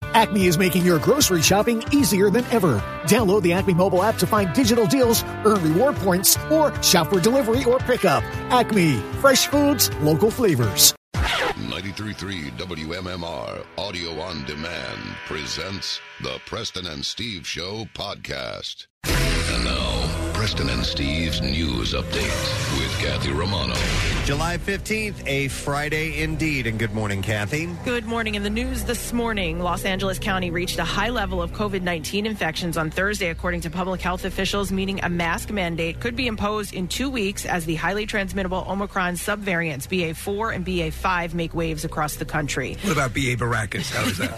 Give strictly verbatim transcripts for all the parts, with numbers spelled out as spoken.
Acme is making your grocery shopping easier than ever. Download the Acme mobile app to find digital deals, earn reward points, or shop for delivery or pickup. Acme, fresh foods, local flavors. ninety-three point three W M M R Audio on Demand presents the Preston and Steve Show podcast. And now, Preston and Steve's News Update with Kathy Romano. July fifteenth, a Friday indeed. And good morning, Kathy. Good morning. In the news this morning, Los Angeles County reached a high level of covid nineteen infections on Thursday, according to public health officials, meaning a mask mandate could be imposed in two weeks as the highly transmittable Omicron subvariants B A four and B A five make waves across the country. What about B A Baracus? How is that?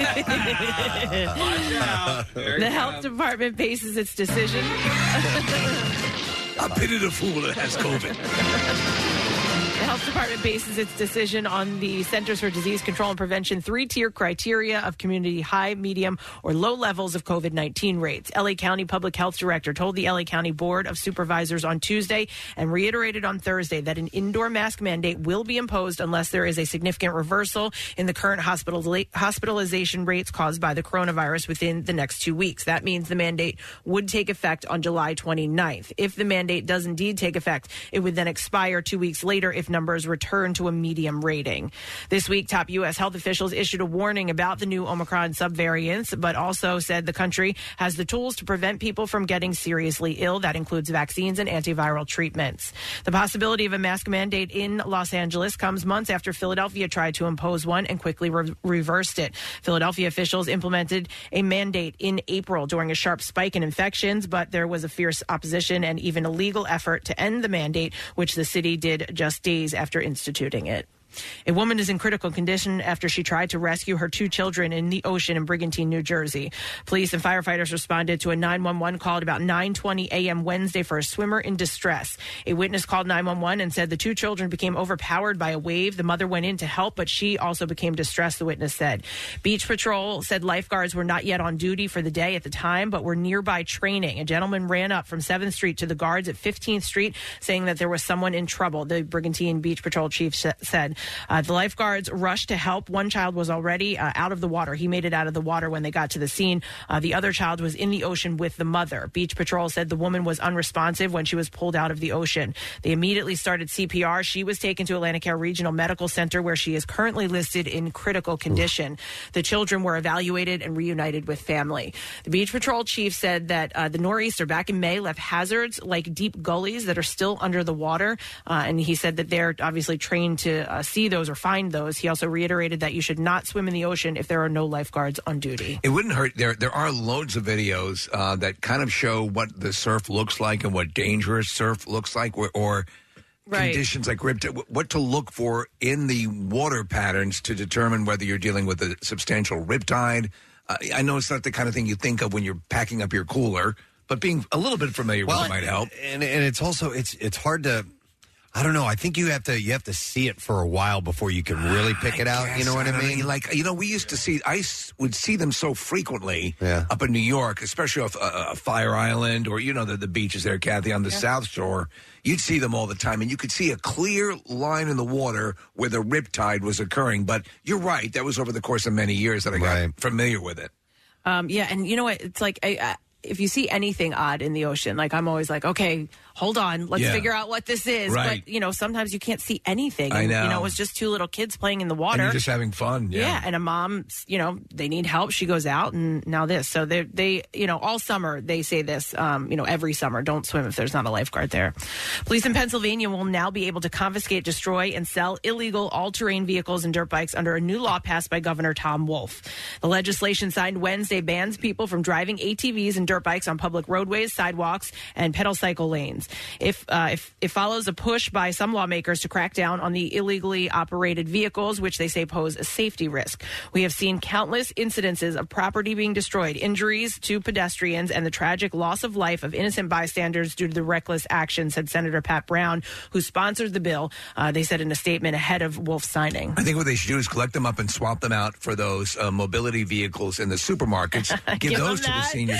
The health department bases its decision. I pity the fool that has COVID. The health department bases its decision on the Centers for Disease Control and Prevention three-tier criteria of community high, medium, or low levels of covid nineteen rates. L A County Public Health Director told the L A County Board of Supervisors on Tuesday and reiterated on Thursday that an indoor mask mandate will be imposed unless there is a significant reversal in the current hospital hospitalization rates caused by the coronavirus within the next two weeks. That means the mandate would take effect on July twenty-ninth. If the mandate does indeed take effect, it would then expire two weeks later if numbers return to a medium rating. This week, top U S health officials issued a warning about the new Omicron subvariants, but also said the country has the tools to prevent people from getting seriously ill. That includes vaccines and antiviral treatments. The possibility of a mask mandate in Los Angeles comes months after Philadelphia tried to impose one and quickly re- reversed it. Philadelphia officials implemented a mandate in April during a sharp spike in infections, but there was a fierce opposition and even a legal effort to end the mandate, which the city did just days after instituting it. A woman is in critical condition after she tried to rescue her two children in the ocean in Brigantine, New Jersey. Police and firefighters responded to a nine one one call at about nine twenty a.m. Wednesday for a swimmer in distress. A witness called nine one one and said the two children became overpowered by a wave. The mother went in to help, but she also became distressed, the witness said. Beach Patrol said lifeguards were not yet on duty for the day at the time, but were nearby training. A gentleman ran up from seventh Street to the guards at fifteenth Street, saying that there was someone in trouble, the Brigantine Beach Patrol chief sh- said. Uh, the lifeguards rushed to help. One child was already uh, out of the water. He made it out of the water when they got to the scene. Uh, the other child was in the ocean with the mother. Beach Patrol said the woman was unresponsive when she was pulled out of the ocean. They immediately started C P R. She was taken to Atlantic Regional Medical Center, where she is currently listed in critical condition. The children were evaluated and reunited with family. The Beach Patrol chief said that uh, the nor'easter back in May left hazards like deep gullies that are still under the water. Uh, and he said that they're obviously trained to uh, see those or find those. He also reiterated that you should not swim in the ocean if there are no lifeguards on duty. It wouldn't hurt. There there are loads of videos uh, that kind of show what the surf looks like and what dangerous surf looks like, or, or right. conditions like rip, what to look for in the water patterns to determine whether you're dealing with a substantial riptide. Uh, I know it's not the kind of thing you think of when you're packing up your cooler, but being a little bit familiar well, with it might help. And, and it's also it's it's hard to. I don't know. I think you have to you have to see it for a while before you can really pick it out. You know what I mean? mean? Like, you know, we used to see, I s- would see them so frequently yeah. up in New York, especially off uh, Fire Island or, you know, the, the beaches there, Kathy, on the yeah. South Shore. You'd see them all the time, and you could see a clear line in the water where the riptide was occurring. But you're right. That was over the course of many years that I got right. familiar with it. Um, yeah, and you know what? It's like I, I, if you see anything odd in the ocean, like I'm always like, okay, hold on, let's yeah. figure out what this is. Right. But, you know, sometimes you can't see anything. I And, know. You know, it was just two little kids playing in the water. And you're just having fun. Yeah. Yeah, and a mom, you know, they need help. She goes out, and now this. So they, they, you know, all summer they say this, um, you know, every summer, don't swim if there's not a lifeguard there. Police in Pennsylvania will now be able to confiscate, destroy, and sell illegal all-terrain vehicles and dirt bikes under a new law passed by Governor Tom Wolf. The legislation signed Wednesday bans people from driving A T Vs and dirt bikes on public roadways, sidewalks, and pedal cycle lanes. If uh, if it follows a push by some lawmakers to crack down on the illegally operated vehicles, which they say pose a safety risk. We have seen countless incidences of property being destroyed, injuries to pedestrians, and the tragic loss of life of innocent bystanders due to the reckless action, said Senator Pat Brown, who sponsored the bill. Uh, they said in a statement ahead of Wolf's signing. I think what they should do is collect them up and swap them out for those uh, mobility vehicles in the supermarkets. Give, Give those to that. the senior citizens.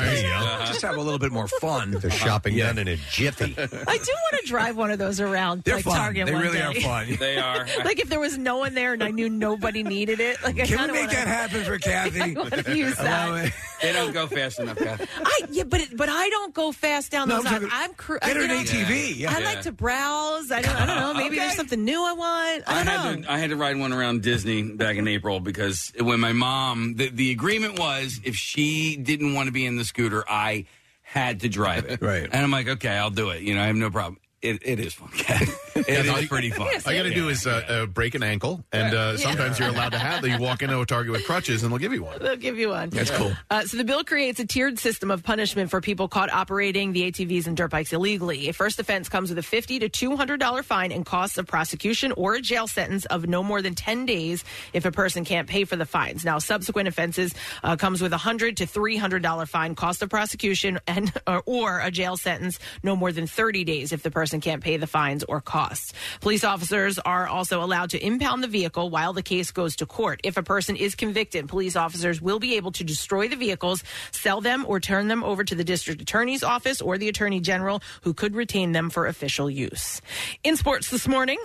There you go. Uh-huh. Just have a little bit more fun. They're shopping yeah. done in a jiffy. I do want to drive one of those around. They're like fun. Target They one really day. are fun. They are. Like if there was no one there and I knew nobody needed it. Like I Can we kinda make wanna, that happen for Kathy? I want to use that. They don't go fast enough, Kathy. I yeah, but it, but I don't go fast down No, those. I'm I'm, talking- I'm cr- Get her you an know, A T V. Yeah. I like to browse. I don't. I don't know. Maybe Okay. there's something new I want. I I don't had know. to I had to ride one around Disney back in April because when my mom the, the agreement was if she didn't want to be in the scooter, I had to drive it. Right. And I'm like, okay, I'll do it. You know, I have no problem. It, it is fun. It is pretty fun. All you got to do is uh, uh, break an ankle, and uh, sometimes you're allowed to have that. You walk into a Target with crutches, and they'll give you one. They'll give you one. That's cool. Uh, so the bill creates a tiered system of punishment for people caught operating the A T Vs and dirt bikes illegally. A first offense comes with a fifty to two hundred dollars fine and costs of prosecution or a jail sentence of no more than ten days if a person can't pay for the fines. Now, subsequent offenses uh, comes with a one hundred to three hundred dollars fine, cost of prosecution, and or, or a jail sentence no more than thirty days if the person can't pay the fines or costs. Police officers are also allowed to impound the vehicle while the case goes to court. If a person is convicted, police officers will be able to destroy the vehicles, sell them, or turn them over to the district attorney's office or the attorney general, who could retain them for official use. In sports this morning.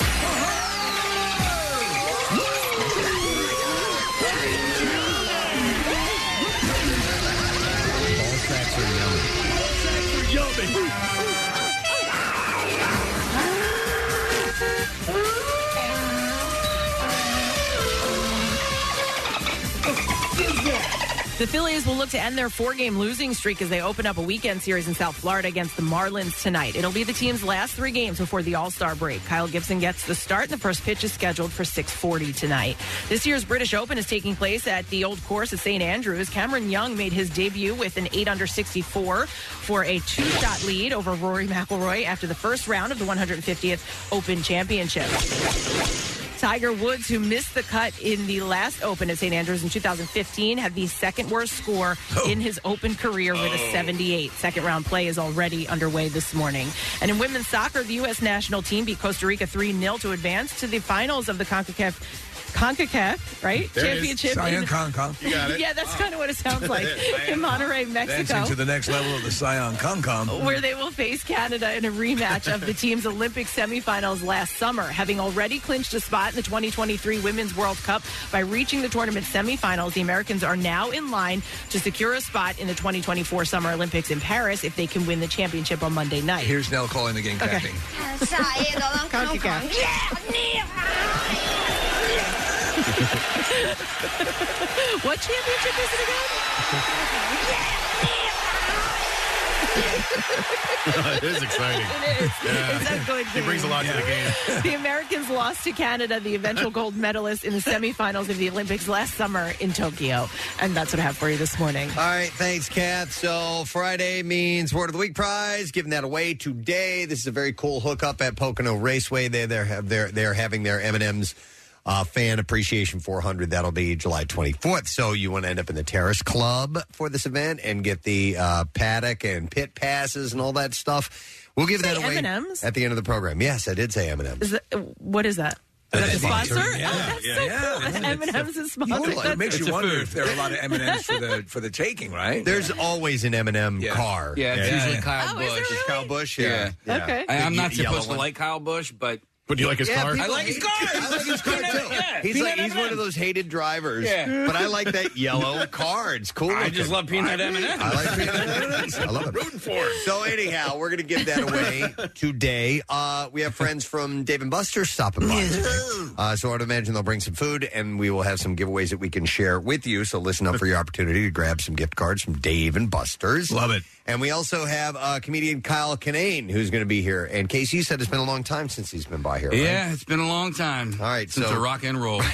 Ball sacks are yummy. The Phillies will look to end their four-game losing streak as they open up a weekend series in South Florida against the Marlins tonight. It'll be the team's last three games before the All-Star break. Kyle Gibson gets the start, and the first pitch is scheduled for six forty tonight. This year's British Open is taking place at the Old Course at Saint Andrews. Cameron Young made his debut with an eight under sixty-four for a two-shot lead over Rory McIlroy after the first round of the one hundred fiftieth Open Championship. Tiger Woods, who missed the cut in the last Open at Saint Andrews in two thousand fifteen, had the second worst score oh. in his Open career with oh. a seventy-eight. Second round play is already underway this morning. And in women's soccer, the U S national team beat Costa Rica three nil to advance to the finals of the CONCACAF. CONCACAF, right? There Championship. Sion Concon. You got it. Yeah, that's kind of what it sounds like in Monterrey, Mexico. Dancing to the next level of the Sion Concon. Where they will face Canada in a rematch of the team's Olympic semifinals last summer, having already clinched a spot in the twenty twenty-three Women's World Cup by reaching the tournament semifinals. The Americans are now in line to secure a spot in the twenty twenty-four Summer Olympics in Paris if they can win the championship on Monday night. Here's Nell calling the game, Okay. Kathy. CONCACAF. What championship is it again? It is exciting. It is. Yeah. It's a good He game. brings a lot to the game. The Americans lost to Canada, the eventual gold medalist in the semifinals of the Olympics last summer in Tokyo. And that's what I have for you this morning. All right, thanks, Kat. So Friday means Word of the Week prize. Giving that away today. This is a very cool hookup at Pocono Raceway. They they have they're they're having their M and M's uh, Fan Appreciation four hundred. That'll be July twenty-fourth. So you want to end up in the Terrace Club for this event and get the uh, paddock and pit passes and all that stuff. We'll give that away M and M's? at the end of the program. Yes, I did say M and M's. Is that, what is that? Is that the sponsor? Yeah. Oh, that's Yeah, so yeah. cool. It's- M and M's is sponsor. Well, it makes It's you a wonder food. if there are a lot of M and M's for the for the taking, right? There's always an M and M Yeah. car. Yeah, it's Yeah, usually yeah. Kyle Oh, is Busch. there It's Kyle Busch. Yeah. Yeah. Okay. I, I'm not The yellow supposed to one. like Kyle Busch, but But do you like his Yeah, car? people- I like his car. I like his car too. Yeah. He's Peanut like he's M and one of M's. those hated drivers. Yeah. But I like that yellow car. It's cool. I just looking. love peanut M and I M's. like peanut M and M's. I love it. Rooting for him. So anyhow, we're going to give that away today. Uh, we have friends from Dave and Buster's stopping by today. Uh, so I'd imagine they'll bring some food, and we will have some giveaways that we can share with you. So listen up for your opportunity to grab some gift cards from Dave and Buster's. Love it. And we also have uh, comedian Kyle Kinane, who's going to be here. And Casey, you said it's been a long time since he's been by here, right? Yeah, it's been a long time. All right, since so- a rock and roll.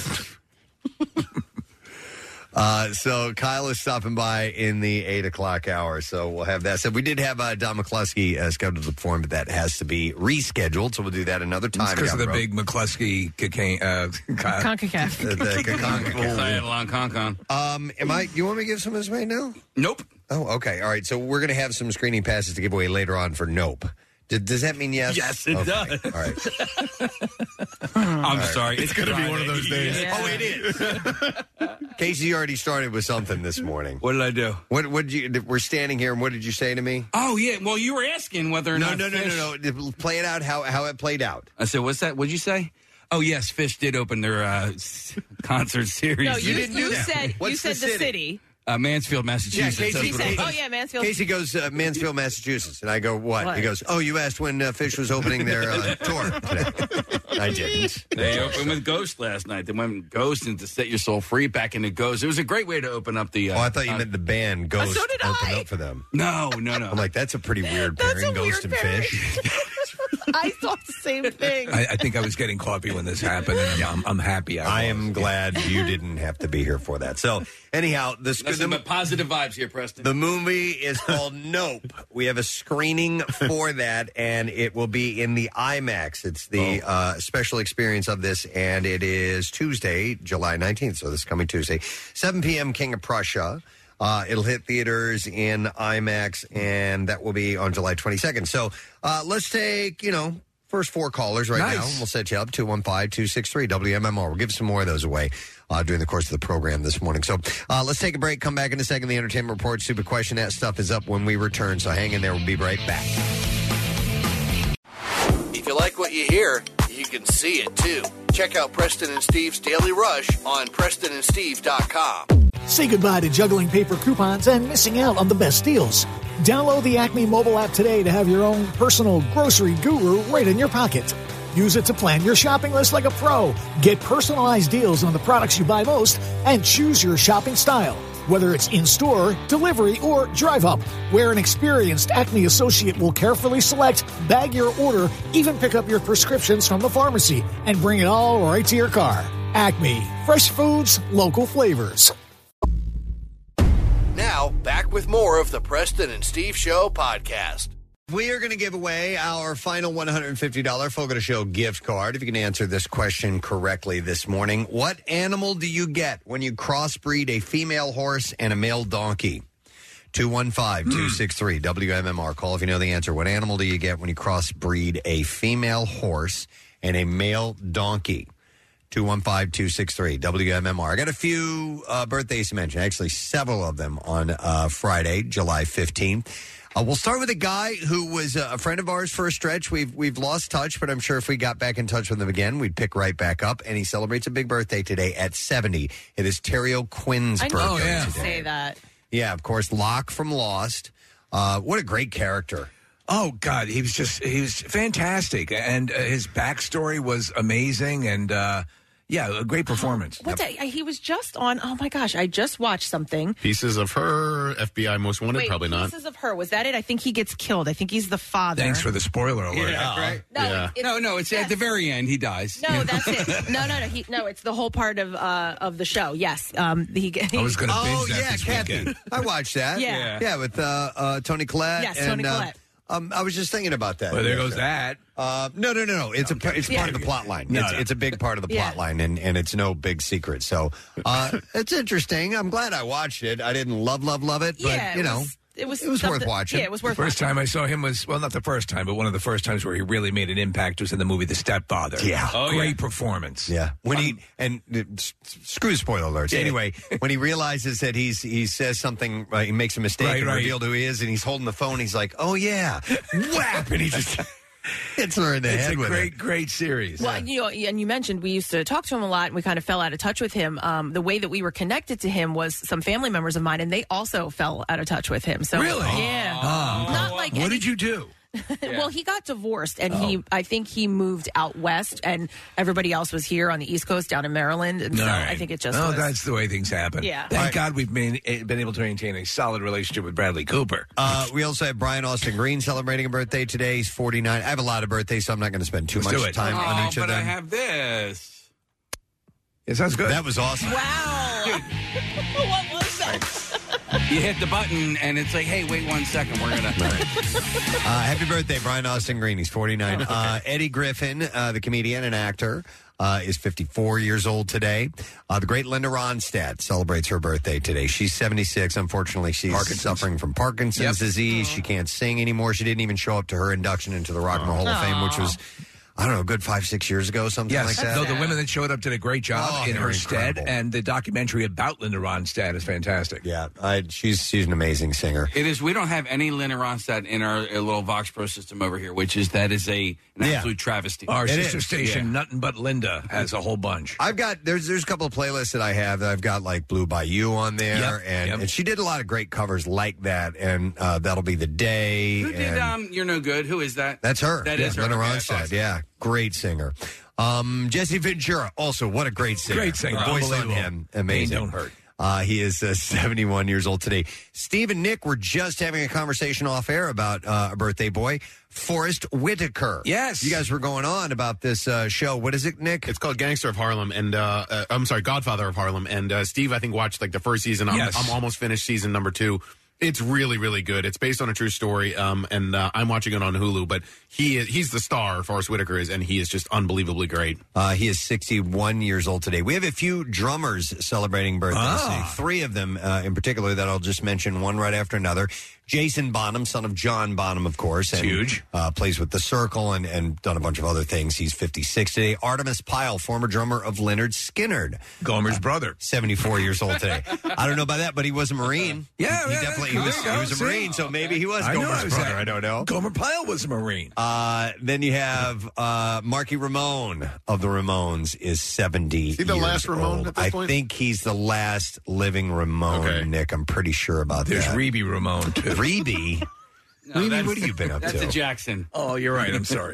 Uh, so Kyle is stopping by in the eight o'clock hour, so we'll have that. So we did have uh, Don McCluskey uh, scheduled to perform, but that has to be rescheduled, so we'll do that another time. Because down of the road. big McCluskey cocaine. Uh, Kyle. CONCACAF. The- the Kakon- I had a long con con. Um, am I? You want me to give some of this right now? Nope. Oh, okay. All right. So we're going to have some screening passes to give away later on for Nope Did, does that mean yes? Yes, it okay. does. All right. I'm All right. sorry. It's going to be one of those days. Yeah. Oh, it is. Casey already started with something this morning. What did I do? What? What did you? We're standing here, and what did you say to me? Oh, yeah. Well, you were asking whether or No, not no, no, fish... no, no. Play it out. How how it played out. I said, what's that? What'd you say? Oh, yes, Fish did open their uh, s- concert series. No, you, didn't do you that. said you What's said the the city? city. Uh, Mansfield, Massachusetts. Yeah, Casey That's He what it said, was. "Oh yeah, Mansfield." Casey goes uh, Mansfield, Massachusetts, and I go, what? What? He goes, oh, you asked when uh, Fish was opening their uh, tour today. I didn't. They opened with Ghost last night. They went Ghost and to set your soul free back into Ghost. It was a great way to open up the. Uh, Oh, I thought you uh, meant the band Ghost so did opened I. up for them. No, no, no. I'm like, that's a pretty weird That's pairing, a Ghost weird and pairing. Fish. I thought the same thing. I, I think I was getting coffee when this happened, and I'm, I'm, I'm happy. I, I was. am glad you didn't have to be here for that. So, anyhow, the, Nothing the, but positive vibes here, Preston. the movie is called Nope. We have a screening for that, and it will be in the IMAX. It's the uh, special experience of this, and it is Tuesday, July nineteenth, so this coming Tuesday, seven p.m. King of Prussia. Uh, it'll hit theaters in IMAX, and that will be on July twenty-second. So uh, let's take, you know, first four callers right Nice. now. We'll set you up, two one five, two six three, W M M R. We'll give some more of those away uh, during the course of the program this morning. So uh, let's take a break, come back in a second. The Entertainment Report, Stupid Question, that stuff is up when we return. So hang in there. We'll be right back. If you like what you hear, you can see it too. Check out Preston and Steve's Daily Rush on Preston and Steve dot com. Say goodbye to juggling paper coupons and missing out on the best deals. Download the Acme mobile app today to have your own personal grocery guru right in your pocket. Use it to plan your shopping list like a pro. Get personalized deals on the products you buy most and choose your shopping style. Whether it's in-store, delivery, or drive-up, where an experienced Acme associate will carefully select, bag your order, even pick up your prescriptions from the pharmacy, and bring it all right to your car. Acme. Fresh foods, local flavors. Now, back with more of the Preston and Steve Show podcast. We are going to give away our final one hundred fifty dollars Fogo de Show gift card. If you can answer this question correctly this morning, what animal do you get when you crossbreed a female horse and a male donkey? two one five, two six three, W M M R. Call if you know the answer. What animal do you get when you crossbreed a female horse and a male donkey? two one five, two six three, W M M R. I got a few uh, birthdays to mention, actually several of them on uh, Friday, July fifteenth. Uh, we'll start with a guy who was a friend of ours for a stretch. We've we've lost touch, but I'm sure if we got back in touch with him again, we'd pick right back up. And he celebrates a big birthday today at seventy. It is Terry O'Quinn's I birthday know yeah. to today. say that. Yeah, of course, Locke from Lost. Uh, what a great character. Oh God, he was just he was fantastic, and uh, his backstory was amazing, and uh, yeah, a great performance. What's that? He was just on. Oh my gosh! I just watched something. Pieces of Her, F B I Most Wanted, Wait, probably not. Pieces of Her. Was that it? I think he gets killed. I think he's the father. Thanks for the spoiler alert. right? No, Yeah. it's, No, no, it's at the very end. He dies. no, that's it. No, no, no. He, no, it's the whole part of uh, of the show. Yes. Um. He. he I was going to binge Oh, that yeah, this Kathy. weekend. I watched that. Yeah. Yeah. Yeah, with uh, uh, Tony Collette. Yes, and, Tony uh, Collette. um, I was just thinking about that. Well, there goes that. Uh, no, no, no, no. It's a it's Yeah. part of the plot line. No, it's, no. it's a big part of the Yeah. plot line, and, and it's no big secret. So uh, it's interesting. I'm glad I watched it. I didn't love, love, love it, but yeah, you it know, was, it was it was stuff worth that- watching. Yeah, it was worth First watching. time I saw him was, well, not the first time, but one of the first times where he really made an impact was in the movie The Stepfather. Yeah. Oh, Great yeah. performance. Yeah, when he and uh, s- screw spoiler alerts. Anyway, when he realizes that he's he says something, uh, he makes a mistake Right, and right. revealed who he is, and he's holding the phone. He's like, "Oh yeah, whap!" And he just hits her in the It's head a with great, it. great series. Well, you know, and you mentioned we used to talk to him a lot, and we kind of fell out of touch with him. Um, the way that we were connected to him was some family members of mine, and they also fell out of touch with him. So, Really? yeah, not like What any- did you do? Well, he got divorced, and he, I think he moved out west, and everybody else was here on the East Coast, down in Maryland, and so All right. I think it just Oh, was. that's the way things happen. Yeah. Thank Right. God we've been, eh, been able to maintain a solid relationship with Bradley Cooper. Uh, we also have Brian Austin Green celebrating a birthday today. He's forty-nine. I have a lot of birthdays, so I'm not going to spend too Let's do much it. time on Oh, each of but I them. have this. It sounds good. That was awesome. Wow. What was that? you hit the button, and it's like, hey, wait one second, we're gonna. uh, happy birthday, Brian Austin Green. He's forty-nine. Okay. Uh, Eddie Griffin, uh, the comedian and actor, uh, is fifty-four years old today. Uh, the great Linda Ronstadt celebrates her birthday today. She's seventy-six. Unfortunately, she's Parkinson's. suffering from Parkinson's Yep. disease. She can't sing anymore. She didn't even show up to her induction into the Rock and Roll Hall of Fame, which was, I don't know, a good five, six years ago, something Yes, like that. no, the women that showed up did a great job Oh, in they her were stead, incredible. and the documentary about Linda Ronstadt is fantastic. Yeah, I, she's she's an amazing singer. It is. We don't have any Linda Ronstadt in our uh, little Vox Pro system over here, which is that is a an Yeah. absolute travesty. Our It sister is, station, yeah. Nothing But Linda, has a whole bunch. I've got there's there's a couple of playlists that I have that I've got like Blue Bayou on there, Yep, and, yep. and she did a lot of great covers like that, and uh, That'll Be the Day. Who did and um? You're No Good. Who is that? that's her. That yeah, is her. Linda Okay, Ronstadt. awesome. Yeah, great singer. Um, Jesse Ventura, also what a great singer. Great singer. The voice on Unbelievable. him, amazing. Pain don't hurt. Uh, he is uh, seventy-one years old today. Steve and Nick were just having a conversation off air about uh, a birthday boy, Forrest Whitaker. Yes. You guys were going on about this uh, show. What is it, Nick? It's called Gangster of Harlem, and uh, uh, I'm sorry, Godfather of Harlem. And uh, Steve, I think, watched like the first season. I'm, Yes. I'm almost finished season number two. It's really, really good. It's based on a true story, um, and uh, I'm watching it on Hulu. But he is, he's the star, Forrest Whitaker is, and he is just unbelievably great. Uh, he is sixty-one years old today. We have a few drummers celebrating birthdays. Ah. Three of them uh, in particular that I'll just mention one right after another. Jason Bonham, son of John Bonham, of course. And, huge. Uh, plays with The Circle and, and done a bunch of other things. He's fifty-six today. Artemis Pyle, former drummer of Leonard Skinner. Gomer's brother. seventy-four years old today. I don't know about that, but he was a Marine. Yeah, he, he yeah, definitely he there was, you go. he was a See? Marine, so maybe he was I know, Gomer's I was brother. at- I don't know. Gomer Pyle was a Marine. Uh, then you have uh, Marky Ramone of the Ramones is seventy. Is he the years last Ramone old. at this I point? think he's the last living Ramone. Okay. Nick, I'm pretty sure about There's that. Reby Ramone, too. Reby. No, Reby, that's- what have you been up That's to? a Jackson. Oh, you're right. I'm sorry.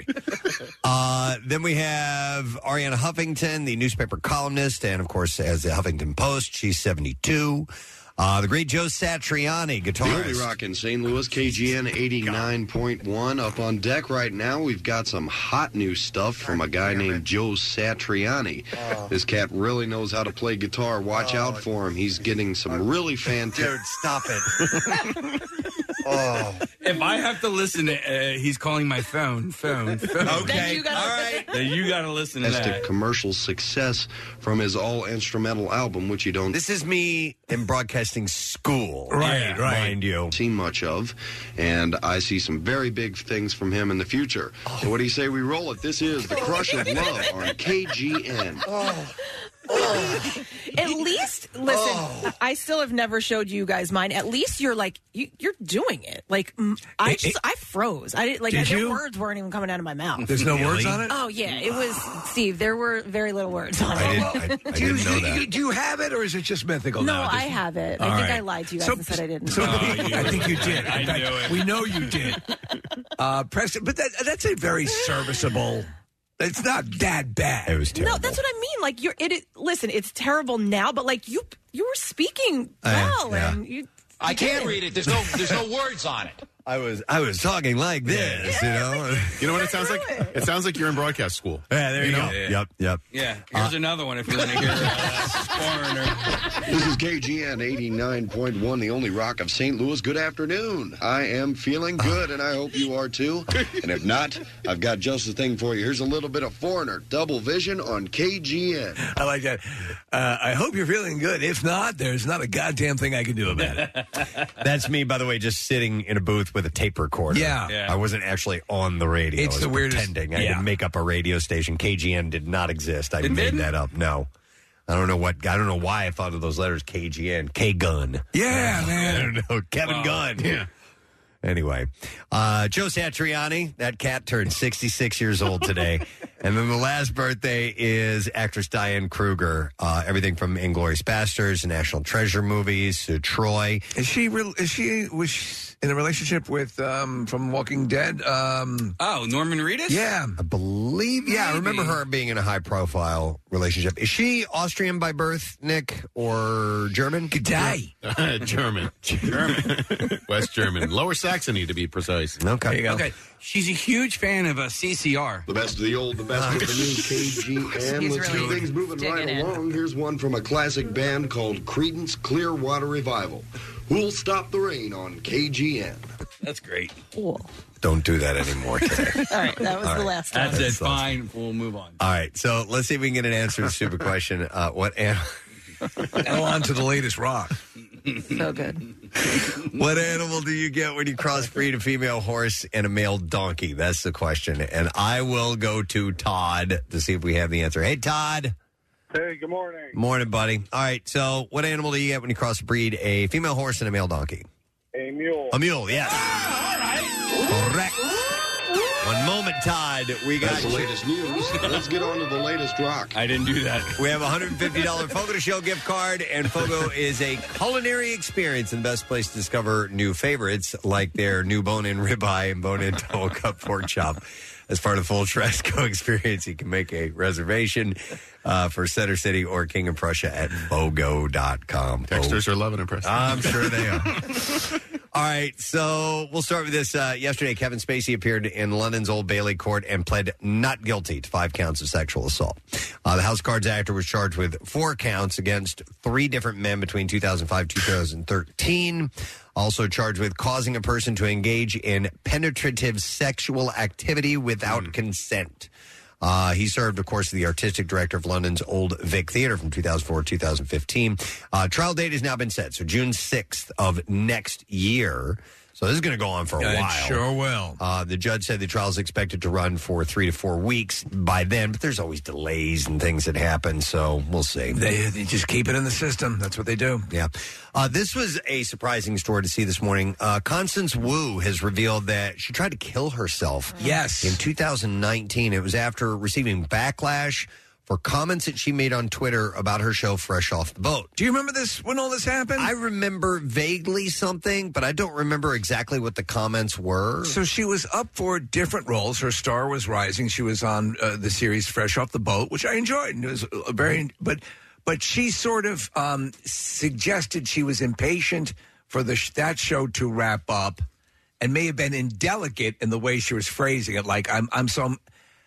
Uh, then we have Ariana Huffington, the newspaper columnist, and of course, as the Huffington Post, she's seventy-two. Uh, the great Joe Satriani, The guitarist. only rock in Saint Louis, K G N eighty-nine point one. Up on deck right now, we've got some hot new stuff from a guy named Joe Satriani. This cat really knows how to play guitar. Watch out for him. He's getting some really fantastic... Dude, stop it. oh. If I have to listen to, uh, he's calling my phone, phone, phone. Okay, you gotta- all right. Then you got to listen to Fantastic that. commercial success from his all-instrumental album, which you don't This is me in broadcasting school. Right, Yeah, right. Mind you. see much of, and I see some very big things from him in the future. So what do you say we roll it? This is The Crush of Love on K G N. At least, listen, I still have never showed you guys mine. At least you're like, you, you're doing it. Like, mm, I It- just, it- I froze. I didn't, like, Did I, the you? words weren't even coming out of my mouth. There's no words on it? Oh, yeah. It was, Steve, there were very little words on it. I didn't, I, I Do you, didn't know do, you, that. do you have it, or is it just mythical No, now? I have it. I All think right. I lied to you guys So- and said I didn't. So Oh, you- I think you did. I In fact, knew it. We know you did. Uh, Preston, but that, that's a very serviceable. It's not that bad. It was terrible. No, that's what I mean. Like, you're, it, it, listen, it's terrible now, but like, you, you were speaking Uh, well, yeah. and you. I can't read it. There's no there's no words on it. I was I was talking like this, you know. You know what it sounds like? It sounds like you're in broadcast school. Yeah, there you, You go. know? Yep, yep. Yeah, here's another one if you want to hear uh, Foreigner. This is K G N eighty-nine point one, the only rock of Saint Louis. Good afternoon. I am feeling good, and I hope you are too. And if not, I've got just the thing for you. Here's a little bit of Foreigner, Double Vision on K G N. I like that. Uh, I hope you're feeling good. If not, there's not a goddamn thing I can do about it. That's me, by the way, just sitting in a booth with a tape recorder. Yeah. Yeah. I wasn't actually on the radio. It's I was the weirdest- pretending. I yeah. had to make up a radio station. K G N did not exist. I It made didn't? that up. No. I don't know what. I don't know why I thought of those letters. K G N, K Gun. Yeah, I man. don't know. Kevin Wow. Gunn. Yeah. Anyway, uh, Joe Satriani, that cat turned sixty-six years old today. And then the last birthday is actress Diane Kruger. Uh, everything from Inglourious Basterds, National Treasure movies, to Troy. Is she real? Is she was she in a relationship with um, from Walking Dead? Um, Oh, Norman Reedus? yeah. I believe, yeah, I remember Maybe. her being in a high profile relationship. Is she Austrian by birth, Nick, or German? G'day. German. German. West German. Lower Saxony, to be precise. Okay. There you go. Okay, she's a huge fan of a C C R. The best of the old, the best of the new K G N. He's Let's really keep things moving right digging in. along. Here's one from a classic band called Creedence Clearwater Revival. Who'll Stop the Rain on K G N. That's great. Cool. Don't do that anymore today. All right, that was All the right. last one. That's it. Fine. We'll move on. All right, so let's see if we can get an answer to the stupid question. Uh, what animal? Go on to the latest rock. So good. What animal do you get when you crossbreed a female horse and a male donkey? That's the question. And I will go to Todd to see if we have the answer. Hey, Todd. Hey, good morning. Morning, buddy. All right, so what animal do you get when you crossbreed a female horse and a male donkey? A mule. A mule, yes. Correct. One moment, Todd. We got That's the latest news. Let's get on to the latest rock. I didn't do that. We have a one hundred fifty dollars Fogo to Show gift card, and Fogo is a culinary experience and the best place to discover new favorites like their new bone-in ribeye and bone-in double cup pork chop. As part of the full Trasco experience, you can make a reservation uh, for Center City or King of Prussia at Fogo dot com. Texters are loving it, Preston. I'm sure they are. All right, so we'll start with this. Uh, yesterday, Kevin Spacey appeared in London's Old Bailey court and pled not guilty to five counts of sexual assault. Uh, the House of Cards actor was charged with four counts against three different men between two thousand five and two thousand thirteen. Also charged with causing a person to engage in penetrative sexual activity without mm. consent. Uh, he served, of course, as the artistic director of London's Old Vic Theatre from two thousand four to two thousand fifteen. Uh, trial date has now been set, so June sixth of next year. So this is going to go on for a It while. sure will. Uh, the judge said the trial is expected to run for three to four weeks by then, but there's always delays and things that happen, so we'll see. They, they just keep it in the system. That's what they do. Yeah. Uh, this was a surprising story to see this morning. Uh, Constance Wu has revealed that she tried to kill herself. Yes. In two thousand nineteen. It was after receiving backlash for comments that she made on Twitter about her show Fresh Off the Boat. Do you remember this, when all this happened? I remember vaguely something, but I don't remember exactly what the comments were. So she was up for different roles. Her star was rising. She was on uh, the series Fresh Off the Boat, which I enjoyed. And it was a very, but but she sort of um, suggested she was impatient for the sh- that show to wrap up, and may have been indelicate in the way she was phrasing it. Like I'm, I'm so.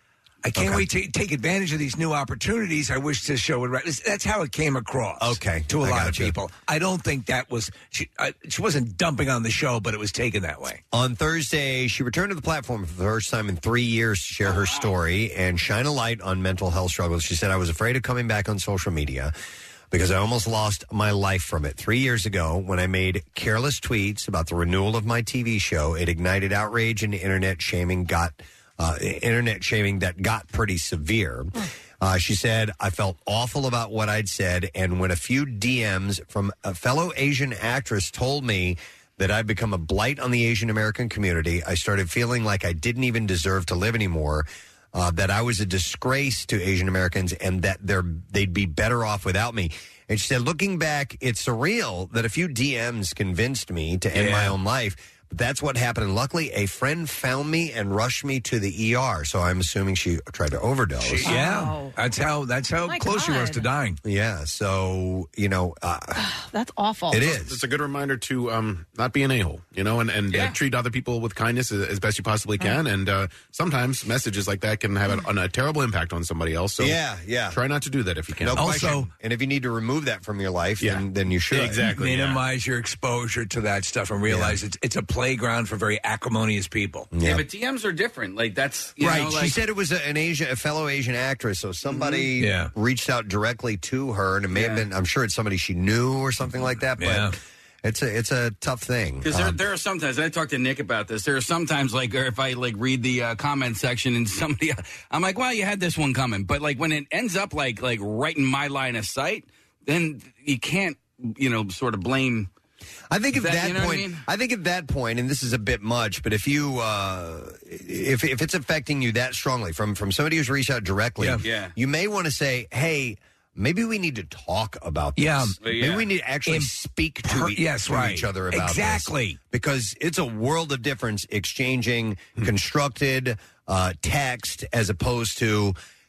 I can't Okay. wait to take advantage of these new opportunities. I wish this show would. Write. That's how it came across. Okay, to a I lot of gotcha. people. I don't think that was she. I, she wasn't dumping on the show, but it was taken that way. On Thursday, she returned to the platform for the first time in three years to share her story and shine a light on mental health struggles. She said, I was afraid of coming back on social media because I almost lost my life from it. Three years ago, when I made careless tweets about the renewal of my T V show, it ignited outrage and internet shaming got uh, internet shaming that got pretty severe. Uh, she said, I felt awful about what I'd said, and when a few D Ms from a fellow Asian actress told me that I'd become a blight on the Asian American community, I started feeling like I didn't even deserve to live anymore, uh, that I was a disgrace to Asian Americans, and that they're, they'd be better off without me. And she said, looking back, it's surreal that a few D Ms convinced me to end Yeah. my own life. But that's what happened. And luckily, a friend found me and rushed me to the E R. So I'm assuming she tried to overdose. She- yeah, that's how that's how My close she was God. to dying. Yeah. So, you know, uh, That's awful. it is. It's a good reminder to um, not be an a-hole, you know, and, and Yeah. uh, treat other people with kindness as, as best you possibly can. And uh, sometimes messages like that can have a, a terrible impact on somebody else. So Yeah, yeah. try not to do that if you can. No Also- question. And if you need to remove that from your life, Yeah. then, then you should. Exactly. yeah. Minimize your exposure to that stuff and realize it's it's a playground for very acrimonious people. Yeah, but D Ms are different. Like that's you Right. know, she like, said it was a, an Asian, a fellow Asian actress. So somebody Mhm. Yeah. reached out directly to her, and it may have Yeah. been. I'm sure it's somebody she knew or something like that. But Yeah. it's a it's a tough thing. Because there, Um, there are sometimes, and I talked to Nick about this. There are sometimes, like, or if I like read the uh, comment section and somebody, I'm like, well, you had this one coming, but like when it ends up like like right in my line of sight, then you can't, you know, sort of blame. I think at That- that, you know what I point, mean? I think at that point, and this is a bit much, but if you, uh, if if it's affecting you that strongly from from somebody who's reached out directly, Yeah. Yeah. you may want to say, hey. Maybe we need to talk about this. Yeah. Maybe Yeah. we need to actually Im- speak to, per- e- yes, to right. each other about Exactly. this. Because it's a world of difference exchanging constructed uh, text as opposed to,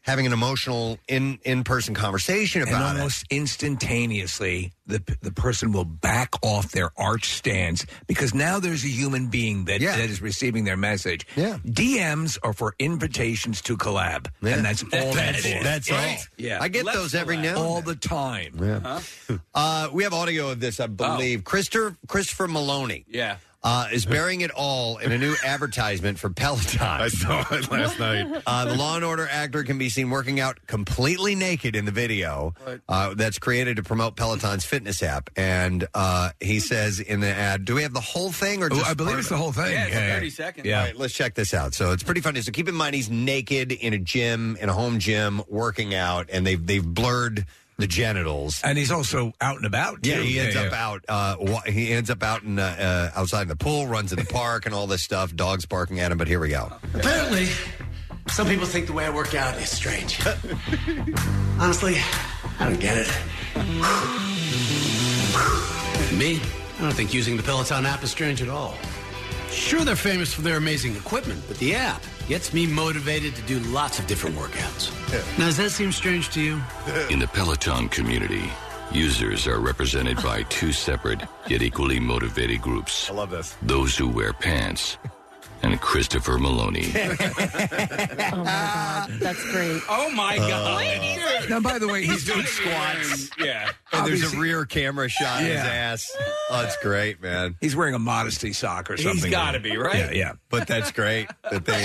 having an emotional in in person conversation about and almost it. instantaneously, the the person will back off their arch stance because now there's a human being that, Yeah. that is receiving their message. Yeah. D Ms are for invitations to collab, Yeah. and that's all That's that's it. for. That's right. all. Yeah, I get Let's those every collab. now and all then. the time. Yeah. Uh, we have audio of this, I believe. Christopher Christopher Maloney. Yeah. Uh, is bearing it all in a new advertisement for Peloton. I saw it last night. Uh, the Law and Order actor can be seen working out completely naked in the video uh, that's created to promote Peloton's fitness app. And uh, he says in the ad, do we have the whole thing? or Oh, just I believe part it's of the it? whole thing. Yeah, it's Yeah. thirty seconds. Yeah. All right, let's check this out. So it's pretty funny. So keep in mind, he's naked in a gym, in a home gym, working out, and they've, they've blurred the genitals. And he's also out and about. Too. Yeah, he ends yeah, up yeah. out. Uh, wa- he ends up out in uh, uh, outside in the pool, runs in the park, and all this stuff. Dogs barking at him. But here we go. Apparently, some people think the way I work out is strange. Honestly, I don't get it. Me, I don't think using the Peloton app is strange at all. Sure, they're famous for their amazing equipment, but the app gets me motivated to do lots of different workouts. Now, does that seem strange to you? In the Peloton community, users are represented by two separate yet equally motivated groups. I love this. Those who wear pants and Christopher Maloney. Oh my God, that's great. Oh my God. Now, by the way, he's doing squats. Yeah. And there's a Obviously- rear camera shot of his Yeah. ass. Oh, it's great, man. He's wearing a modesty sock or something. He's got to be, right? Yeah, yeah. But that's great that they.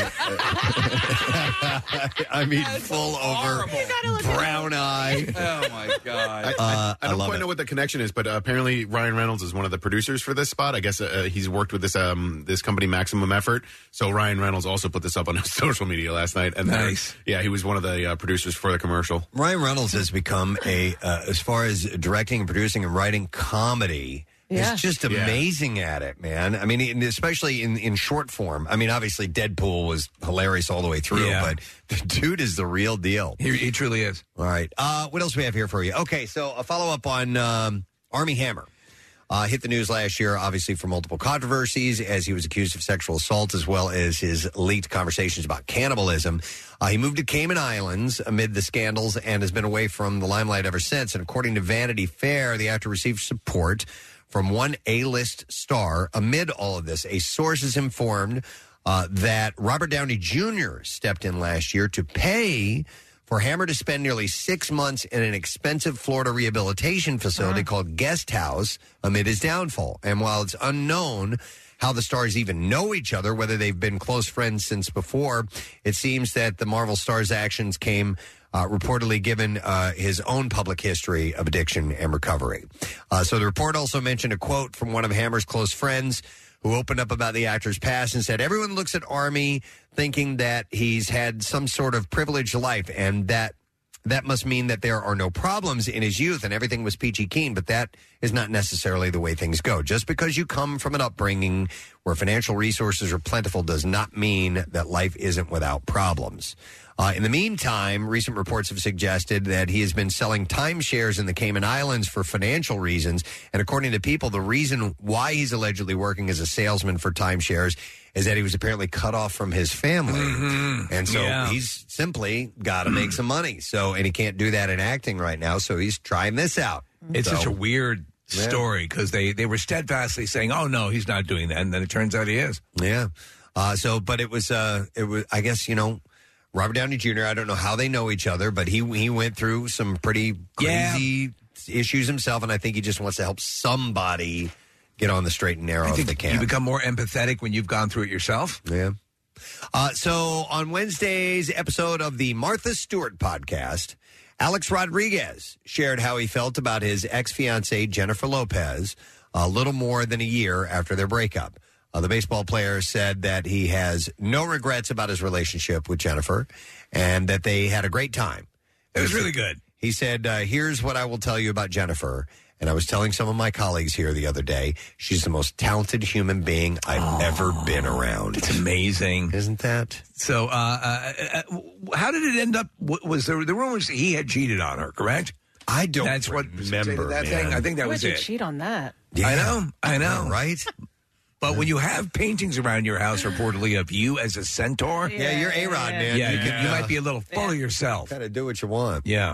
I mean, full over brown eye. Oh my God. I, Uh, I, I I don't love quite it. know what the connection is, but uh, apparently Ryan Reynolds is one of the producers for this spot. I guess uh, he's worked with this um, this company, Maximum Effort. So Ryan Reynolds also put this up on his social media last night. And then- Nice. yeah, he was one of the uh, producers for the commercial. Ryan Reynolds has become a, uh, as far as directing and producing and writing comedy. Yeah. He's just amazing at it, man. I mean, and especially in, in short form. I mean, obviously, Deadpool was hilarious all the way through, Yeah. but the dude is the real deal. He, he truly is. All right. Uh, what else do we have here for you? Okay, so a follow up on um, Armie Hammer. Uh, hit the news last year, obviously, for multiple controversies, as he was accused of sexual assault, as well as his leaked conversations about cannibalism. Uh, he moved to Cayman Islands amid the scandals and has been away from the limelight ever since. And according to Vanity Fair, the actor received support from one A-list star. Amid all of this, a source is informed uh, that Robert Downey Junior stepped in last year to pay for Hammer to spend nearly six months in an expensive Florida rehabilitation facility called Guest House amid his downfall. And while it's unknown how the stars even know each other, whether they've been close friends since before, it seems that the Marvel star's actions came uh, reportedly given uh, his own public history of addiction and recovery. Uh, so the report also mentioned a quote from one of Hammer's close friends who opened up about the actor's past and said, everyone looks at Armie thinking that he's had some sort of privileged life and that that must mean that there are no problems in his youth and everything was peachy keen, but that is not necessarily the way things go. Just because you come from an upbringing where financial resources are plentiful does not mean that life isn't without problems. Uh, in the meantime, recent reports have suggested that he has been selling timeshares in the Cayman Islands for financial reasons. And according to People, the reason why he's allegedly working as a salesman for timeshares is that he was apparently cut off from his family. Mm-hmm. And so Yeah. he's simply got to make some money. So, and he can't do that in acting right now. So he's trying this out. It's So- such a weird Yeah. story because they, they were steadfastly saying, oh, no, he's not doing that. And then it turns out he is. Yeah. Uh, so, but it was, uh, it was, I guess, you know, Robert Downey Junior, I don't know how they know each other, but he he went through some pretty crazy issues himself, and I think he just wants to help somebody get on the straight and narrow I if think they can. you become more empathetic when you've gone through it yourself. Yeah. Uh, so on Wednesday's episode of the Martha Stewart podcast, Alex Rodriguez shared how he felt about his ex-fiancée, Jennifer Lopez, a little more than a year after their breakup. Uh, the baseball player said that he has no regrets about his relationship with Jennifer and that they had a great time. It was really good. He said, uh, here's what I will tell you about Jennifer. And I was telling some of my colleagues here the other day, she's the most talented human being I've Oh, ever been around. It's amazing. Isn't that? So, uh, uh, uh, how did it end up? W- Was there the rumors that he had cheated on her, correct? I don't That's what remember, that man. thing. I think that Why was would you it. cheat on that? I know. I know. Right? But when you have paintings around your house, reportedly, of you as a centaur. Yeah, you're A-Rod, man. Yeah, You you, can, can, you uh, might be a little full of yourself. Kind of do what you want. Yeah.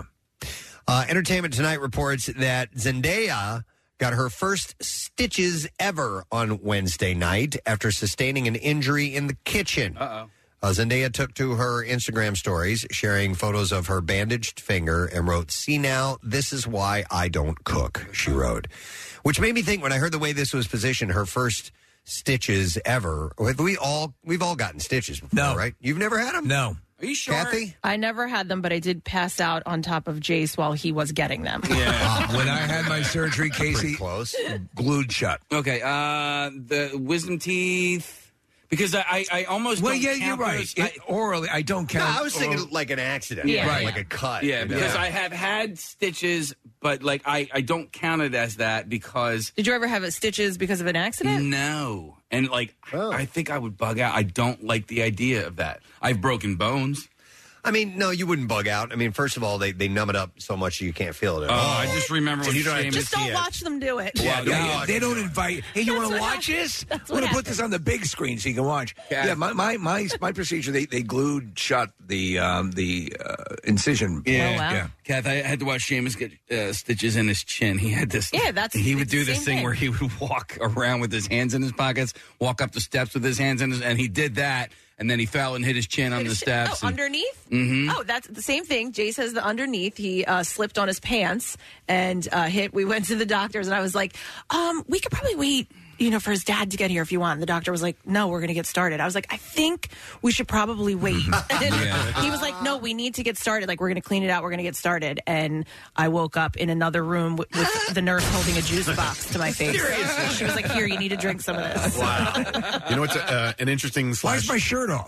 Uh, Entertainment Tonight reports that Zendaya got her first stitches ever on Wednesday night after sustaining an injury in the kitchen. Uh-oh. Uh, Zendaya took to her Instagram stories, sharing photos of her bandaged finger, and wrote, "See now, this is why I don't cook," she wrote. Which made me think, when I heard the way this was positioned, her first stitches ever. Have we all, we've all gotten stitches before, No. right? You've never had them? No. Are you sure? Kathy? I never had them, but I did pass out on top of Jace while he was getting them. Yeah. When I had my surgery, Casey, close. glued shut. Okay, uh, the wisdom teeth. Because I, I, I almost Well, don't yeah, you're count right. those. It, orally, I don't No, count. I was thinking oral- like an accident, Yeah. right? Yeah. Like a cut. Yeah, you know? because I have had stitches, but like I, I don't count it as that because Did you ever have stitches because of an accident? no, and like Oh. I think I would bug out. I don't like the idea of that. I've broken bones. I mean, no, you wouldn't bug out. I mean, first of all, they, they numb it up so much you can't feel it at Oh, all. I just remember So when you don't have Seamus- to Just see don't it. watch them do it. Yeah, Well, yeah, no, they don't invite. Hey, you That's want to what watch this? That's I'm what going to put this on the big screen so you can watch. Yeah. Yeah, my my my, my procedure. They they glued shut the um, the uh, incision. Yeah, Oh, wow. yeah. Kath, I had to watch Seamus get uh, stitches in his chin. He had this. Yeah, that's- He would it's do the this same thing, thing. where he would walk around with his hands in his pockets, walk up the steps with his hands in his, and he did that, and then he fell and hit his chin on the steps. Oh, and- underneath? Mhm. Oh, that's the same thing. Jace has the underneath. He uh, slipped on his pants and uh, hit. We went to the doctors, and I was like, um, we could probably wait, you know, for his dad to get here if you want. And the doctor was like, no, we're going to get started. I was like, I think we should probably wait. And he was like, no, we need to get started. Like, we're going to clean it out. We're going to get started. And I woke up in another room with, with the nurse holding a juice box to my face. She was like, here, you need to drink some of this. Wow. You know what's uh, an interesting Why slash is my shirt off?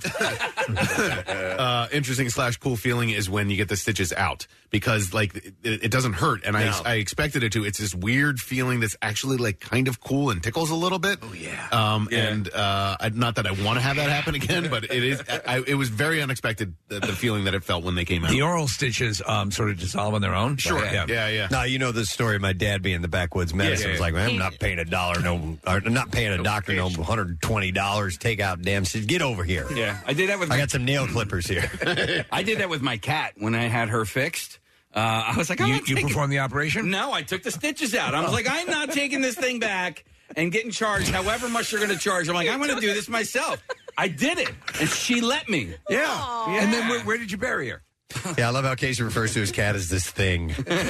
uh, interesting slash cool feeling is when you get the stitches out, because like it, it doesn't hurt, and No. I I expected it to. It's this weird feeling that's actually like kind of cool and tickles a little bit. Oh yeah. Um, Yeah. and uh, I, not that I want to have that happen again, but it is. I, it was very unexpected the, the feeling that it felt when they came out. The oral stitches um, sort of dissolve on their own. Sure. Yeah. Yeah. Yeah. Now, you know the story of my dad being the backwoods medicine. Yeah, It's yeah, like, man, I'm not paying a dollar, no, or I'm not paying a doctor no one hundred twenty dollars. Take out damn stitch. Get over here. Yeah, I did that with. I my- got some nail clippers here. I did that with my cat when I had her fixed. Uh, I was like, I'm You, not you taking- performed the operation? No, I took the stitches out. I was like, I'm not taking this thing back and getting charged however much you're going to charge. I'm like, I'm going to do this myself. I did it, and she let me. Yeah. And then where, where did you bury her? Yeah, I love how Casey refers to his cat as this thing.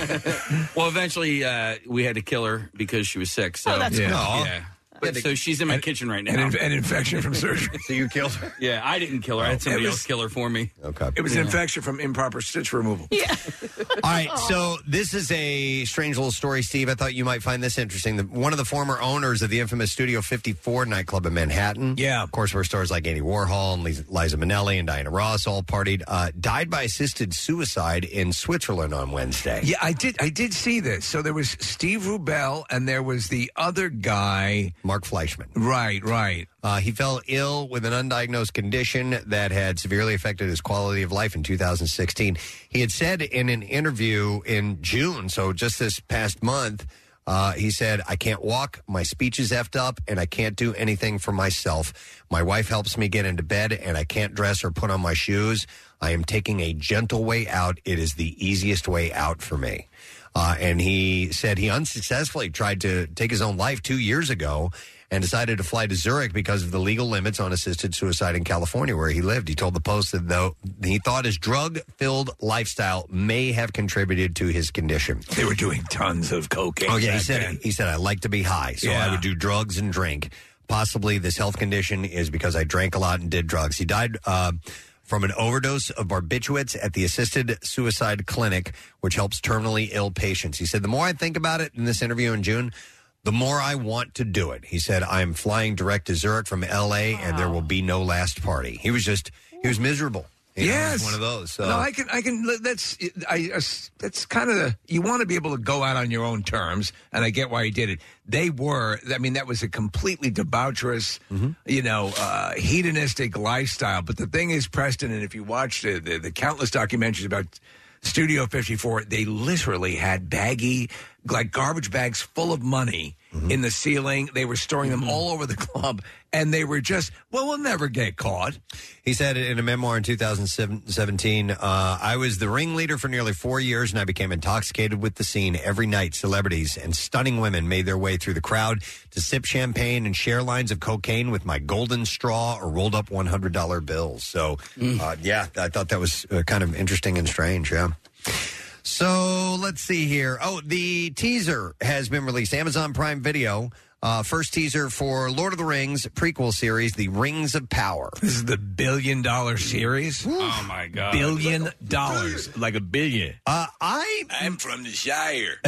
Well, eventually uh, we had to kill her because she was sick. So Oh, that's Yeah. cool. yeah. But, so she's in my kitchen right now. An, inf- an infection from surgery. So you killed her? yeah, I didn't kill her. I had somebody It was- else kill her for me. Okay. It was an infection from improper stitch removal. Yeah. All right, so this is a strange little story, Steve. I thought you might find this interesting. The, one of the former owners of the infamous Studio fifty-four nightclub in Manhattan, Yeah. of course, where stars like Andy Warhol and Liza, Liza Minnelli and Diana Ross all partied, uh, died by assisted suicide in Switzerland on Wednesday. Yeah, I did. I did see this. So there was Steve Rubel, and there was the other guy, Mark Fleischman. Right, right. Uh, he fell ill with an undiagnosed condition that had severely affected his quality of life in two thousand sixteen. He had said in an interview in June, so just this past month, uh, he said, I can't walk, my speech is effed up, and I can't do anything for myself. My wife helps me get into bed, and I can't dress or put on my shoes. I am taking a gentle way out. It is the easiest way out for me. Uh, and he said he unsuccessfully tried to take his own life two years ago and decided to fly to Zurich because of the legal limits on assisted suicide in California, where he lived. He told the Post that though he thought his drug-filled lifestyle may have contributed to his condition. They were doing tons of cocaine. Oh yeah, he back said then. he said I like to be high, so Yeah. I would do drugs and drink. Possibly this health condition is because I drank a lot and did drugs. He died uh, from an overdose of barbiturates at the assisted suicide clinic, which helps terminally ill patients. He said, the more I think about it in this interview in June, the more I want to do it. He said, I'm flying direct to Zurich from L A, and there will be no last party. He was just, he was miserable. You know, he was Yes, one of those. So. No, I can. I can. That's. I. That's kind of the. You want to be able to go out on your own terms, and I get why he did it. They were. I mean, that was a completely debaucherous, Mm-hmm. you know, uh, hedonistic lifestyle. But the thing is, Preston, and if you watch the, the the countless documentaries about Studio fifty-four, they literally had baggy, like garbage bags full of money in the ceiling. They were storing them all over the club, and they were just, well, we'll never get caught. He said in a memoir in two thousand seventeen, uh, I was the ringleader for nearly four years, and I became intoxicated with the scene. Every night, celebrities and stunning women made their way through the crowd to sip champagne and share lines of cocaine with my golden straw or rolled up one hundred dollar bills. So, uh, yeah, I thought that was uh, kind of interesting and strange, yeah. So let's see here. Oh, the teaser has been released. Amazon Prime Video. Uh, first teaser for Lord of the Rings prequel series, The Rings of Power. This is the billion dollar series. Oh, my God. Billion dollars. Like a billion. Uh, I, I'm from the Shire.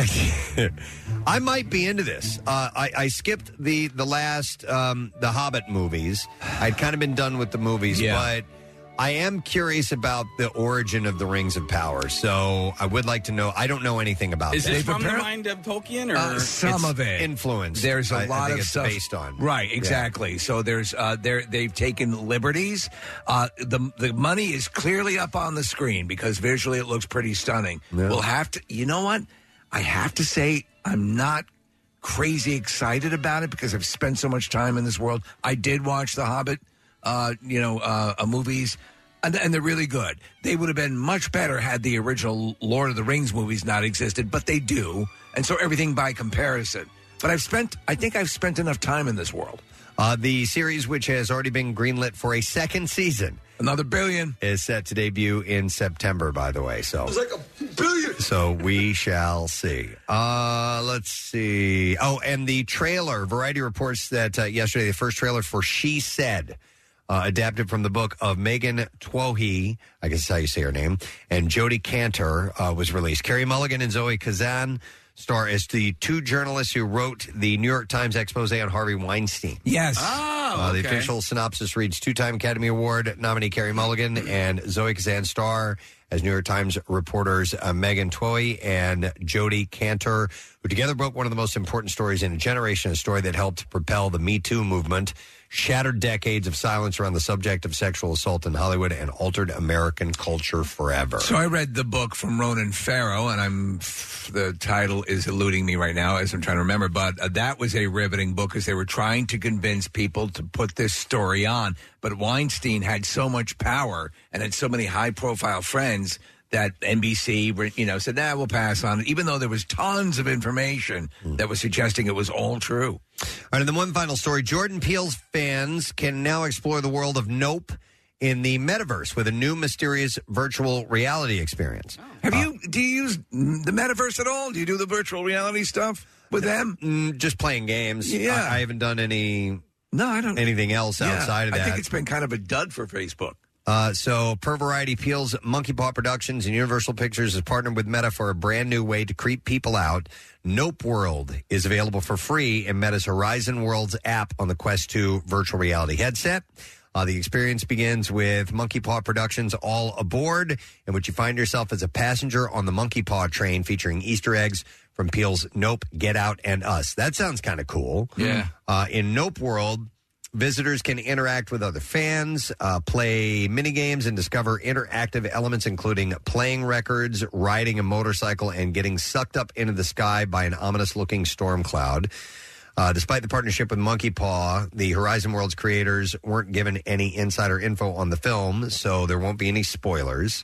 I might be into this. Uh, I, I skipped the, the last, um, the Hobbit movies. I'd kind of been done with the movies, Yeah. but I am curious about the origin of the Rings of Power, so I would like to know. I don't know anything about Is that. this from the mind of Tolkien? Or Uh, some It's of it influenced. There's a I- I lot think of it's stuff based on. right, exactly. So there's uh, there they've taken liberties. Uh, the the money is clearly up on the screen because visually it looks pretty stunning. Yeah. We'll have to. You know what? I have to say I'm not crazy excited about it because I've spent so much time in this world. I did watch The Hobbit, uh, you know, uh, uh, movies. And, and they're really good. They would have been much better had the original Lord of the Rings movies not existed, but they do. And so everything by comparison. But I've spent, I think I've spent enough time in this world. Uh, the series, which has already been greenlit for a second season, another billion, is set to debut in September, by the way. So It was like a billion. So we shall see. Uh, let's see. Oh, and the trailer. Variety reports that uh, yesterday, the first trailer for She Said, uh, adapted from the book of Megan Twohy, I guess that's how you say her name, and Jodie Cantor, uh, was released. Carey Mulligan and Zoe Kazan star as the two journalists who wrote the New York Times expose on Harvey Weinstein. Yes. Oh, Uh, the okay. official synopsis reads two-time Academy Award nominee Carey Mulligan and Zoe Kazan star as New York Times reporters uh, Megan Twohy and Jodie Cantor, who together broke one of the most important stories in a generation, a story that helped propel the Me Too movement, shattered decades of silence around the subject of sexual assault in Hollywood, and altered American culture forever. So I read the book from Ronan Farrow, and I'm the title is eluding me right now as I'm trying to remember, but uh, that was a riveting book because they were trying to convince people to put this story on. But Weinstein had so much power and had so many high-profile friends that N B C, you know, said, nah, we'll pass on it, even though there was tons of information that was suggesting it was all true. All right, and then one final story. Jordan Peele's fans can now explore the world of Nope in the metaverse with a new mysterious virtual reality experience. Have you, do you use the metaverse at all? Do you do the virtual reality stuff with them? Mm, just playing games. Yeah. I, I haven't done any No, I don't. anything else Yeah, outside of that. I think it's been kind of a dud for Facebook. Uh, so, per Variety, Peele's Monkey Paw Productions and Universal Pictures has partnered with Meta for a brand new way to creep people out. Nope World is available for free in Meta's Horizon Worlds app on the Quest two virtual reality headset. Uh, the experience begins with Monkey Paw Productions All Aboard, in which you find yourself as a passenger on the Monkey Paw train featuring Easter eggs from Peele's Nope, Get Out, and Us. That sounds kind of cool. Yeah. Uh, in Nope World, visitors can interact with other fans, uh, play minigames, and discover interactive elements, including playing records, riding a motorcycle, and getting sucked up into the sky by an ominous-looking storm cloud. Uh, despite the partnership with Monkey Paw, the Horizon Worlds creators weren't given any insider info on the film, so there won't be any spoilers.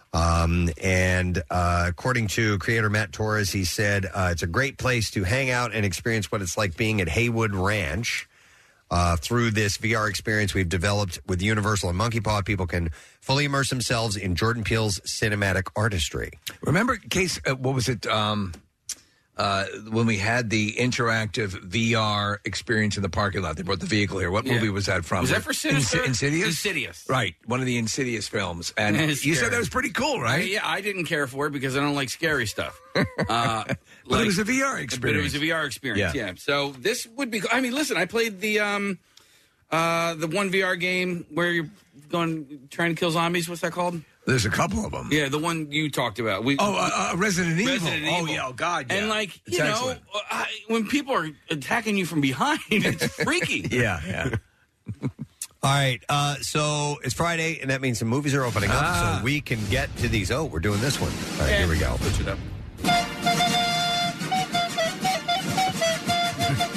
Um, and uh, according to creator Matt Torres, he said, uh, it's a great place to hang out and experience what it's like being at Haywood Ranch. Uh, through this V R experience we've developed with Universal and Monkey Paw, people can fully immerse themselves in Jordan Peele's cinematic artistry. Remember, Case, uh, what was it, um, uh, when we had the interactive V R experience in the parking lot? They brought the vehicle here. What Yeah. movie was that from? Was that for Sinister? Insi- Insidious? Insidious. Right, one of the Insidious films. And It's you said scary. that was pretty cool, right? I- yeah, I didn't care for it because I don't like scary stuff. Uh, But like- it was a V R But it experience. was a V R experience, Yeah. yeah. So this would be. I mean, listen, I played the um, uh, the one V R game where you're going trying to kill zombies. What's that called? There's a couple of them. Yeah, the one you talked about. We, Oh, uh, uh, Resident Evil. Resident Oh, Evil. yeah. Oh, God, yeah. And like It's you excellent. know, I, when people are attacking you from behind, it's freaky. Yeah, yeah. All right, uh, so it's Friday, and that means some movies are opening up, Ah. so we can get to these. Oh, we're doing this one. All right, Yeah. here we go. Switch it up.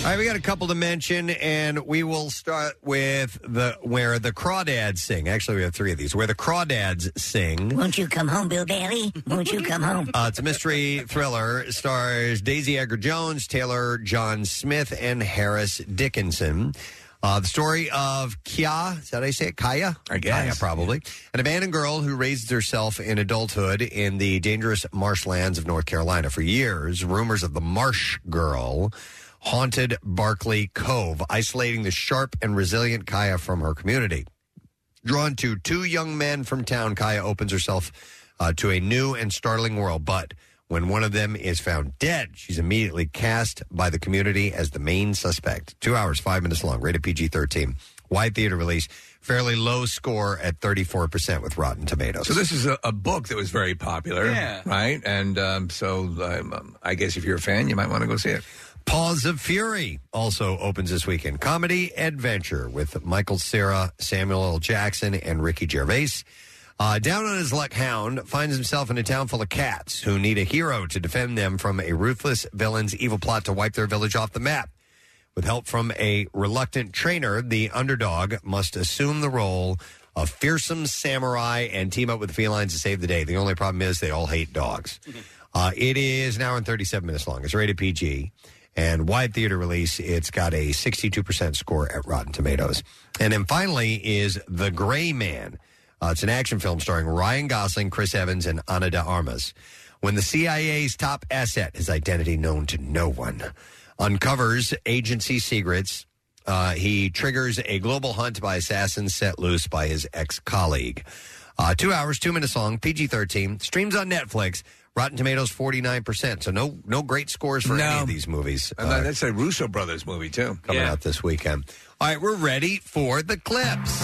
All right, we got a couple to mention, and we will start with the where the Crawdads sing. Actually, we have three of these. Where the Crawdads sing. Won't you come home, Bill Bailey? Won't you come home? Uh, it's a mystery thriller. Stars Daisy Edgar-Jones, Taylor John Smith, and Harris Dickinson. Uh, the story of Kya, is that how you say it? Kaya? I guess. Kaya, probably. An abandoned girl who raises herself in adulthood in the dangerous marshlands of North Carolina. For years, rumors of the Marsh Girl haunted Barkley Cove, isolating the sharp and resilient Kaya from her community. Drawn to two young men from town, Kaya opens herself uh, to a new and startling world. But when one of them is found dead, she's immediately cast by the community as the main suspect. Two hours, five minutes long, rated P G thirteen. Wide theater release. Fairly low score at thirty-four percent with Rotten Tomatoes. So this is a, a book that was very popular, Yeah. right? And um, so um, I guess if you're a fan, you might want to go see it. Paws of Fury also opens this weekend. Comedy adventure with Michael Cera, Samuel L. Jackson, and Ricky Gervais. Uh, down on his luck, Hound finds himself in a town full of cats who need a hero to defend them from a ruthless villain's evil plot to wipe their village off the map. With help from a reluctant trainer, the underdog must assume the role of fearsome samurai and team up with the felines to save the day. The only problem is they all hate dogs. Uh, it is an hour and thirty-seven minutes long. It's rated P G. And wide theater release, it's got a sixty-two percent score at Rotten Tomatoes. And then finally is The Gray Man. Uh, it's an action film starring Ryan Gosling, Chris Evans, and Ana de Armas. When the C I A's top asset, his identity known to no one, uncovers agency secrets, uh, he triggers a global hunt by assassins set loose by his ex-colleague. Uh, two hours, two minutes long, P G thirteen, streams on Netflix. Rotten Tomatoes, forty-nine percent. So no no great scores for No. any of these movies. And uh, that's a Russo brothers movie, too. coming out this weekend. All right, we're ready for the clips.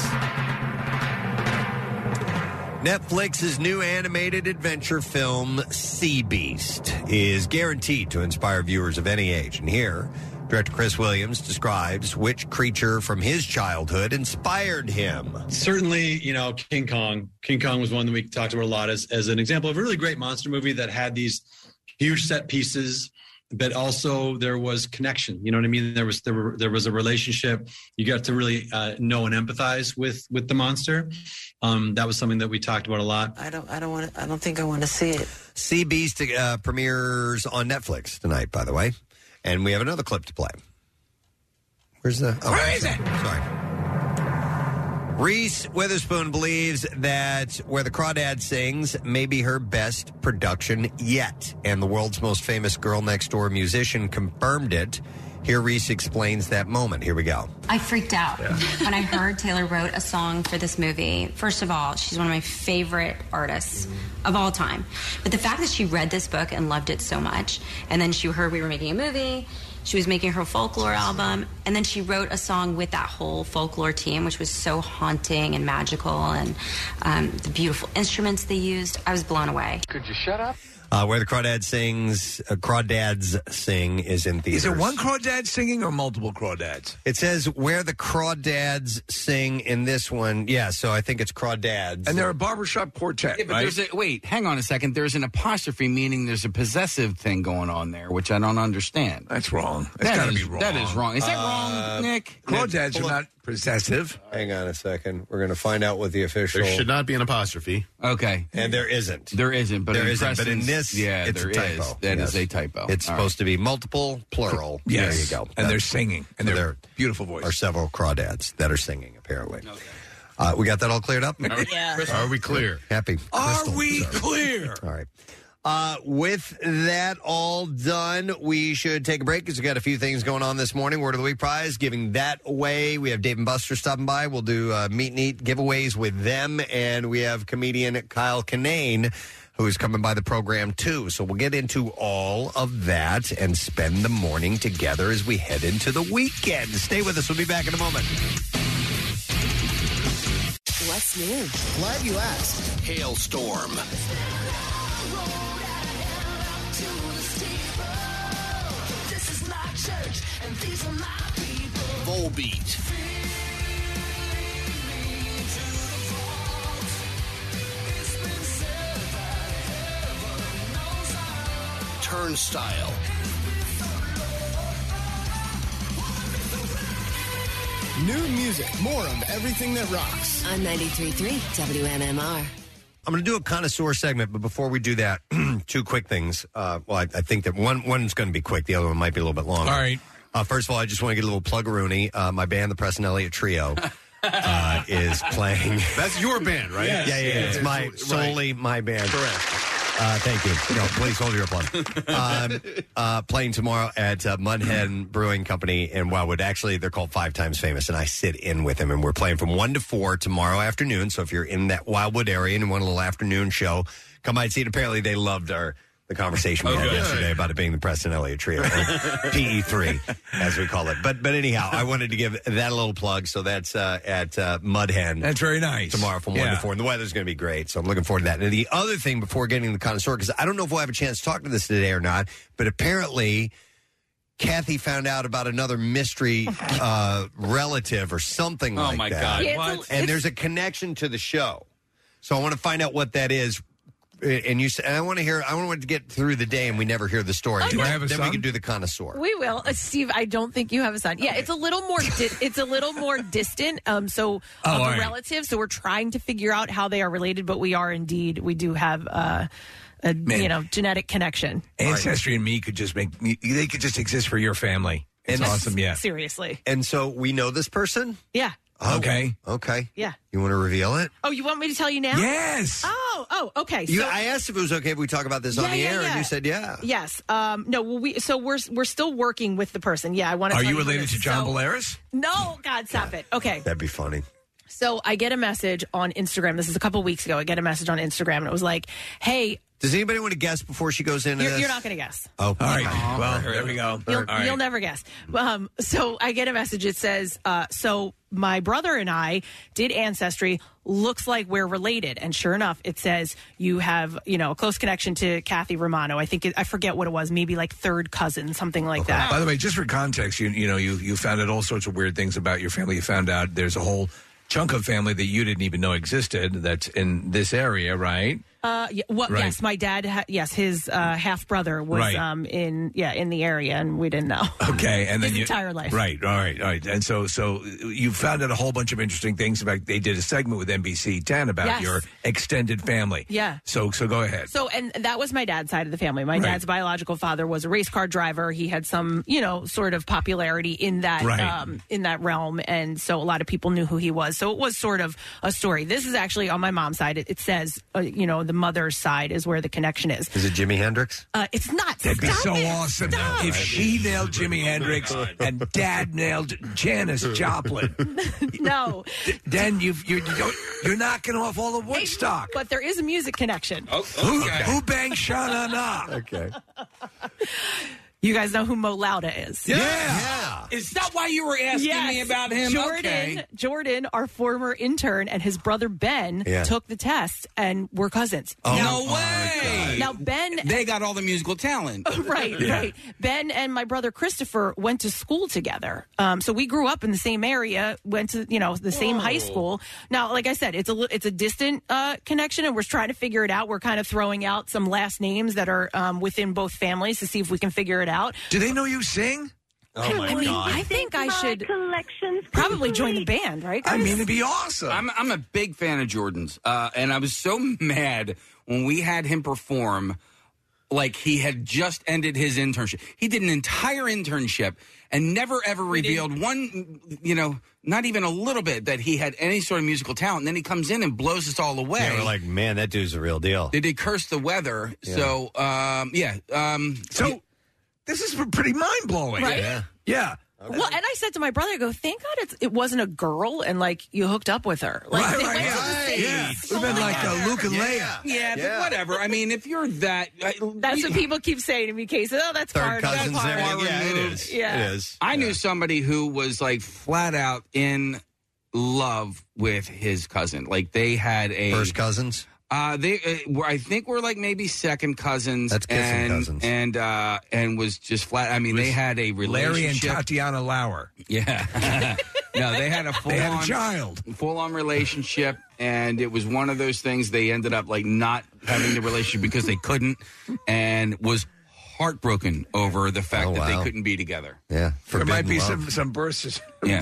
Netflix's new animated adventure film, Sea Beast, is guaranteed to inspire viewers of any age. And here, director Chris Williams describes which creature from his childhood inspired him. Certainly, you know, King Kong. King Kong was one that we talked about a lot as, as an example of a really great monster movie that had these huge set pieces, but also there was connection. You know what I mean? There was there were, there was a relationship. You got to really uh, know and empathize with with the monster. Um, that was something that we talked about a lot. I don't. I don't want. I don't think I want to see it. Sea Beast uh, premieres on Netflix tonight, by the way. And we have another clip to play. Where's the... Oh, Where is it? Sorry. Reese Witherspoon believes that Where the Crawdad Sings may be her best production yet. And the world's most famous Girl Next Door musician confirmed it. Here Reese explains that moment. Here we go. I freaked out when I heard Taylor wrote a song for this movie. First of all, she's one of my favorite artists of all time. But the fact that she read this book and loved it so much, and then she heard we were making a movie, she was making her folklore album, and then she wrote a song with that whole folklore team, which was so haunting and magical, and um, the beautiful instruments they used. I was blown away. Could you shut up? Uh, Where the Crawdad Sings, uh, Crawdads Sing is in theaters. Is it one crawdad singing or multiple crawdads? It says Where the Crawdads Sing in this one. Yeah, so I think it's Crawdads. And they're a barbershop quartet, Yeah, but right? there's a, wait, hang on a second. There's an apostrophe, meaning there's a possessive thing going on there, which I don't understand. That's wrong. It's That got to is- be wrong. That is wrong. Is that Uh, wrong, Nick? Crawdads Hold are on. not possessive. Hang on a second. We're going to find out what the official... There should not be an apostrophe. Okay. And there isn't. There isn't, but there in isn't. But in Preston's- this, yeah, it's there a typo. is. That Yes. is a typo. It's All supposed to be multiple, plural. Yes. There you go. And That- they're singing. And so they're there beautiful voices. are several crawdads that are singing, apparently. Uh, we got that all cleared up? Yeah. Are we clear? Happy. Are Crystal. we Sorry. clear? All right. Uh, with that all done, we should take a break because we've got a few things going on this morning. Word of the Week prize, giving that away. We have Dave and Buster stopping by. We'll do uh, meet and eat giveaways with them. And we have comedian Kyle Kinane, who's coming by the program too. So we'll get into all of that and spend the morning together as we head into the weekend. Stay with us. We'll be back in a moment. What's new? Glad you asked. Hailstorm. Volbeat. Turnstile. New music, more of everything that rocks. On ninety-three point three W M M R. I'm going to do a connoisseur segment, but before we do that, two quick things. Uh, well, I, I think that one one's going to be quick. The other one might be a little bit longer. All right. Uh, first of all, I just want to get a little plug-a-rooney. Uh, my band, the Preston Elliott Trio, uh, is playing. That's your band, right? Yeah, yeah, yeah. It's my solely my band. Correct. Uh, thank you. No, please hold your applause. Um, uh, playing tomorrow at uh, Mudhen Brewing Company in Wildwood. Actually, they're called Five Times Famous, and I sit in with them. And we're playing from one to four tomorrow afternoon. So if you're in that Wildwood area and you want a little afternoon show, come by and see it. Apparently, they loved our the conversation we Oh, had good. yesterday about it being the Preston Elliott Trio, or P E three, as we call it. But but anyhow, I wanted to give that a little plug. So that's uh, at uh, Mudhen. That's very nice. Tomorrow from one Yeah. to four. And the weather's going to be great. So I'm looking forward to that. And the other thing before getting to the connoisseur, because I don't know if we'll have a chance to talk to this today or not, but apparently Kathy found out about another mystery uh, relative or something Oh, like my that. God. Yeah, it's a- and it's- there's a connection to the show. So I want to find out what that is. And you, and I want to hear. I want to get through the day, and we never hear the story. Do I have a then son? we can do the connoisseur. We will, uh, Steve. I don't think you have a son. Yeah, it's a little more. Di- it's a little more distant. Um, so Oh, of all a right. relative. So we're trying to figure out how they are related, but we are indeed. We do have uh, a Man. you know genetic connection. Ancestry and me could just make they could just exist for your family. It's And- awesome, yeah. Seriously. And so we know this person. Yeah. Okay. Okay. Yeah. You want to reveal it? Oh, you want me to tell you now? Yes. Oh, oh, okay. You, so, I asked if it was okay if we talk about this on Yeah, the yeah, air, and yeah. you said yeah. Yes. Um, no. Well, we so we're we're still working with the person. Yeah, I want to. Are tell you who it related is. to John So- Bolaris? No, God, stop it. Okay. That'd be funny. So I get a message on Instagram. This is a couple weeks ago. I get a message on Instagram, and it was like, "Hey, Does anybody want to guess before she goes into you're, this? you're not going to guess. Oh, all right. Well, there we go. You'll, All right. you'll never guess." Um, so I get a message. It says, uh, "So my brother and I did Ancestry. Looks like we're related." And sure enough, it says you have, you know, a close connection to Kathy Romano. I think it, I forget what it was. Maybe like third cousin, something like that. By the way, just for context, you you know you you found out all sorts of weird things about your family. You found out there's a whole chunk of family that you didn't even know existed that's in this area, right? Uh, yeah, well, Right. yes, my dad. Ha- yes, his uh, half brother was Right. um in yeah in the area, and we didn't know. Okay, and then his you, entire life. Right, all right, all right. And so, so you found out a whole bunch of interesting things about. They did a segment with N B C ten about Yes. your extended family. Yeah. So, so go ahead. So, and that was my dad's side of the family. My Right. dad's biological father was a race car driver. He had some, you know, sort of popularity in that Right. um, in that realm, and so a lot of people knew who he was. So it was sort of a story. This is actually on my mom's side. It, it says, uh, you know, the mother's side is where the connection is. Is it Jimi Hendrix? Uh, it's not. That'd be Stop so it. awesome Stop. if she nailed Jimi Hendrix and Dad nailed Janis Joplin. No. Then you've, you're you're you're knocking off all the Woodstock. But there is a music connection. Oh, Who, okay. who banged Sha Na Na? Okay. You guys know who Mo Lauda is? Yeah. Is that why you were asking Yes. me about him? Jordan, Okay. Jordan, our former intern, and his brother Ben Yeah. took the test and were cousins. Oh, now, no way. Now Ben, They got all the musical talent. right, right. Ben and my brother Christopher went to school together. Um, so we grew up in the same area, went to you know the same high school. Now, like I said, it's a li- it's a distant uh, connection, and we're trying to figure it out. We're kind of throwing out some last names that are um, within both families to see if we can figure it out. Do they know you sing? Oh my I mean, God. I think I should probably join the band, right? I guys? mean, it'd be awesome. I'm, I'm a big fan of Jordan's, uh, and I was so mad when we had him perform like he had just ended his internship. He did an entire internship and never ever revealed one, you know, not even a little bit that he had any sort of musical talent. And then he comes in and blows us all away. Yeah, we're like, man, that dude's a real deal. They did Curse the Weather. Yeah. So, um, yeah. Um, so this is pretty mind blowing, Right? Yeah. Yeah. Well, and I said to my brother, I go, thank God it's, it wasn't a girl and like you hooked up with her. Like, Right, they right, went to yeah. the same Yeah. school We've been like together. uh, Luke and Leia. Yeah, but whatever. I mean, if you're that, I, That's what people keep saying to me, Casey. Oh, that's Third far. cousins that's and far. everything. Yeah, it is. Yeah. It is. I knew somebody who was like flat out in love with his cousin. Like they had a First cousins? Uh, they uh, were, I think, were like maybe second cousins. That's kissing and, cousins. and uh, and was just flat. I mean, they had a relationship. Larry and Tatiana Lauer. Yeah. No, they had a full They had a on child. full on relationship, and it was one of those things. They ended up like not having the relationship because they couldn't, and was heartbroken over the fact Oh, that wow. they couldn't be together. Yeah. There might be Forbidden some some bursts. Yeah.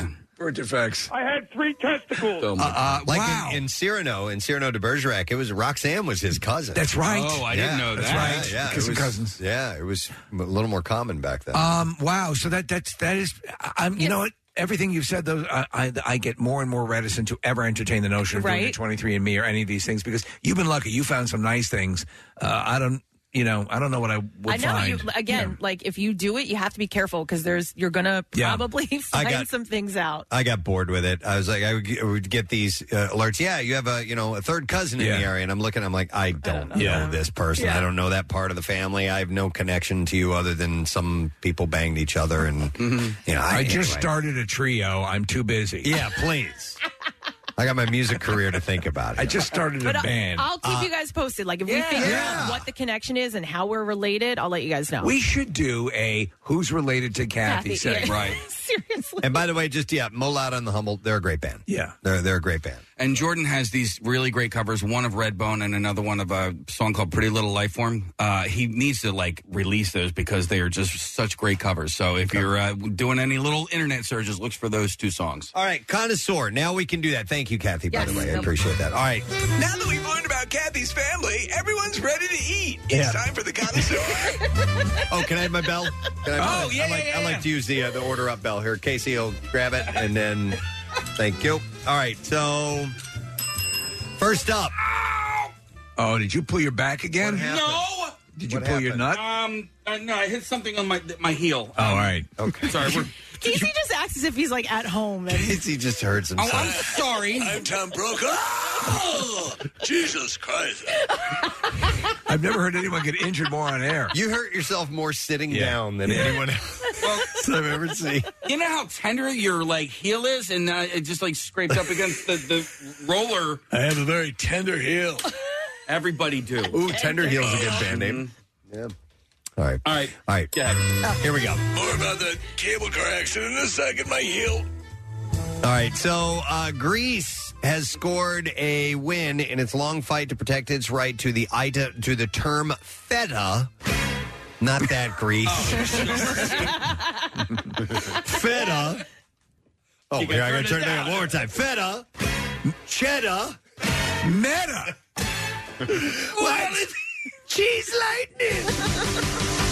birth defects. I had three testicles. Uh, uh, like in, in Cyrano, in Cyrano de Bergerac, it was Roxanne was his cousin. That's right. Oh, I Yeah, didn't know that's that. right. Yeah, it Kissing was- cousins. Yeah, it was a little more common back then. Um. Wow. So that that's that is. I- I'm. You know what? Everything you've said, though, I, I I get more and more reticent to ever entertain the notion of doing a Right. twenty-three and me or any of these things because you've been lucky. You found some nice things. Uh, I don't. You know. I don't know what I would I know find. you again. Like if you do it, you have to be careful because there's you're gonna Yeah. probably I find got- some things out. I got bored with it. I was like, I would, get- I would get these uh, alerts. Yeah, you have a you know a third cousin in Yeah. the area, and I'm looking. I'm like, I don't, know, Yeah. this person. Yeah. I don't know that part of the family. I have no connection to you other than some people banged each other, and you know, I, I just anyway. started a trio. I'm too busy. Yeah, please. I got my music career to think about. I just started But a I'll- band. I'll keep Uh, you guys posted. Like if we yeah. figure Yeah. out what the connection is and how we're related, I'll let you guys know. We should do a who's related to Kathy, Kathy, segment. yeah. Right. Seriously. And by the way, just yeah, Mo Loud and the Humble, they're a great band. Yeah. They're they're a great band. And Jordan has these really great covers, one of Redbone and another one of a song called Pretty Little Life Form. Uh, he needs to, like, release those because they are just such great covers. So if you're uh, doing any little internet searches, look for those two songs. All right, connoisseur. Now we can do that. Thank you, Kathy, by Yes. the way. I appreciate that. All right. Now that we've learned about Kathy's family, everyone's ready to eat. It's Yeah. time for the connoisseur. Oh, can I have my bell? Can I, Oh, yeah, I like, yeah, I yeah. like to use the uh, the order up bell here. Casey will grab it, and then thank you. All right, so first up. Oh, did you pull your back again? No! Did you What pull your happened? nut? Um, uh, no, I hit something on my my heel. Oh, all right. Okay. Sorry, we're... Casey just acts as if he's like at home. And Casey just heard some Oh, stuff. I'm sorry. I'm Tom Brokaw. Oh, Jesus Christ. I've never heard anyone get injured more on air. You hurt yourself more sitting Yeah. down than Yeah. anyone else I've ever seen. You know how tender your like heel is, and uh, it just like scraped up against the, the roller. I have a very tender heel. Everybody do. Ooh, Tender Heel's a good band name. Yeah. All right. All right. All right. Go ahead. Here we go. More about the cable car accident in a second, my heel. All right, so uh, Greece has scored a win in its long fight to protect its right to the ita- to the term feta. Not that Greece. Feta. Oh, You here, can I gotta turn turn it it down down. one more time. Feta, cheddar, Meta. well, it's cheese lightning.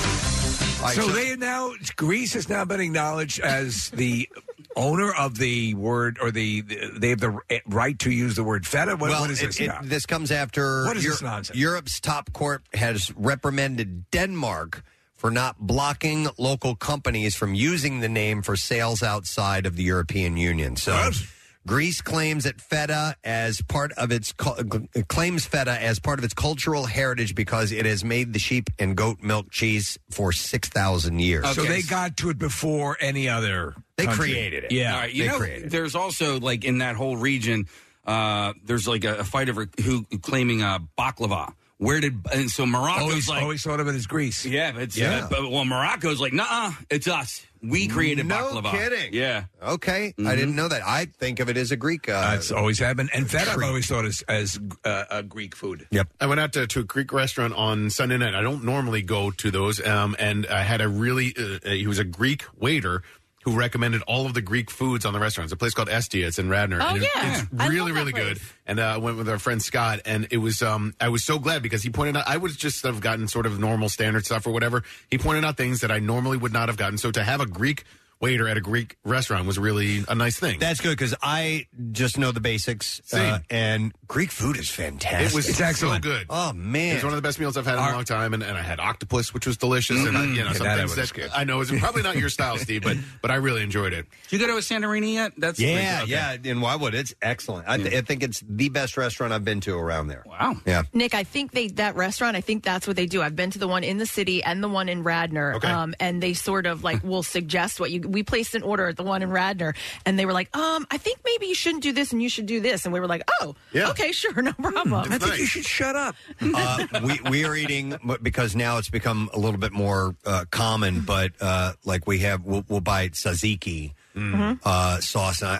All right, So they are now, Greece has now been acknowledged as the owner of the word, or the, they have the right to use the word feta. What, well, what is it- this it- now? this comes after What is Eu- this nonsense? Europe's top court has reprimanded Denmark for not blocking local companies from using the name for sales outside of the European Union. So What? Greece claims that feta as part of its cu- claims feta as part of its cultural heritage because it has made the sheep and goat milk cheese for six thousand years. So they got to it before any other They country. created it. Yeah. All right, you they know, created it. there's also like in that whole region, uh, there's like a, a fighter who claiming uh, baklava. Where did and so Morocco's Always, like always thought of it as Greece. yeah, but it's Yeah. Uh, but, well Morocco's like nah, it's us. We created No baklava. kidding. Yeah. Okay, I didn't know that. I think of it as a Greek. Uh, That's always happened. And feta, I've treat. always thought as, as uh, a Greek food. Yep. I went out to, to a Greek restaurant on Sunday night. I don't normally go to those, um, and I had a really. Uh, he was a Greek waiter who recommended all of the Greek foods on the restaurant. It's a place called Estia. It's in Radnor. Oh, and it- yeah. it's I really, love that really place. good. And uh, I went with our friend Scott, and it was. Um, I was so glad because he pointed out I would just have gotten sort of normal standard stuff or whatever. He pointed out things that I normally would not have gotten. So to have a Greek waiter at a Greek restaurant was really a nice thing. That's good because I just know the basics, uh, Same. and Greek food is fantastic. It was It's so excellent. good. Oh man, It was one of the best meals I've had in a Our- long time, and, and I had octopus, which was delicious, and I, you know Yeah, some that things I would that skip. I know is probably not your style, Steve, but but I really enjoyed it. Did you go to a Santorini yet? That's yeah, okay. yeah, in Wildwood, it's excellent. I, th- I think it's the best restaurant I've been to around there. Wow. Yeah, Nick, I think they that restaurant. I think that's what they do. I've been to the one in the city and the one in Radnor, Okay. um, and they sort of like will suggest what you. We placed an order at the one in Radnor, and they were like, "Um, I think maybe you shouldn't do this and you should do this," and we were like, "Oh, Yeah. okay, sure, no problem." I think nice. you should shut up. uh, we we are eating because now it's become a little bit more uh, common. But uh, like we have, we'll, we'll buy tzatziki Mm-hmm. uh, sauce, and I, I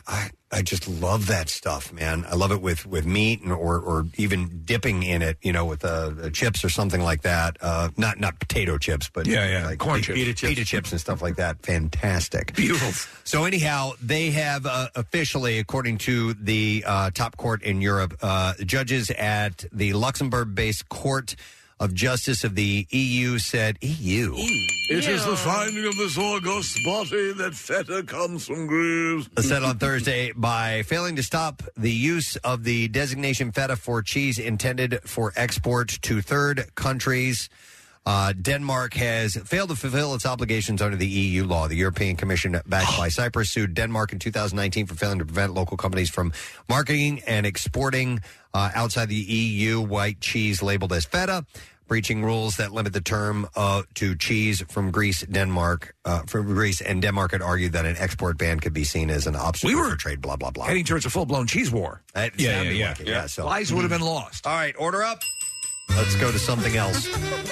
I just love that stuff, man. I love it with, with meat and, or or even dipping in it, you know, with uh, chips or something like that. Uh, not not potato chips, but Yeah, yeah. like Corn pita, chips. pita chips. Pita chips and stuff like that. Fantastic. Beautiful. So anyhow, they have uh, officially, according to the uh, top court in Europe, uh, judges at the Luxembourg-based Court of Justice of the E U said, E U? It is the finding of this august body that feta comes from Greece. Said on Thursday, by failing to stop the use of the designation feta for cheese intended for export to third countries, uh, Denmark has failed to fulfill its obligations under the E U law. The European Commission, backed by Cyprus, sued Denmark in two thousand nineteen for failing to prevent local companies from marketing and exporting uh, outside the E U white cheese labeled as feta, breaching rules that limit the term uh, to cheese from Greece, Denmark, uh, from Greece, and Denmark had argued that an export ban could be seen as an obstacle We were for trade. Blah blah blah. Heading towards a full-blown cheese war. It Yeah, sounded yeah, like it, yeah. yeah. So Lives would have been lost. All right, order up. Let's go to something else.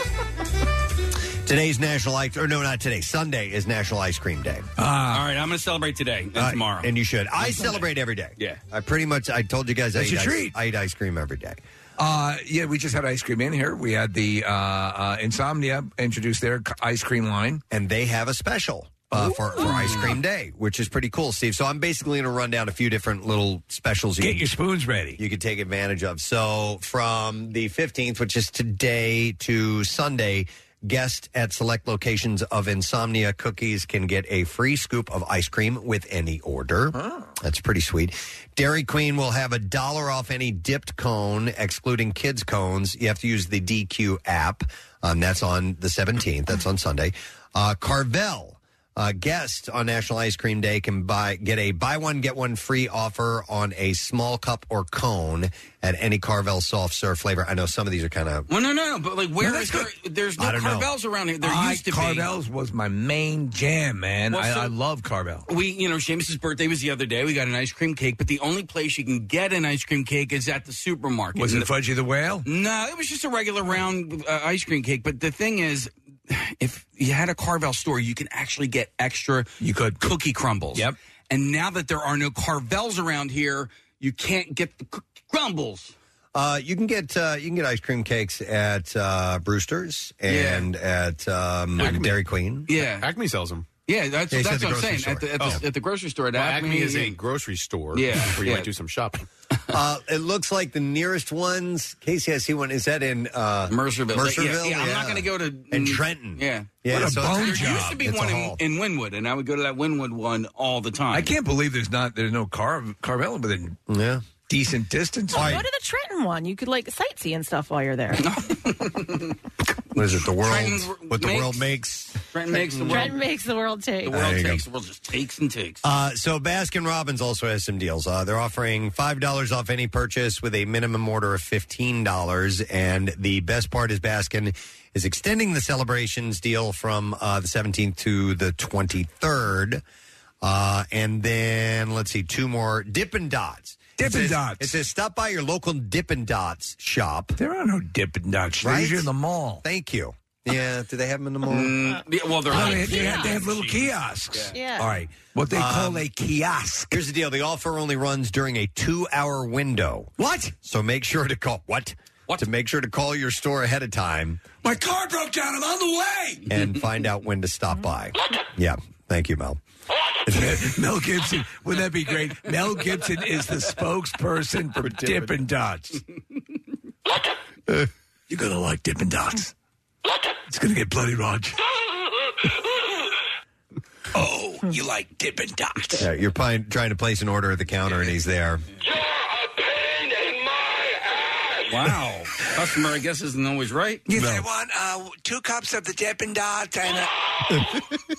Today's National Ice, or no, not today. Sunday is National Ice Cream Day. All right, I'm going to celebrate today and Uh, tomorrow. and you should. I celebrate every day. Yeah. I pretty much. I told you guys I That's eat, your ice, treat. I eat ice cream every day. Uh, yeah, we just had ice cream in here. We had the uh, uh, Insomnia introduce their c- ice cream line. And they have a special uh, for, for Ice Cream Day, which is pretty cool, Steve. So I'm basically going to run down a few different little specials. You Get can, your spoons ready. You can take advantage of. So from the fifteenth, which is today, to Sunday, guests at select locations of Insomnia Cookies can get a free scoop of ice cream with any order. That's pretty sweet. Dairy Queen will have a dollar off any dipped cone, excluding kids' cones. You have to use the D Q app. Um, that's on the seventeenth. That's on Sunday. Uh, Carvel. Uh, guests on National Ice Cream Day can buy get a buy one, get one free offer on a small cup or cone at any Carvel soft serve flavor. I know some of these are kind of... Well, no, no, no, but like, where No, is that's there? There's no I don't know. Carvels around here. There I, used to Carvel's was my main jam, man. Well, I, so- I love Carvel. be. We, you know, Seamus's birthday was the other day. We got an ice cream cake, but the only place you can get an ice cream cake is at the supermarket. Was And it Fudgy the Whale? No, it was just a regular round uh, ice cream cake. But the thing is, if you had a Carvel store, you can actually get extra You could. cookie crumbles. Yep. And now that there are no Carvels around here, you can't get the cookie crumbles. Uh, you can get uh, you can get ice cream cakes at uh, Brewster's and at um, Dairy Queen. Yeah. Acme sells them. Yeah, that's, Yeah, he that's said what the I'm grocery saying. At the, at, the, store. at the grocery store, at Well, Acme, Acme is a yeah. grocery store Yeah, where you yeah. might do some shopping. Uh, it looks like the nearest ones, Casey, I see one. Is that in uh, Mercerville. Mercerville? Yeah, yeah, I'm not going to go to And Trenton. Yeah, Yeah, What a so bone it's- there job. used to be It's a one in, haul. in Wynwood, and I would go to that Wynwood one all the time. I can't believe there's not there's no Car Carvel within Yeah. decent distance. Go to the Trenton one. You could like sightsee and stuff while you're there. What is it? The world, Trenton's what the makes- world makes. Trenton makes the world. Trenton makes the world take. The world There you go. takes. The world just takes and takes. Uh, so Baskin Robbins also has some deals. Uh, they're offering five dollars off any purchase with a minimum order of fifteen dollars. And the best part is Baskin is extending the celebrations deal from uh, the seventeenth to the twenty-third. Uh, and then, let's see, two more. Dippin' Dots. It Dippin' says- Dots. It says stop by your local Dippin' Dots shop. There are no Dippin' Dots. Right? These are in the mall. Thank you. Yeah, do they have them in the mall? Mm, yeah, well, they're Oh, like they, they have, they have little kiosks. kiosks. Yeah. All right. What they call Um, a kiosk. Here's the deal. The offer only runs during a two-hour window. What? So make sure to call. What? What? To make sure to call your store ahead of time My car broke down. I'm on the way. and find out when to stop by. Yeah. Thank you, Mel. Mel Gibson. Wouldn't that be great? Mel Gibson is the spokesperson for Dippin' Dots. You're going to like Dippin' Dots. It's going to get bloody, Raj. Oh, you like Dippin' Dots. Yeah, you're pi- trying to place an order at the counter, and he's there. Wow. Customer, I guess, isn't always right. Yes, I want uh, two cups of the Dippin' Dots and a...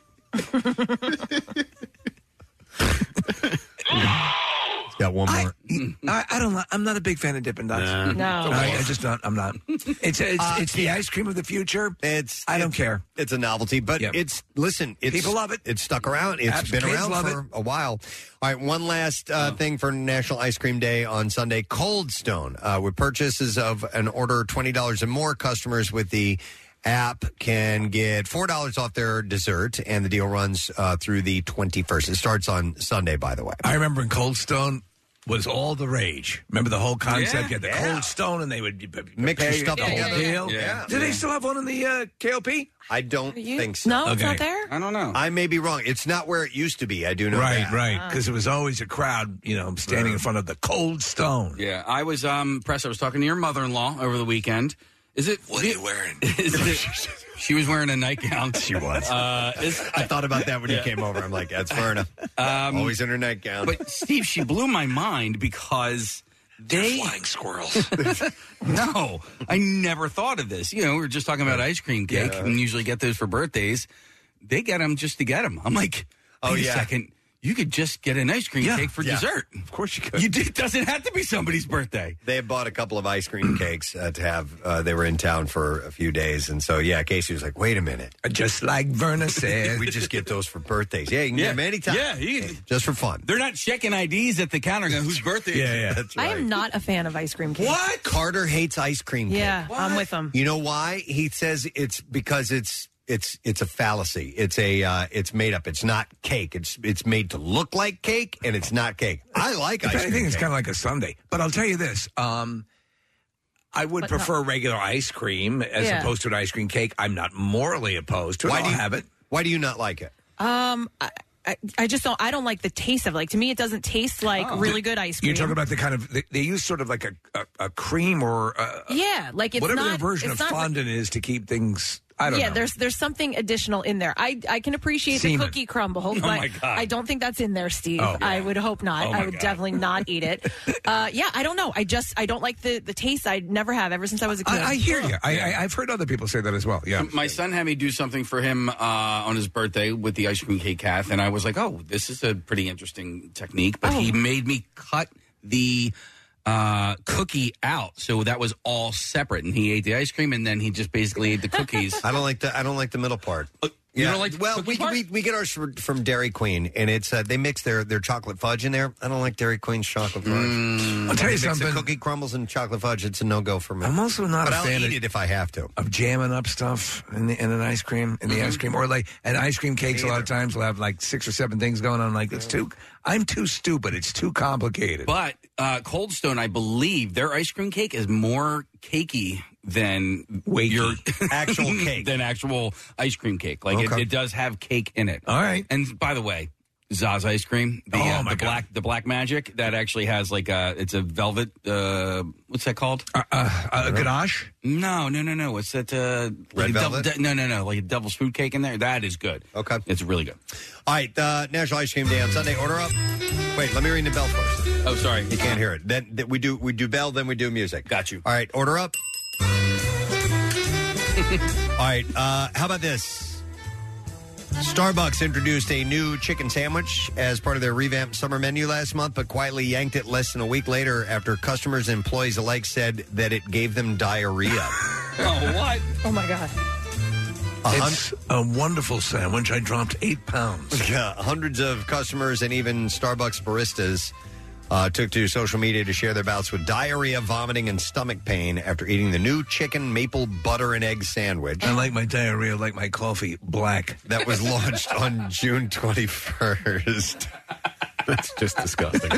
Got one more. I, I don't. li- I'm not a big fan of Dippin' Dots. Nah. No. I, I just don't. I'm not. It's it's, Uh, it's the ice cream of the future. It's. I don't it's- care. It's a novelty, but Yep. it's. Listen, it's, People love it. It's stuck around. It's Abs- been kids around love for it. a while. All right, one last uh, thing for National Ice Cream Day on Sunday. Cold Stone. Uh, with purchases of an order twenty dollars and more, customers with the app can get four dollars off their dessert, and the deal runs uh, through the twenty-first. It starts on Sunday, by the way. I remember in Cold Stone was all the rage. Remember the whole concept? Yeah, you had the yeah. Cold Stone, and they would Mix your pay stuff the whole together. deal. Yeah. Do they still have one in the uh, K O P? I don't think so. No, it's Okay. not there? I don't know. I may be wrong. It's not where it used to be. I do know Right, that. right. Because it was always a crowd, you know, standing in front of the Cold Stone. Yeah, I was um press. I was talking to your mother-in-law over the weekend. Is it? What are you wearing? Is it? She was wearing a nightgown. She was. Uh, is, I thought about that when Yeah. you came over. I'm like, that's Verna. Um, Always in her nightgown. But Steve, she blew my mind because they flying squirrels. No, I never thought of this. You know, we were just talking about ice cream cake, Yeah. and usually get those for birthdays. They get them just to get them. I'm like, Oh, wait a yeah. second. You could just get an ice cream Yeah, cake for yeah. dessert. Of course you could. You did, it doesn't have to be somebody's birthday. They had bought a couple of ice cream cakes uh, to have. Uh, they were in town for a few days. And so, yeah, Casey was like, wait a minute. Just like Verna said. We just get those for birthdays. Yeah, you can get them anytime. Yeah, you, Just for fun. they're not checking I Ds at the counter going, whose birthday is Yeah, it? yeah. That's I right. am not a fan of ice cream cake. What? Carter hates ice cream cake. Yeah, I'm with him. You know why? He says it's because it's it's it's a fallacy. It's a uh, it's made up. It's not cake. It's it's made to look like cake, and it's not cake. I like If ice anything, cream it's cake. kind of like a sundae. But I'll tell you this. Um, I would But prefer regular ice cream as Yeah. opposed to an ice cream cake. I'm not morally opposed to it. Why I'll do you have it. Why do you not like it? Um, I, I, I just don't. I don't like the taste of it. Like to me, it doesn't taste like really good ice cream. You're talking about the kind of they, they use sort of like a a, a cream or a, yeah, like it's whatever not, their version it's of not like- fondant is to keep things. I don't yeah, know. there's there's something additional in there. I I can appreciate Semen. the cookie crumble, but my God. I don't think that's in there, Steve. Oh, yeah. I would hope not. Oh, my I would God. definitely not eat it. Uh, yeah, I don't know. I just I don't like the the taste. I never have ever since I was a kid. I, I hear you. I, I, I've heard other people say that as well. Yeah. My son had me do something for him uh, on his birthday with the ice cream cake Kath, and I was like, oh, this is a pretty interesting technique. But he made me cut the uh, cookie out, so that was all separate. And he ate the ice cream, and then he just basically ate the cookies. I don't like the I don't like the middle part. You don't like the well, cookie we, part? we we get ours from, from Dairy Queen, and it's uh, they mix their, their chocolate fudge in there. I don't like Dairy Queen's chocolate fudge. I'll tell you They mix the something. cookie crumbles and chocolate fudge. It's a no go for me. I'm also not but a I'll fan eat of, it if I have to. of jamming up stuff in, the, in an ice cream, in the ice cream, or like an ice cream cakes. A lot of times will have like six or seven things going on. Like it's too. I'm too stupid. It's too complicated. But uh, Cold Stone, I believe their ice cream cake is more cakey than Wakey. your Actual cake. than actual ice cream cake. Like Okay. it, it does have cake in it. All right. And by the way, Zaz ice cream, the, Oh, uh, my the God. black the black magic that actually has like a it's a velvet. Uh, what's that called? Uh, uh, uh, ganache. No, no, no, no. What's that? Uh, like Red a double, velvet? de- no, no, no. Like a devil's food cake in there. That is good. Okay. It's really good. All right, uh, National Ice Cream Day on Sunday. Order up. Wait, let me ring the bell first. Oh, sorry. You can't hear it. Then then we do we do bell, then we do music. Got you. All right, order up. All right, uh, how about this? Starbucks introduced a new chicken sandwich as part of their revamped summer menu last month, but quietly yanked it less than a week later after customers and employees alike said that it gave them diarrhea. Oh, what? oh my god. A hun- It's a wonderful sandwich. I dropped eight pounds. Yeah, hundreds of customers and even Starbucks baristas uh, took to social media to share their bouts with diarrhea, vomiting, and stomach pain after eating the new chicken maple butter and egg sandwich. I like my diarrhea like my coffee black. That was launched on June twenty-first. That's just disgusting.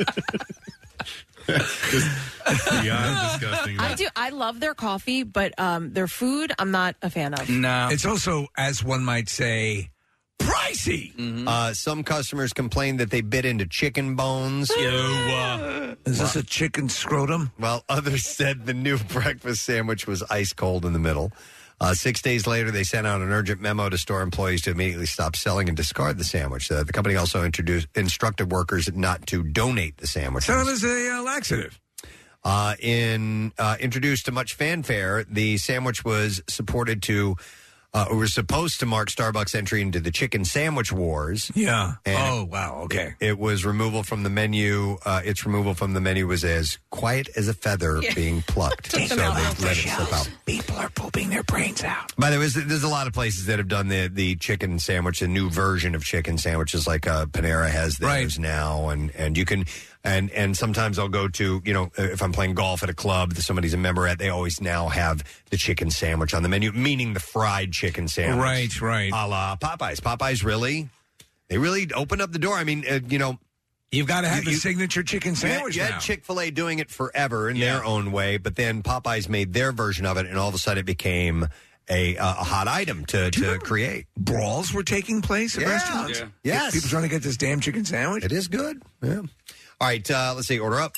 Just beyond disgusting. I do. I love their coffee, but um, their food, I'm not a fan of. No. It's also, as one might say, pricey. Mm-hmm. Uh, some customers complained that they bit into chicken bones. uh, Is this a chicken scrotum? While others said the new breakfast sandwich was ice cold in the middle. Uh, six days later, they sent out an urgent memo to store employees to immediately stop selling and discard the sandwich. Uh, the company also introduced instructed workers not to donate the sandwich. So it is a uh, laxative. Uh, in uh, introduced to much fanfare, the sandwich was supported to. Uh, it was supposed to mark Starbucks' entry into the chicken sandwich wars. Yeah. And oh, wow. Okay. It was removal from the menu. Uh, its removal from the menu was as quiet as a feather Yeah. being plucked. Took so them out they of the let it slip out. People are pooping their brains out. By the way, there's, there's a lot of places that have done the, the chicken sandwich, a new version of chicken sandwiches, like uh, Panera has theirs Right. now, and, and you can. And and sometimes I'll go to, you know, if I'm playing golf at a club that somebody's a member at, they always now have the chicken sandwich on the menu, meaning the fried chicken sandwich. Right, right. A la Popeyes. Popeyes really, they really opened up the door. I mean, uh, you know. You've got to have you, the you, signature chicken sandwich You had, now. had Chick-fil-A doing it forever in yeah. their own way, but then Popeyes made their version of it, and all of a sudden it became a, uh, a hot item to, to create. Brawls were taking place at yeah. restaurants? Yeah. Yes. People trying to get this damn chicken sandwich? It is good. Yeah. All right, uh, let's see. Order up.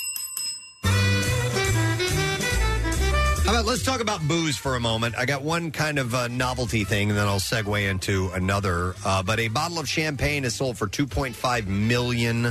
How about let's talk about booze for a moment. I got one kind of uh, novelty thing, and then I'll segue into another. Uh, but a bottle of champagne is sold for two point five million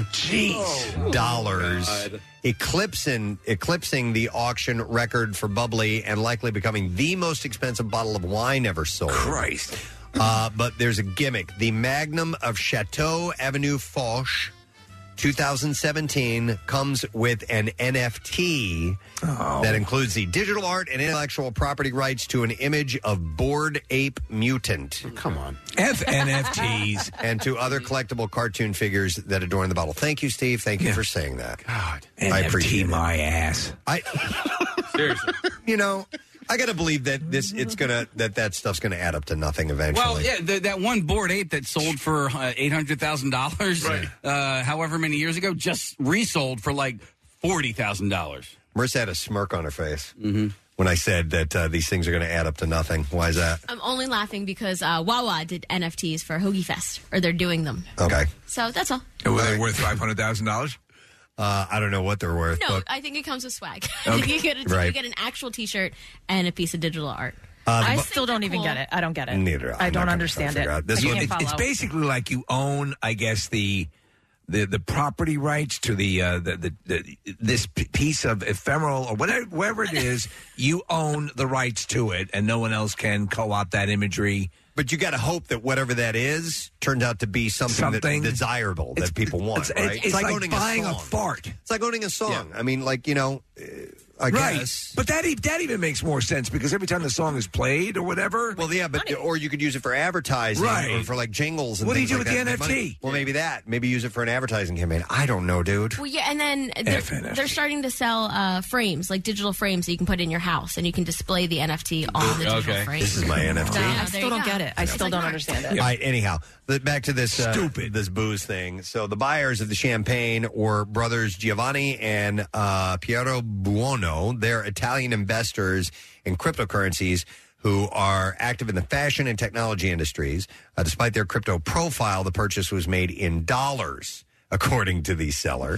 dollars, Oh, eclipsing eclipsing the auction record for bubbly, and likely becoming the most expensive bottle of wine ever sold. Christ! Uh, but there's a gimmick: the Magnum of Chateau Avenue Foch. twenty seventeen comes with an N F T oh. that includes the digital art and intellectual property rights to an image of Bored Ape Mutant. Oh, come on. F N F Ts. And to other collectible cartoon figures that adorn the bottle. Thank you, Steve. Thank you yeah. for saying that. God. I N F T appreciate my it. ass. I, Seriously. You know, I got to believe that this it's gonna that that stuff's gonna add up to nothing eventually. Well, yeah, the, that one Bored Ape that sold for uh, eight hundred thousand dollars, Right. uh, however many years ago, just resold for like forty thousand dollars. Marissa had a smirk on her face mm-hmm. when I said that uh, these things are going to add up to nothing. Why is that? I'm only laughing because uh, Wawa did N F Ts for Hoagie Fest, or they're doing them. Okay. So that's all. And were they worth five hundred thousand dollars? Uh, I don't know what they're worth. No, but I think it comes with swag. Okay. you, get a t- Right. you get an actual T-shirt and a piece of digital art. Uh, I bu- still don't even cool. get it. I don't get it. Neither. I'm I not don't gonna understand figure it. out. This I one- can't It, it's follow. basically like you own, I guess, the the the property rights to the uh, the, the, the this p- piece of ephemeral or whatever wherever it is. You own the rights to it, and no one else can co-opt that imagery. But you got to hope that whatever that is turns out to be something, Something- that's desirable that people want. it's- right? it's like owning buying a song. fart. It's like owning a song. I mean, like you know, uh, I right. guess. But that e- that even makes more sense because every time the song is played or whatever. Well, yeah, but or you could use it for advertising, Right. or for like jingles. And What do you things do like with that the to make N F T? money. Well, maybe that. Maybe use it for an advertising campaign. I don't know, dude. Well, yeah, and then they're, F N F T. they're starting to sell uh, frames, like digital frames that you can put in your house, and you can display the N F T on the digital Okay. frame. This is my N F T. So, I there still you don't go. get it. I It's still like don't art. understand it. All right, anyhow, the- back to this uh, Stupid. this booze thing. So the buyers of the champagne were brothers Giovanni and uh, Piero Buono. They're Italian investors in cryptocurrencies who are active in the fashion and technology industries. Uh, despite their crypto profile, the purchase was made in dollars, according to the seller.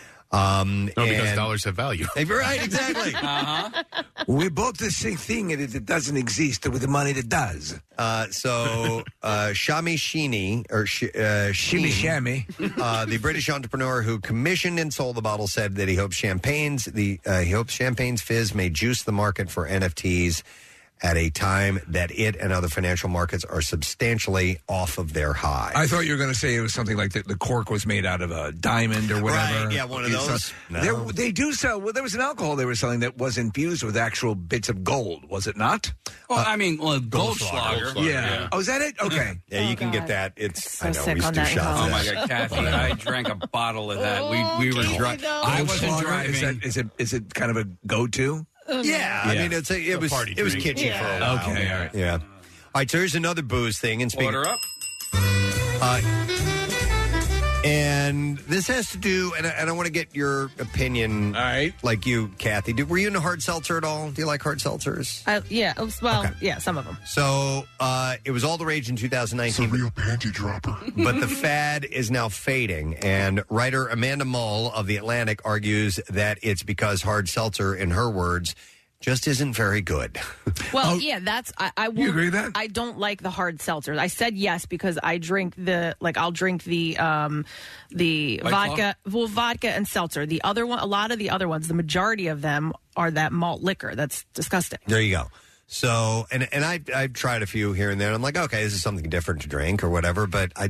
Um, No, because and- dollars have value. Right, exactly. Uh-huh. We bought the same thing and it, it doesn't exist with the money that does. Uh, so, uh, Shami Sheeny, or sh- uh, Shimmy Sheen, Shammy. uh, the British entrepreneur who commissioned and sold the bottle, said that he hopes champagne's the uh, he hopes champagne's fizz may juice the market for N F Ts at a time that it and other financial markets are substantially off of their high. I thought you were going to say it was something like the, the cork was made out of a diamond or whatever. Right, yeah, one of So- those. No. There- They do sell. Well, there was an alcohol they were selling that was infused with actual bits of gold. Was it not? Well, I mean, well, Goldschlager. Goldschlager, yeah. Oh, is that it? Okay. Yeah, you can get God. that. It's So I know sick we on do that in shots. Oh of my that. God, Kathy! I drank a bottle of that. We we were driving. I wasn't Goldschlager, driving. Is, that, is it is it kind of a go-to? Yeah, I mean, it's a, it was party it was drink. kitschy for a while. Okay, all right. Yeah. All right, so here's another booze thing. And speaking, Order up. Uh, and this has to do, and I, and I want to get your opinion, All right. like you, Kathy. Do, were you into hard seltzer at all? Do you like hard seltzers? I, yeah. it was- Well, Okay. yeah, some of them. So uh, it was all the rage in two thousand nineteen. Real panty dropper. But the fad is now fading, and writer Amanda Mull of The Atlantic argues that it's because hard seltzer, in her words, just isn't very good. Well, yeah, that's I. I won't, Oh. agree with that? I don't like the hard seltzers. I said yes because I drink the like I'll drink the um the White vodka, well, vodka and seltzer. The other one, a lot of the other ones, the majority of them are that malt liquor. That's disgusting. There you go. So, and and I I've tried a few here and there, and I'm like, okay, this is something different to drink or whatever, but I just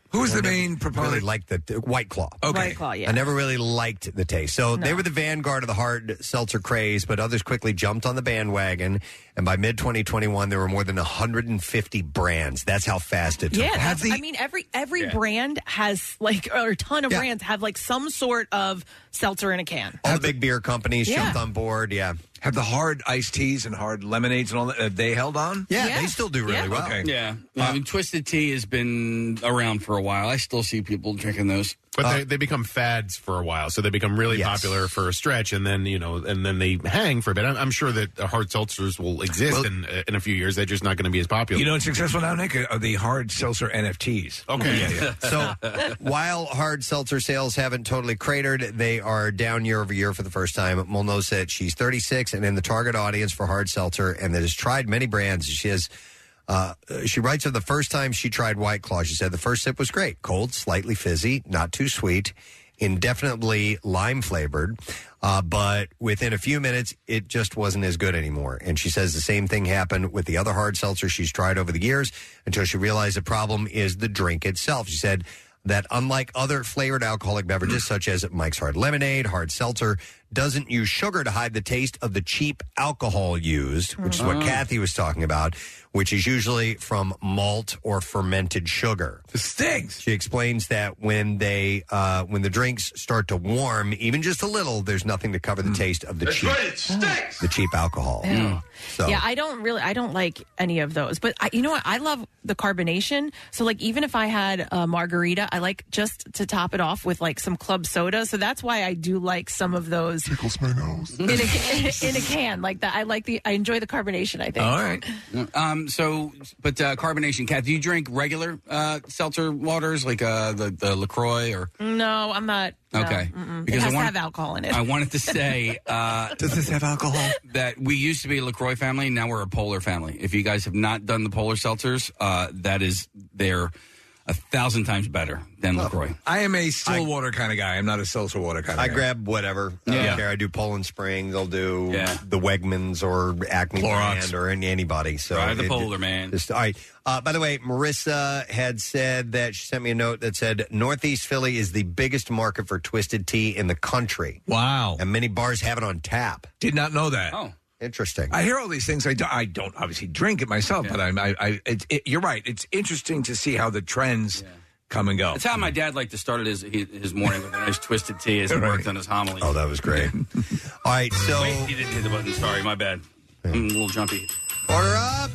Who was I the never main proponent? Really liked the the White Claw. Okay. White Claw, yeah. I never really liked the taste. So No. they were the vanguard of the hard seltzer craze, but others quickly jumped on the bandwagon. And by mid twenty twenty-one, there were more than one hundred fifty brands. That's how fast it took. Yeah, off. that's, I mean, every every Yeah. brand has like, or a ton of Yeah. brands have like some sort of seltzer in a can. All the big beer companies Yeah. jumped on board. Yeah. Have the hard iced teas and hard lemonades and all that, have they held on? Yeah, Yeah. they still do really Yeah. well. Okay. Yeah. I mean, Twisted Tea has been around for a while. I still see people drinking those. But Uh, they, they become fads for a while, so they become really Yes. popular for a stretch, and then you know, and then they hang for a bit. I'm, I'm sure that uh, hard seltzers will exist Well- in uh, in a few years. They're just not going to be as popular. You know what's successful now, Nick? Are the hard seltzer N F Ts. Okay. Yeah, yeah. So while hard seltzer sales haven't totally cratered, they are down year over year for the first time. Mulno said she's thirty-six and in the target audience for hard seltzer, and that has tried many brands. She has. Uh, she writes of the first time she tried White Claw. She said the first sip was great, cold, slightly fizzy, not too sweet, indefinitely lime flavored. Uh, but within a few minutes, it just wasn't as good anymore. And she says the same thing happened with the other hard seltzer she's tried over the years until she realized the problem is the drink itself. She said that unlike other flavored alcoholic beverages such as Mike's Hard Lemonade, hard seltzer doesn't use sugar to hide the taste of the cheap alcohol used, which is what Mhm. Kathy was talking about, which is usually from malt or fermented sugar. It stinks. She explains that when they uh, when the drinks start to warm, even just a little, there's nothing to cover the taste of the That's cheap right, it stinks. the cheap alcohol. Ew. So Yeah, I don't really, I don't like any of those. But I, you know what? I love the carbonation. So like, even if I had a margarita, I like just to top it off with like some club soda. So that's why I do like some of those tickles my nose in a, in a can like that. I like the, I enjoy the carbonation. I think. All right. Um. So, but uh, carbonation, Kat, do you drink regular uh, seltzer waters like uh, the the LaCroix or? No, I'm not. No, Okay. mm-mm. it Because has I want- to have alcohol in it. I wanted to say, uh, does this have alcohol? That we used to be a LaCroix family, now we're a Polar family. If you guys have not done the Polar seltzers, uh, that is they're a thousand times better than LaCroix. I am a still water kind of guy. I'm not a seltzer water kind of I guy. grab whatever. I Yeah. don't care. I do Poland Spring. They'll do Yeah. the Wegmans or Acme Clorox. brand or any, anybody. So Try the it- Polar, man. Just, all right. Uh, by the way, Marissa had said that she sent me a note that said Northeast Philly is the biggest market for Twisted Tea in the country. Wow. And many bars have it on tap. Did not know that. Oh. Interesting. I hear all these things. I, do, I don't obviously drink it myself, but I'm, I, I, it, it, you're right. It's interesting to see how the trends come and go. That's how my dad liked to start his his, his morning with a nice twisted tea as he Right. worked on his homily. Oh, that was great. All right, so Wait, you didn't hit the button. Sorry, my bad. I'm a little jumpy. Order up.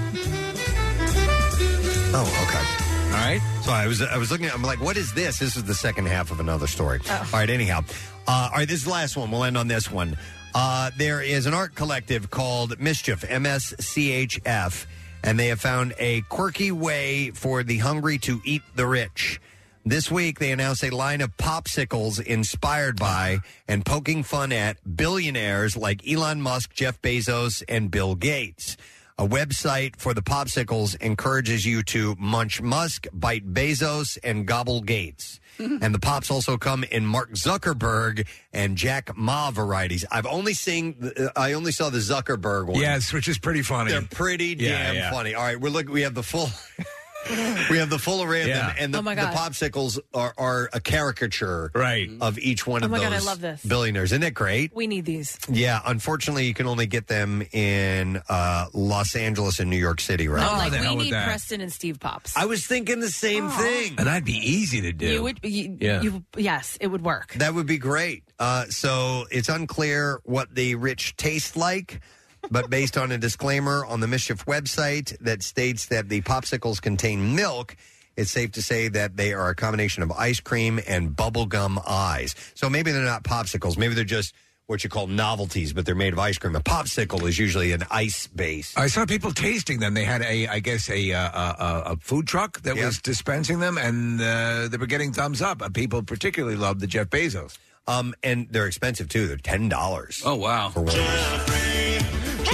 Oh, okay. All right. So I was I was looking at I'm like, what is this? This is the second half of another story. Oh. All right, anyhow. Uh, all right, this is the last one. We'll end on this one. Uh, there is an art collective called Mischief, M S C H F, and they have found a quirky way for the hungry to eat the rich. This week, they announced a line of popsicles inspired by and poking fun at billionaires like Elon Musk, Jeff Bezos, and Bill Gates. A website for the popsicles encourages you to munch Musk, bite Bezos, and gobble Gates. And the pops also come in Mark Zuckerberg and Jack Ma varieties. I've only seen, the, I only saw the Zuckerberg one. Yes, which is pretty funny. They're pretty Yeah, damn yeah. funny. All right, we're looking. We have the full. We have the full array of Yeah. them, and the, Oh, my the God. popsicles are, are a caricature right. of each one Oh of my those God, I love this. billionaires. Isn't that great? We need these. Yeah, unfortunately, you can only get them in uh, Los Angeles and New York City, right? I'm like, the hell we with need that. Preston and Steve pops. I was thinking the same thing. And that'd be easy to do. You would, you, Yeah. you, yes, it would work. That would be great. Uh, so it's unclear what the rich taste like, but based on a disclaimer on the Mischief website that states that the popsicles contain milk, it's safe to say that they are a combination of ice cream and bubblegum eyes. So maybe they're not popsicles. Maybe they're just what you call novelties, but they're made of ice cream. A popsicle is usually an ice base. I saw people tasting them. They had a, I guess, a uh, a, a food truck that Yeah. was dispensing them, and uh, they were getting thumbs up. Uh, People particularly loved the Jeff Bezos. Um, and they're expensive, too. They're ten dollars. Oh, wow. For one of those.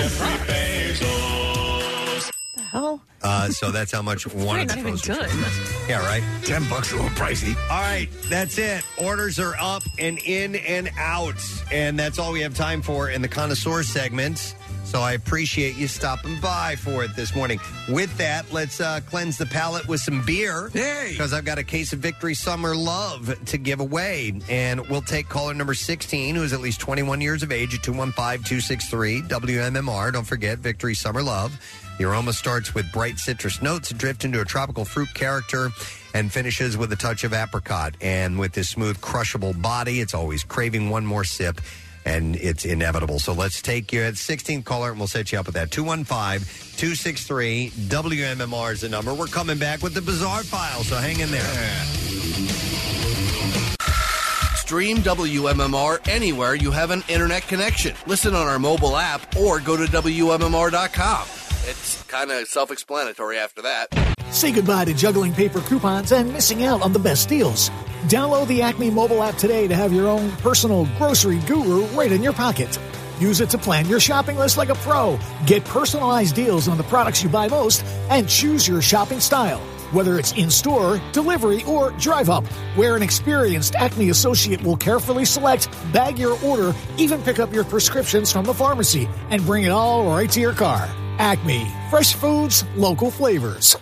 The hell? Uh, so that's how much one Probably of the not even frozen good. treats. Yeah, right? Ten bucks, a little pricey. All right, that's it. Orders are up and in and out. And that's all we have time for in the connoisseur segment. So I appreciate you stopping by for it this morning. With that, let's uh, cleanse the palate with some beer. Yay! Because I've got a case of Victory Summer Love to give away. And we'll take caller number sixteen, who is at least twenty-one years of age, at two one five, two six three, W M M R. Don't forget, Victory Summer Love. The aroma starts with bright citrus notes, drift into a tropical fruit character, and finishes with a touch of apricot. And with this smooth, crushable body, it's always craving one more sip, and it's inevitable. So let's take you at sixteenth caller, and we'll set you up with that. two one five, two six three, W M M R is the number. We're coming back with the Bizarre File, so hang in there. Stream W M M R anywhere you have an internet connection. Listen on our mobile app or go to W M M R dot com. It's kind of self-explanatory after that. Say goodbye to juggling paper coupons and missing out on the best deals. Download the Acme mobile app today to have your own personal grocery guru right in your pocket. Use it to plan your shopping list like a pro. Get personalized deals on the products you buy most and choose your shopping style. Whether it's in-store, delivery, or drive-up, where an experienced Acme associate will carefully select, bag your order, even pick up your prescriptions from the pharmacy, and bring it all right to your car. Acme. Fresh foods, local flavors.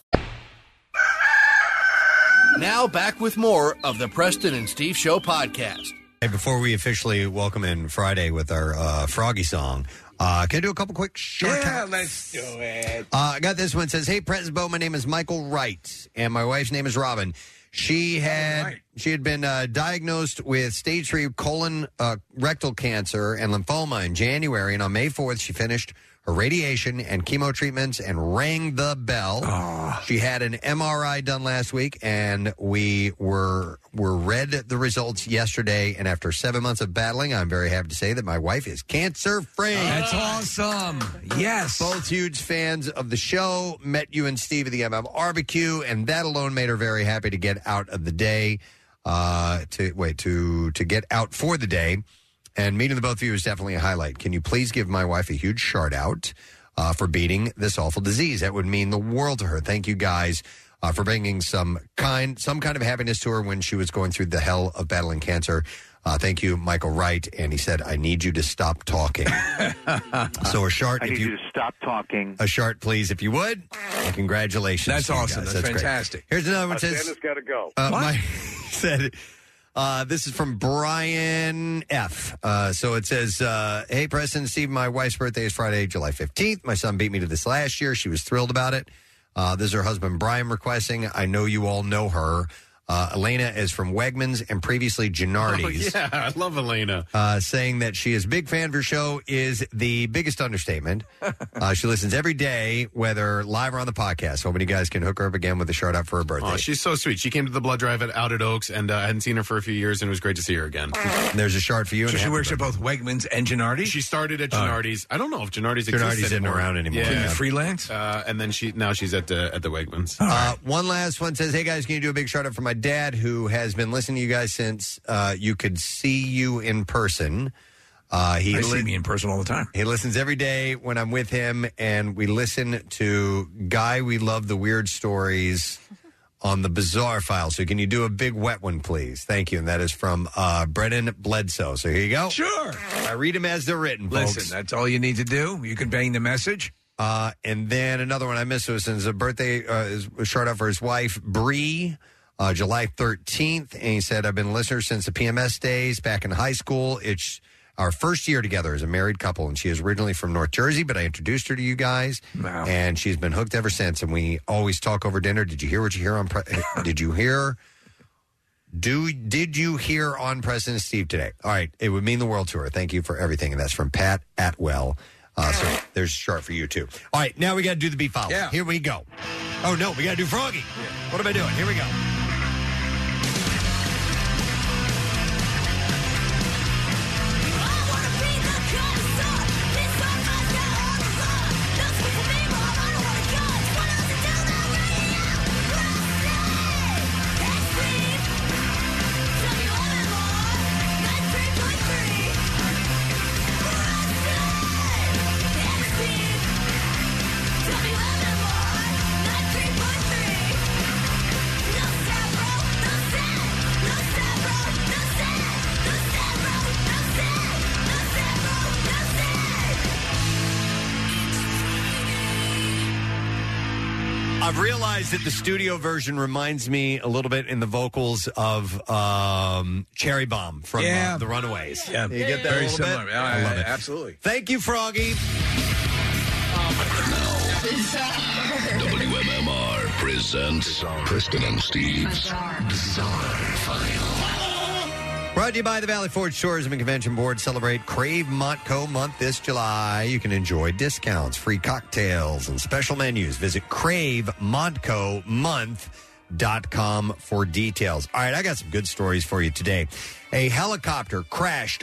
Now back with more of the Preston and Steve Show podcast. Hey, before we officially welcome in Friday with our uh, Froggy song, uh, can I do a couple quick short Yeah, taps? let's do it. Uh, I got this one. It says, hey, Presbo, my name is Michael Wright, and my wife's name is Robin. She had right. she had been uh, diagnosed with stage three colon uh, rectal cancer and lymphoma in January, and on May fourth, she finished her radiation and chemo treatments and rang the bell. Oh. She had an M R I done last week, and we were were read the results yesterday. And after seven months of battling, I'm very happy to say that my wife is cancer-free. That's awesome. Yes. Both huge fans of the show. Met you and Steve at the M M barbecue, and that alone made her very happy to get out of the day. Uh, to wait to to get out for the day. And meeting the both of you is definitely a highlight. Can you please give my wife a huge shout out uh, for beating this awful disease? That would mean the world to her. Thank you guys uh, for bringing some kind some kind of happiness to her when she was going through the hell of battling cancer. Uh, thank you, Michael Wright. And he said, I need you to stop talking. So a shart, I if need you, you to stop talking. A shart, please, if you would. And congratulations. That's awesome. Guys. That's, That's fantastic. Great. Here's another one. Uh, Says, Santa's got to go. Uh, my, he said, uh, this is from Brian F. Uh, so it says, uh, hey, Preston and Steve, my wife's birthday is Friday, July fifteenth. My son beat me to this last year. She was thrilled about it. Uh, this is her husband, Brian, requesting. I know you all know her. Uh, Elena is from Wegmans and previously Gennardi's. Oh, yeah, I love Elena. Uh, saying that she is a big fan of your show is the biggest understatement. Uh, she listens every day, whether live or on the podcast. Hoping you guys can hook her up again with a shout out for her birthday. Oh, she's so sweet. She came to the blood drive at, out at Oaks, and uh, I hadn't seen her for a few years, and it was great to see her again. And there's a shard for you. So and she happy works at birthday. both Wegmans and Gennardi's? She started at Gennardi's. I don't know if Gennardi's exists Gennardi's isn't anymore. around anymore. Yeah. Did you freelance? Uh, and then she now she's at the at the Wegmans. Uh, one last one says, hey guys, can you do a big shout out for my dad who has been listening to you guys since uh, you could see you in person. Uh, he I li- see me in person all the time. He listens every day when I'm with him, and we listen to Guy, We Love the Weird Stories on the Bizarre File. So can you do a big wet one, please? Thank you. And that is from uh, Brennan Bledsoe. So here you go. Sure. I read them as they're written, folks. Listen, that's all you need to do. You can bang the message. Uh, and then another one I missed was his birthday, uh, is a shout out for his wife, Bree. Uh, July thirteenth, and he said, I've been a listener since the P M S days back in high school. It's our first year together as a married couple, and she is originally from North Jersey, but I introduced her to you guys, wow. and she's been hooked ever since, and we always talk over dinner. Did you hear what you hear on pre- Did you hear? Do Did you hear on President Steve today? All right, it would mean the world to her. Thank you for everything, and that's from Pat Atwell. Uh, so there's a chart for you, too. All right, now we got to do the beef file. Yeah. Here we go. Oh, no, we got to do Froggy. Yeah. What am I doing? Here we go. I've realized that the studio version reminds me a little bit in the vocals of um, Cherry Bomb from Yeah. uh, The Runaways. Yeah. You get that Very a little similar. bit? Yeah, I love it. absolutely. Thank you, Froggy. W M M R presents Preston and Steve's Bizarre File. Brought to you by the Valley Forge Tourism and Convention Board. Celebrate Crave Montco Month this July. You can enjoy discounts, free cocktails, and special menus. Visit crave montco month dot com for details. All right, I got some good stories for you today. A helicopter crashed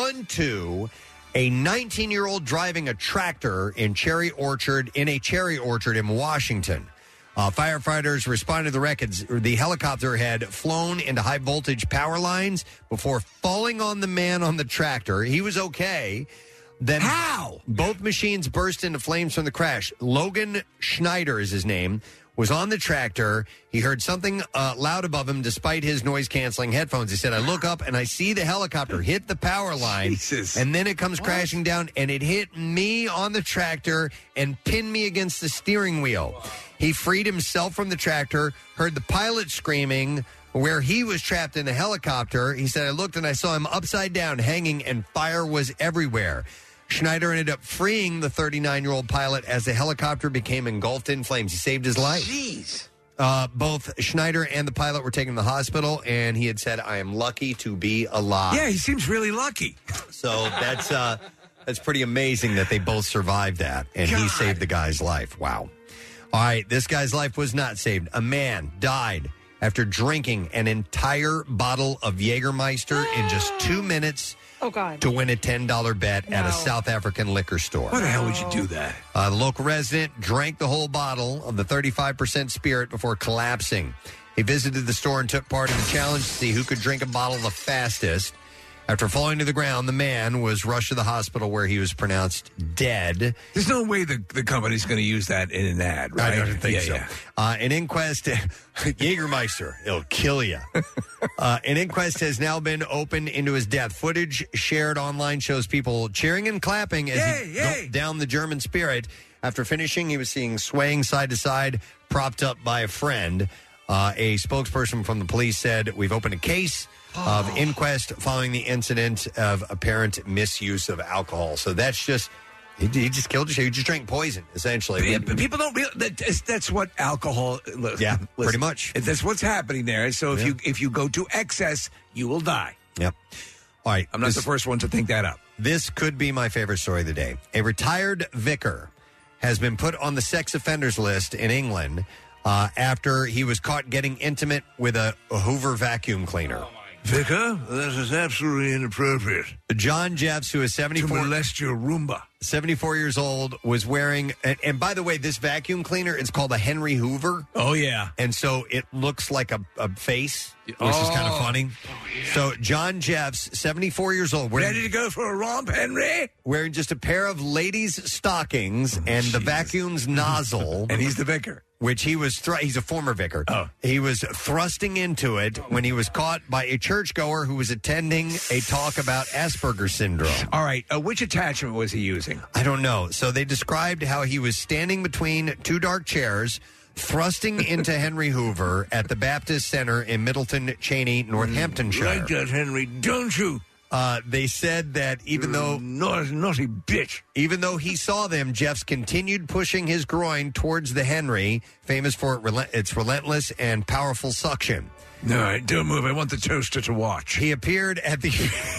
onto a nineteen-year-old driving a tractor in cherry orchard in a cherry orchard in Washington. Uh, firefighters responded to the wreckage. The helicopter had flown into high-voltage power lines before falling on the man on the tractor. He was okay. Then how? Both machines burst into flames from the crash. Logan Schneider is his name. Was on the tractor. He heard something uh, loud above him despite his noise-canceling headphones. He said, I look up and I see the helicopter hit the power line, Jesus. and then it comes what? crashing down, and it hit me on the tractor and pinned me against the steering wheel. He freed himself from the tractor, heard the pilot screaming where he was trapped in the helicopter. He said, I looked and I saw him upside down, hanging, and fire was everywhere. Schneider ended up freeing the thirty-nine-year-old pilot as the helicopter became engulfed in flames. He saved his life. Jeez. Uh, both Schneider and the pilot were taken to the hospital, and he had said, I am lucky to be alive. Yeah, he seems really lucky. So that's uh, that's pretty amazing that they both survived that, and God. he saved the guy's life. Wow. All right, this guy's life was not saved. A man died after drinking an entire bottle of Jägermeister in just two minutes. Oh, God. To win a ten dollars bet no. at a South African liquor store. Why the hell would you do that? Uh, the local resident drank the whole bottle of the thirty-five percent spirit before collapsing. He visited the store and took part in the challenge to see who could drink a bottle the fastest. After falling to the ground, the man was rushed to the hospital where he was pronounced dead. There's no way the, the company's going to use that in an ad, right? I don't think yeah, so. Yeah. Uh, an inquest, Jägermeister, it'll kill you. Uh, an inquest has now been opened into his death. Footage shared online shows people cheering and clapping as yay, he yay. gulped down the German spirit. After finishing, he was seen swaying side to side, propped up by a friend. Uh, a spokesperson from the police said, we've opened a case of inquest following the incident of apparent misuse of alcohol. So that's just, he, he just killed you. He just drank poison, essentially. Yeah, but people don't realize that that's, that's what alcohol. Look, yeah, listen, pretty much. That's what's happening there. So if Yeah. you if you go to excess, you will die. Yep. All right. I'm not this, the first one to think that up. This could be my favorite story of the day. A retired vicar has been put on the sex offenders list in England uh, after he was caught getting intimate with a, a Hoover vacuum cleaner. Vicar, this is absolutely inappropriate. John Jeffs, who is seventy-four, to molest your Roomba. seventy-four years old, was wearing, and, and by the way, this vacuum cleaner is called a Henry Hoover. Oh, yeah. And so it looks like a, a face, which oh. is kind of funny. Oh, yeah. So John Jeffs, seventy-four years old. Wearing, Ready to go for a romp, Henry? Wearing just a pair of ladies' stockings oh, and Jesus. the vacuum's nozzle. And he's the vicar. Which he was, thr- he's a former vicar. Oh. He was thrusting into it when he was caught by a churchgoer who was attending a talk about Asperger's syndrome. All right. Uh, which attachment was he using? I don't know. So they described how he was standing between two dark chairs, thrusting into Henry Hoover at the Baptist Center in Middleton Cheney, Northamptonshire. Like that, Henry, don't you? Uh, they said that even though naughty, naughty bitch, even though he saw them, Jeffs continued pushing his groin towards the Henry, famous for its relentless and powerful suction. All right, don't move. I want the toaster to watch. He appeared at the.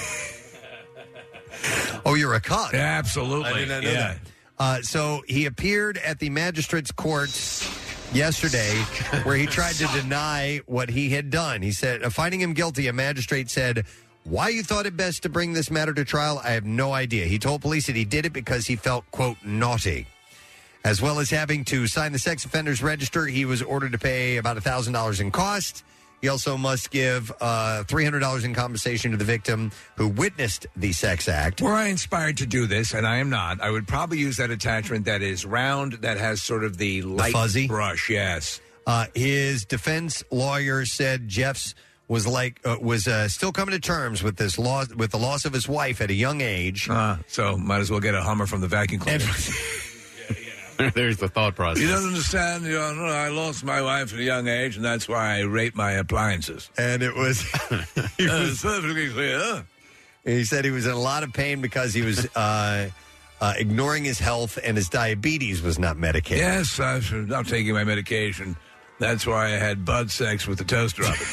Oh, you're a cuck. Yeah, absolutely. I did not know yeah. that. Uh, so he appeared at the magistrate's court yesterday where he tried to deny what he had done. He said, uh, finding him guilty, a magistrate said, why you thought it best to bring this matter to trial, I have no idea. He told police that he did it because he felt, quote, naughty. As well as having to sign the sex offenders register, he was ordered to pay about one thousand dollars in costs. He also must give uh, three hundred dollars in compensation to the victim who witnessed the sex act. Were I inspired to do this, and I am not, I would probably use that attachment that is round, that has sort of the light the fuzzy brush, yes. Uh, his defense lawyer said Jeffs was like uh, was uh, still coming to terms with this loss with the loss of his wife at a young age. Uh, so might as well get a Hummer from the vacuum cleaner. There's the thought process. You don't understand. You know, I lost my wife at a young age, and that's why I rate my appliances. And it was, it was perfectly clear. He said he was in a lot of pain because he was uh, uh, ignoring his health, and his diabetes was not medicated. Yes, I was not taking my medication. That's why I had butt sex with the toaster oven.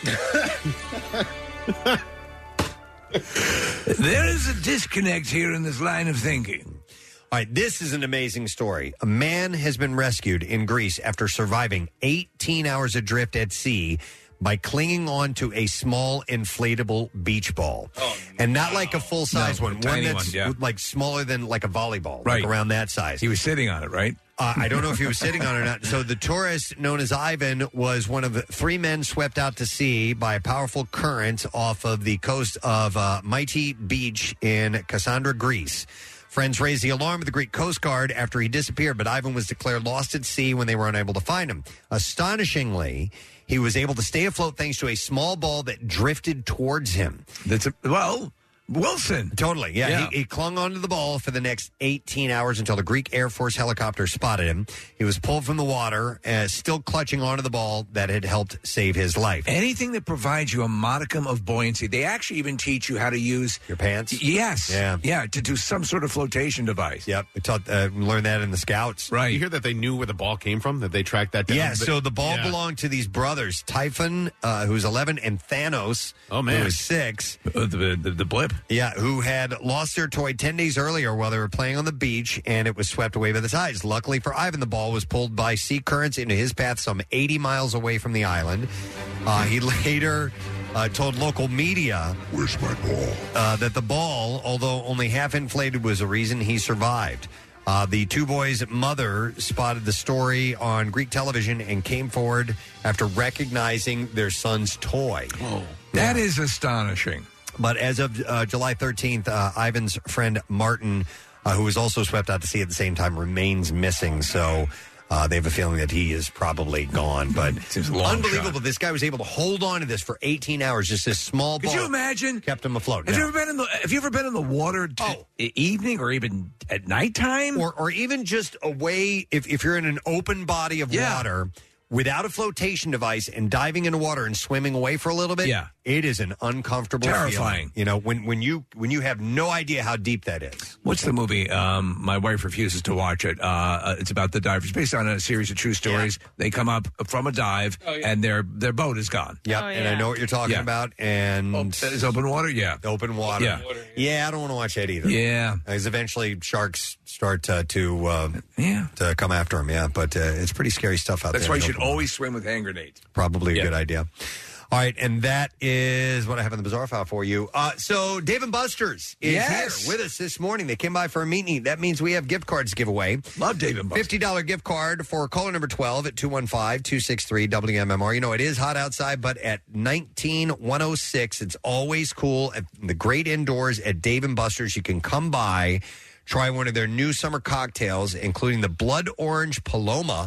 There is a disconnect here in this line of thinking. All right, this is an amazing story. A man has been rescued in Greece after surviving eighteen hours adrift at sea by clinging on to a small inflatable beach ball. Oh, and not like a full-size No, one. a tiny one that's one, yeah. like smaller than like a volleyball, Right. like around that size. He was sitting on it, right? Uh, I don't know if he was sitting on it or not. So the tourist known as Ivan was one of the three men swept out to sea by a powerful current off of the coast of uh, Mighty Beach in Cassandra, Greece. Friends raised the alarm at the Greek Coast Guard after he disappeared, but Ivan was declared lost at sea when they were unable to find him. Astonishingly, he was able to stay afloat thanks to a small ball that drifted towards him. That's a, well, Wilson. Totally, yeah. Yeah. He, he clung onto the ball for the next eighteen hours until the Greek Air Force helicopter spotted him. He was pulled from the water, uh, still clutching onto the ball that had helped save his life. Anything that provides you a modicum of buoyancy. They actually even teach you how to use your pants. Yes, Yeah. yeah, to do some sort of flotation device. Yep, we taught, uh, learned that in the Scouts. Right. You hear that they knew where the ball came from? That they tracked that down? Yeah, But- so the ball Yeah. belonged to these brothers, Typhon, uh, who's eleven, and Thanos, Oh, man. who was six. Uh, the, the, the blip. Yeah, who had lost their toy ten days earlier while they were playing on the beach, and it was swept away by the tides. Luckily for Ivan, the ball was pulled by sea currents into his path some eighty miles away from the island. Uh, he later uh, told local media, "Where's my ball?" Uh, that the ball, although only half inflated, was the reason he survived. Uh, the two boys' mother spotted the story on Greek television and came forward after recognizing their son's toy. Oh, that is astonishing. But as of uh, July thirteenth, uh, Ivan's friend Martin, uh, who was also swept out to sea at the same time, remains missing. So uh, they have a feeling that he is probably gone. But a long unbelievable. shot. This guy was able to hold on to this for eighteen hours. Just this small Could ball. you imagine? Kept him afloat. Have No. you ever been in the Have you ever been in the water t- Oh. e- evening or even at nighttime? Or, or even just away, if, if you're in an open body of Yeah. water without a flotation device and diving into water and swimming away for a little bit, Yeah. it is an uncomfortable Terrifying. feeling. You know, when, when you when you have no idea how deep that is. What's the movie? Um, my wife refuses to watch it. Uh, it's about the divers, based on a series of true stories. They come up from a dive, Oh, yeah. and their their boat is gone. Yep, Oh, and I yeah. know what you're talking Yeah. about. And Is open water? Yeah. open water. Yeah. Yeah, I don't want to watch that either. Yeah. Because eventually sharks start uh, to uh, Yeah. to come after them. Yeah, but uh, it's pretty scary stuff out That's there. why in you the should open always swim with hand grenades. Probably a Yeah. good idea. All right, and that is what I have in the bizarre file for you. Uh, so Dave and Buster's is Yes. here with us this morning. They came by for a meet and eat. That means we have gift cards to give away. Love Dave and Buster's. fifty dollars gift card for caller number twelve at two one five, two six three, W M M R. You know, it is hot outside, but at nineteen one oh six, it's always cool. At the great indoors at Dave and Buster's, you can come by, try one of their new summer cocktails, including the Blood Orange Paloma,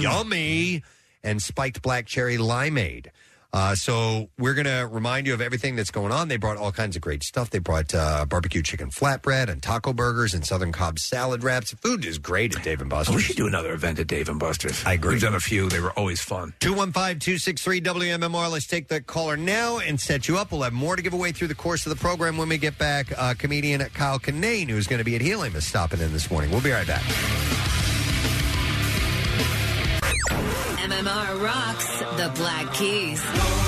yummy, and Spiked Black Cherry Limeade. Uh, so we're going to remind you of everything that's going on. They brought all kinds of great stuff. They brought uh, barbecue chicken flatbread and taco burgers and Southern Cobb salad wraps. Food is great at Dave and Buster's. We should do another event at Dave and Buster's. I agree. We've done a few. They were always fun. two one five, two six three, W M M R. Let's take the caller now and set you up. We'll have more to give away through the course of the program when we get back. Uh, comedian Kyle Kinane, who's going to be at Helium, is stopping in this morning. We'll be right back. M M R rocks the Black Keys.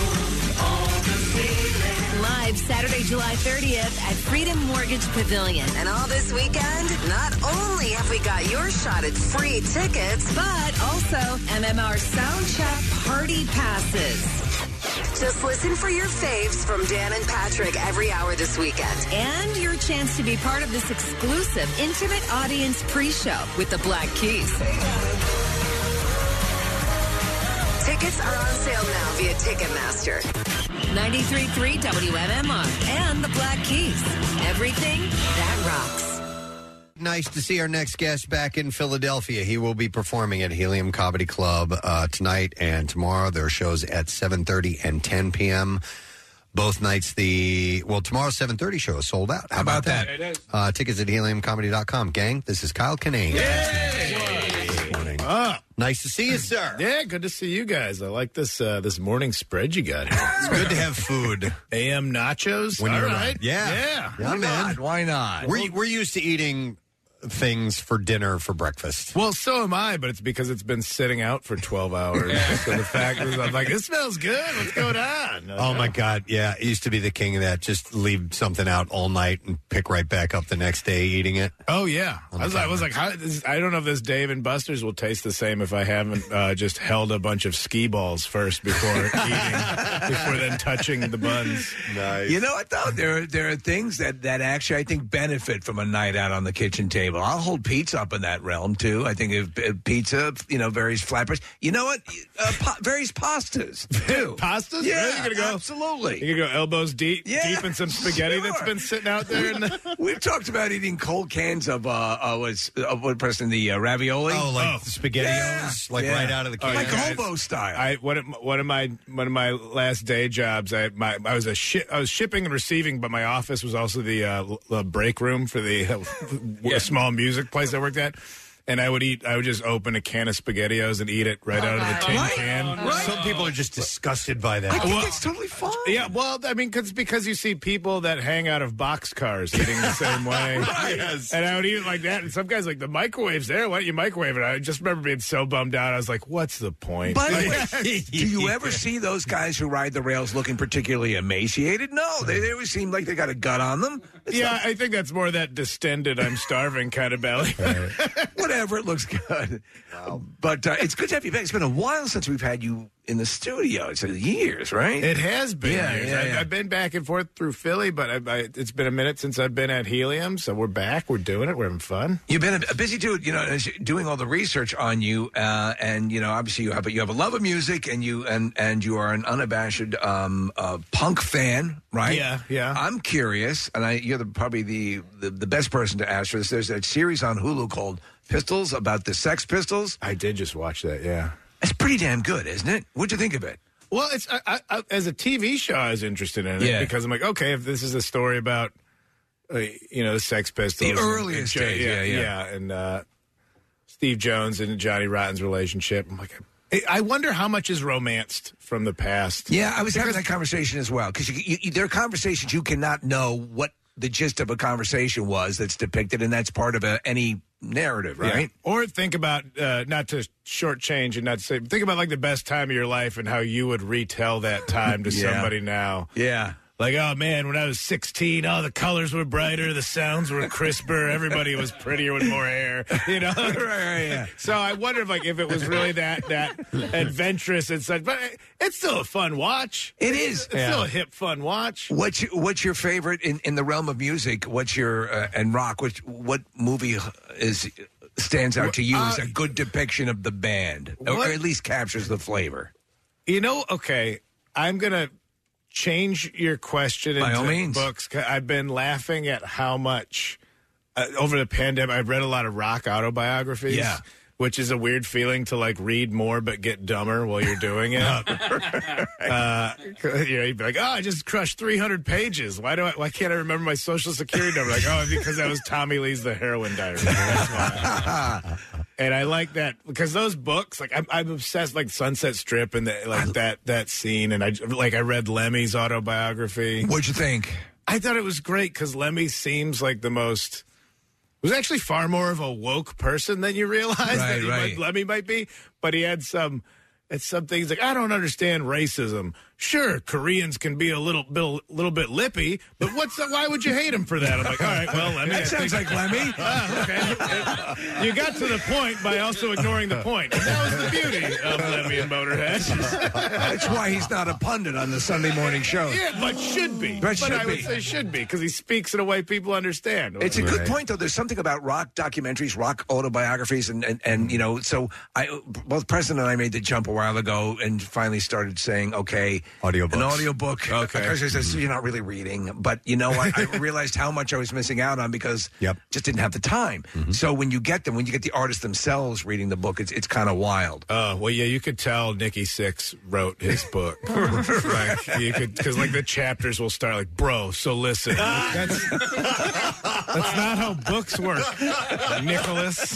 Live Saturday, July thirtieth at Freedom Mortgage Pavilion. And all this weekend, not only have we got your shot at free tickets, But also M M R Soundcheck Party Passes. just listen for your faves from Dan and Patrick every hour this weekend. And your chance to be part of this exclusive intimate audience pre-show with the Black Keys. Tickets are on sale now via Ticketmaster. ninety-three point three W M M R and the Black Keys. Everything that rocks. Nice to see our next guest back in Philadelphia. He will be performing at Helium Comedy Club uh, tonight and tomorrow. There are shows at seven thirty and ten p.m. Both nights, the, well, tomorrow's seven thirty show is sold out. How, How about that? that? Uh, tickets at helium comedy dot com. Gang, this is Kyle Kinane. Yay! up? Nice to see you, sir. Yeah, good to see you guys. I like this uh, this morning spread you got here. It's good to have food. A M nachos. When All you're right. Yeah. Yeah. Yeah, Why man. not? Why not? We're, we're used to eating things for dinner for breakfast. Well, so am I, but it's because it's been sitting out for twelve hours. So the fact is, I'm like, it smells good. What's going on? Oh, my God. Yeah, I used to be the king of that. Just leave something out all night and pick right back up the next day eating it. Oh, yeah. I was, I was like, how, this, I don't know if this Dave and Buster's will taste the same if I haven't uh, just held a bunch of skee balls first before eating, before then touching the buns. Nice. You know what, though? There, there are things that, that actually, I think, benefit from a night out on the kitchen table. I'll hold pizza up in that realm, too. I think if, if pizza, you know, various flatbreads. You know what? Uh, pa- various pastas, too. Pastas? Yeah, Really? You're gonna go, absolutely. You're going to go elbows deep, Yeah, deep in some spaghetti sure. that's been sitting out there? In the... We've talked about eating cold cans of, uh, uh what's, uh, what, Preston, the uh, ravioli. Oh, like Oh. the SpaghettiOs, like Yeah. right out of the can. Like guys, hobo style. I one of, one of my one of my last day jobs. I my I was a shi- I was shipping and receiving, but my office was also the uh, the break room for the uh, small music place I worked at. And I would eat. I would just open a can of SpaghettiOs and eat it right out of the tin Right? can. Right. Some people are just disgusted by that. I think Well, it's totally fine. Yeah, well, I mean, cause, because you see people that hang out of boxcars eating the same way. Yes. And I would eat it like that. And some guys like, the microwave's there. Why don't you microwave it? I just remember being so bummed out. I was like, what's the point? By the way, do you ever see those guys who ride the rails looking particularly emaciated? No, they, they always seem like they got a gut on them. It's yeah, not- I think that's more that distended, I'm starving kind of belly. whatever, it looks good. Wow. But uh, it's good to have you back. It's been a while since we've had you in the studio. It's uh, years, right? It has been Yeah, years. yeah, I, yeah. I've been back and forth through Philly, but I, I, it's been a minute since I've been at Helium, so we're back. We're doing it. We're having fun. You've been a, a busy dude, you know, as you- doing all the research on you, uh, and you know, obviously you have you have a love of music, and you and and you are an unabashed um, uh, punk fan, right? Yeah, yeah. I'm curious, and I, you're the, probably the, the the best person to ask for this. There's a series on Hulu called Pistols about the Sex Pistols. I did just watch that, yeah. It's pretty damn good, isn't it? What'd you think of it? Well, it's I, I, I, as a T V show, I was interested in it Yeah. because I'm like, okay, if this is a story about, uh, you know, the Sex Pistols, The and- earliest and Jo- days, yeah, yeah. and uh, Steve Jones and Johnny Rotten's relationship, I'm like, I, I wonder how much is romanced from the past. Yeah, I was having that conversation as well because you, you, you, there are conversations you cannot know what the gist of a conversation was that's depicted, and that's part of a, any narrative, right? Yeah. Or think about, uh, not to shortchange and not to say, think about like the best time of your life and how you would retell that time to Yeah. somebody now. Yeah. Like, oh man, when I was sixteen, oh, the colors were brighter, the sounds were crisper, everybody was prettier with more hair, you know? right, right, yeah. So I wonder if, like, if it was really that that adventurous and such, but it's still a fun watch. It is. It's still a hip, fun watch. What's your, what's your favorite in, in the realm of music? What's your uh, and rock? Which what movie is stands out to you as a good depiction of the band, or, what- or at least captures the flavor? You know, okay, I'm gonna change your question By into all means. books. 'Cause I've been laughing at how much uh, over the pandemic. I've read a lot of rock autobiographies. Yeah. Which is a weird feeling to like read more but get dumber while you're doing it. uh, you know, you'd be like, "Oh, I just crushed three hundred pages. Why do I? Why can't I remember my social security number?" Like, "Oh, because that was Tommy Lee's The Heroin Diary." That's why. And I like that because those books, like I'm, I'm obsessed, like Sunset Strip and the, like that that scene. And I like I read Lemmy's autobiography. What'd you think? I thought it was great because Lemmy seems like the most. Was actually far more of a woke person than you realize Right, that he right. might, Lemmy might be. But he had some. It's some things like I don't understand racism. Sure, Koreans can be a little bit, little bit lippy, but what's the, why would you hate him for that? I'm like, all right, well, Lemmy. That I sounds think- like Lemmy. Ah, okay. You got to the point by also ignoring the point. And that was the beauty of Lemmy and Motorhead. That's why he's not a pundit on the Sunday morning show. Yeah, but should be. But But, should I would be. say should be because he speaks in a way people understand. It's a good point, though. There's something about rock documentaries, rock autobiographies, and, and, and you know, so I both Preston and I made the jump a while ago and finally started saying, okay, Audiobooks. An audiobook. Okay. Actually, says you're not really reading, but you know what? I realized how much I was missing out on because yep. just didn't have the time. Mm-hmm. So when you get them, when you get the artists themselves reading the book, it's it's kind of wild. Oh, well, yeah, you could tell Nikki Sixx wrote his book. Like, you could, because like the chapters will start like, bro, so listen. That's, that's not how books work, Nicholas.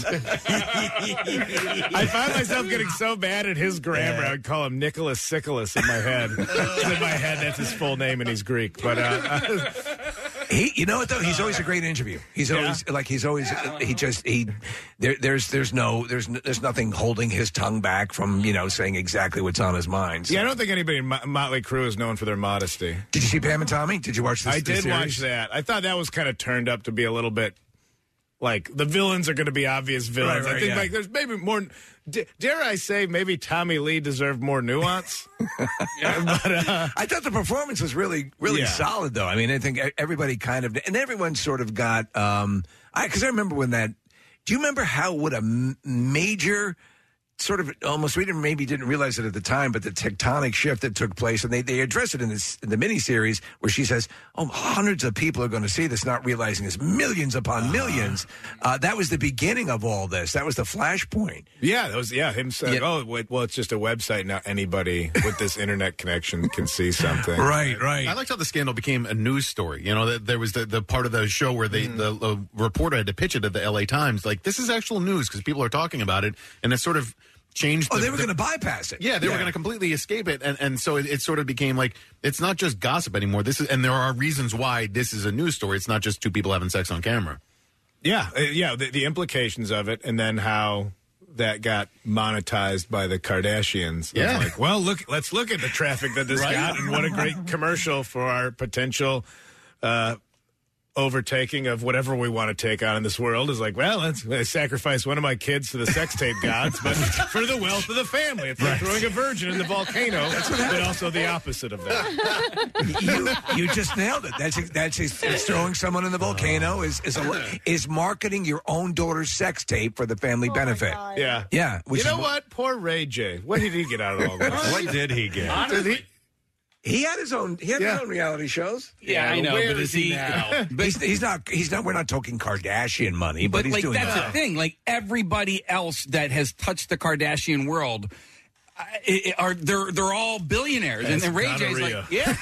I find myself getting so bad at his grammar, I would call him Nicholas Sicholas in my head. In my head, that's his full name and he's Greek. But uh, he, you know what though? He's always a great interview. He's Yeah. always like he's always he just he there, there's there's no there's n- there's nothing holding his tongue back from you know saying exactly what's on his mind. So. yeah, I don't think anybody in Mo- Motley Crue is known for their modesty. Did you see Pam and Tommy? Did you watch this? I this did series? watch that. I thought that was kind of turned up to be a little bit like the villains are going to be obvious villains. Right, right, I think yeah. like there's maybe more. D- dare I say maybe Tommy Lee deserved more nuance? but, uh, I thought the performance was really, really Yeah. solid, though. I mean, I think everybody kind of, and everyone sort of got, um, I, because I remember when that, do you remember how, what a m- major sort of almost, we didn't, maybe didn't realize it at the time, but the tectonic shift that took place, and they, they address it in, this, in the miniseries where she says, oh, hundreds of people are going to see this, not realizing it's millions upon millions. Uh, that was the beginning of all this. That was the flashpoint. Yeah, that was yeah. Him saying, "Oh, wait, well, it's just a website now. Anybody with this internet connection can see something." Right, right. I liked how the scandal became a news story. You know, that there was the, the part of the show where they, Mm. the uh, reporter had to pitch it at the L A Times. Like, this is actual news because people are talking about it, and it sort of changed. Oh, the, they were the- going to bypass it. Yeah, they were going to completely escape it, and and so it, it sort of became like it's not just gossip anymore. This is, and there are reasons why this is a news story. It's not just two people having sex on camera. Yeah, uh, yeah. The, the implications of it, and then how that got monetized by the Kardashians. It was Yeah. like, well, look, let's look at the traffic that this Right. got, and what a great commercial for our potential uh, overtaking of whatever we want to take on in this world. Is like, well, let's I sacrifice one of my kids to the sex tape gods, but for the wealth of the family. It's like throwing a virgin in the volcano, but also the opposite of that. you, you just nailed it. That's that's is, is throwing someone in the volcano is is, a, is marketing your own daughter's sex tape for the family benefit. Yeah, yeah. You know what? Poor Ray J. What did he get out of all this? What did he get? Did he? He had his own. He had Yeah. his own reality shows. Yeah, I know, Where but is he now? But he's, he's not. He's not. We're not talking Kardashian money, but, But he's like doing that's that. the thing. Like everybody else that has touched the Kardashian world. Uh, it- it- are they're they're all billionaires, and That's then Ray J's gonorrhea. like, yeah,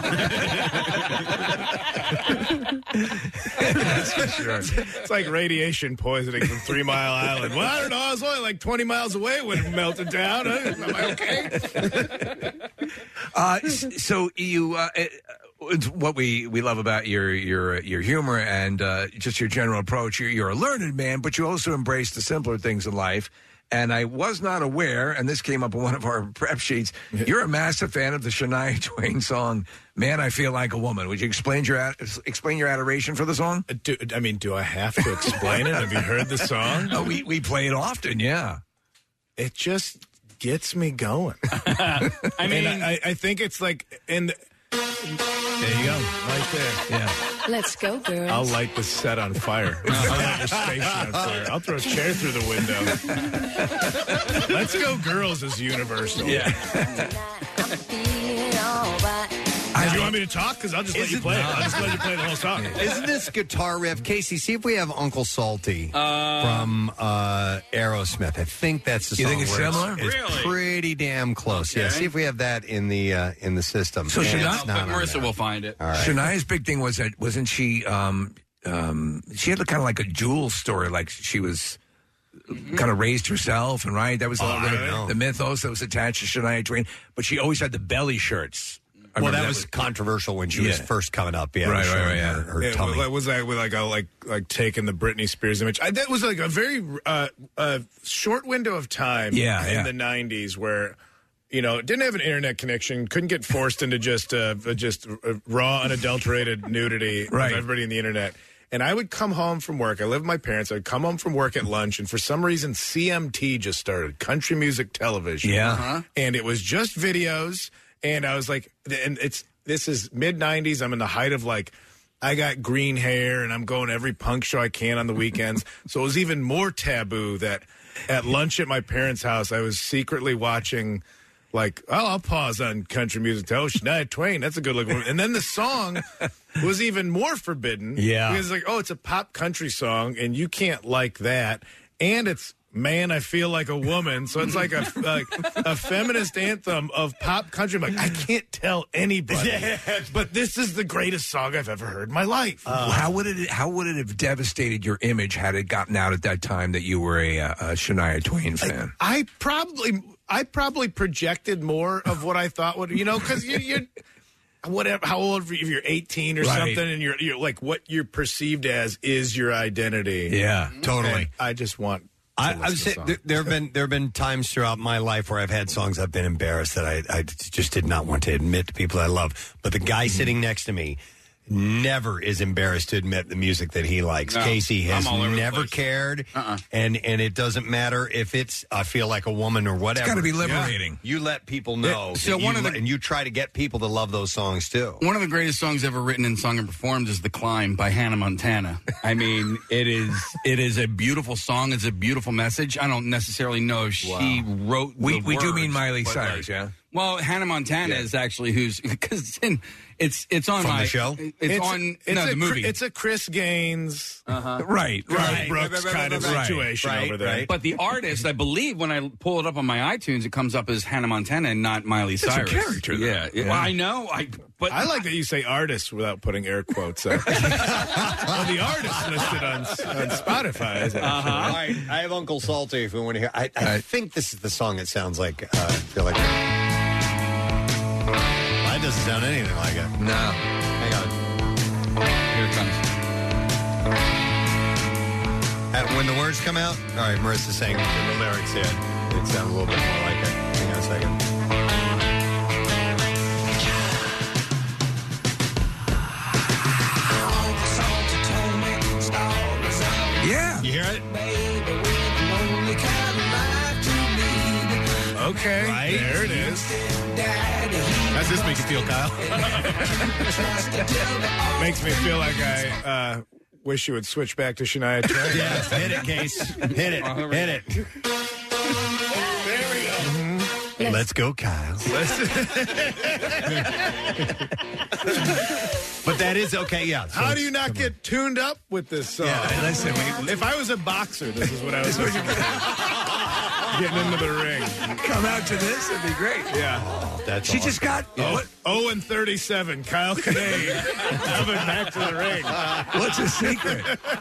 That's for sure. It's like radiation poisoning from Three Mile Island. Well, I don't know. I was only like twenty miles away when it melted down. Am I okay? Uh, s- so you, uh, it- it's what we, we love about your your your humor and uh, just your general approach. You're, you're a learned man, but you also embrace the simpler things in life. And I was not aware, and this came up in one of our prep sheets. You're a massive fan of the Shania Twain song "Man, I Feel Like a Woman." Would you explain your ad- explain your adoration for the song? Do, I mean, do I have to explain it? Have you heard the song? Oh, we we play it often. Yeah, it just gets me going. I mean, And I, I think it's like, and there you go, right there. Yeah. Let's go, girls. I'll light the set on fire. I'll light your station on fire. I'll throw a chair through the window. Let's go, girls is universal. Yeah. Do you want me to talk? Because I'll just let you play it. I'll just let you play the whole song. Isn't this guitar riff, Casey? See if we have Uncle Salty Uh, from uh, Aerosmith. I think that's the You song. think it's where similar? It's Really? pretty damn close. Yeah. Okay. See if we have that in the uh, in the system. So And should it's I- not but on Marissa there. will find it. All right. Shania's big thing was that wasn't she? Um, um, she had kind of like a jewel story, like she was kind of raised herself, and right, that was Oh, all I the, don't know. the mythos that was attached to Shania Twain. But she always had the belly shirts. I Well, remember that was controversial when she was Yeah. first coming up. Yeah, Right, showing right, right, yeah. Her, her Yeah, tummy. was, was that with like a like like taking the Britney Spears image? I, that was like a very uh, uh, short window of time. Yeah, in yeah. the nineties where. You know, didn't have an internet connection, couldn't get forced into just uh, just uh, raw, unadulterated nudity Right. of everybody in the internet. And I would come home from work. I lived with my parents. I'd come home from work at lunch, and for some reason, C M T just started, Country Music Television. Yeah. Uh-huh. And it was just videos. And I was like, and it's this is mid nineties. I'm in the height of like, I got green hair, and I'm going to every punk show I can on the weekends. So it was even more taboo that at lunch at my parents' house, I was secretly watching like, oh, I'll pause on country music. Oh, Shania Twain, that's a good looking woman. And then the song was even more forbidden. Yeah. Because, like, oh, it's a pop country song, and you can't like that. And it's, man, I feel like a woman. So it's like a like a feminist anthem of pop country. I'm like, I can't tell anybody. But this is the greatest song I've ever heard in my life. Uh, how would it How would it have devastated your image had it gotten out at that time that you were a, a Shania Twain fan? I, I probably... I probably projected more of what I thought would, you know, because you, you're, whatever, how old, if you're eighteen or Right. something, and you're, you're like, what you're perceived as is your identity. Yeah, totally. And I just want. I, I would say there, there have been there have been times throughout my life where I've had songs I've been embarrassed that I, I just did not want to admit to people I love. But the guy Mm-hmm. sitting next to me never is embarrassed to admit the music that he likes. No, Casey has I'm all over the never place. cared, Uh-uh. and and it doesn't matter if it's I feel like a woman or whatever. gotta be liberating. Yeah. You let people know, Yeah, that so you one of the- li- and you try to get people to love those songs too. One of the greatest songs ever written and sung and performed is "The Climb" by Hannah Montana. I mean, it is it is a beautiful song. It's a beautiful message. I don't necessarily know if she wrote. We the we do words, mean Miley but, Cyrus, like, yeah. Well, Hannah Montana is actually who's because it's in, it's it's on From my the show? It's, on it's no a, the movie. It's a Chris Gaines, uh-huh. Right, Garth right. Brooks kind of Right, situation right, over there. right. But the artist, I believe, when I pull it up on my iTunes, it comes up as Hannah Montana and not Miley It's a Cyrus. character, though. Yeah, Yeah. Well, I know. I but I like that you say artist without putting air quotes up. Well, the artist listed on, on Spotify. Is Uh-huh. actually. All right, I have Uncle Salty if we want to hear. I, I think this is the song it sounds like. Uh, I feel like that doesn't sound anything like it. No. Hang on. Here it comes. Uh, when the words come out, all right, Marissa's saying in the lyrics here, it sounds a little bit more like it. Hang on a second. Yeah. You hear it? Okay, Right? there it is. How's this make you feel, Kyle? Makes me feel like I uh, wish you would switch back to Shania Twain. Yes, hit it, Case. Hit it. Hit it. There we go. Let's go, Kyle. But that is okay, yeah. So How do you not get tuned up with this song? Yeah, listen, we- if I was a boxer, this is what I was listening to. Getting into the ring. Come out to this, it'd be great. Yeah. That's She just got Oh, what? oh and thirty-seven, Kyle Kinane coming back to the ring. What's the secret?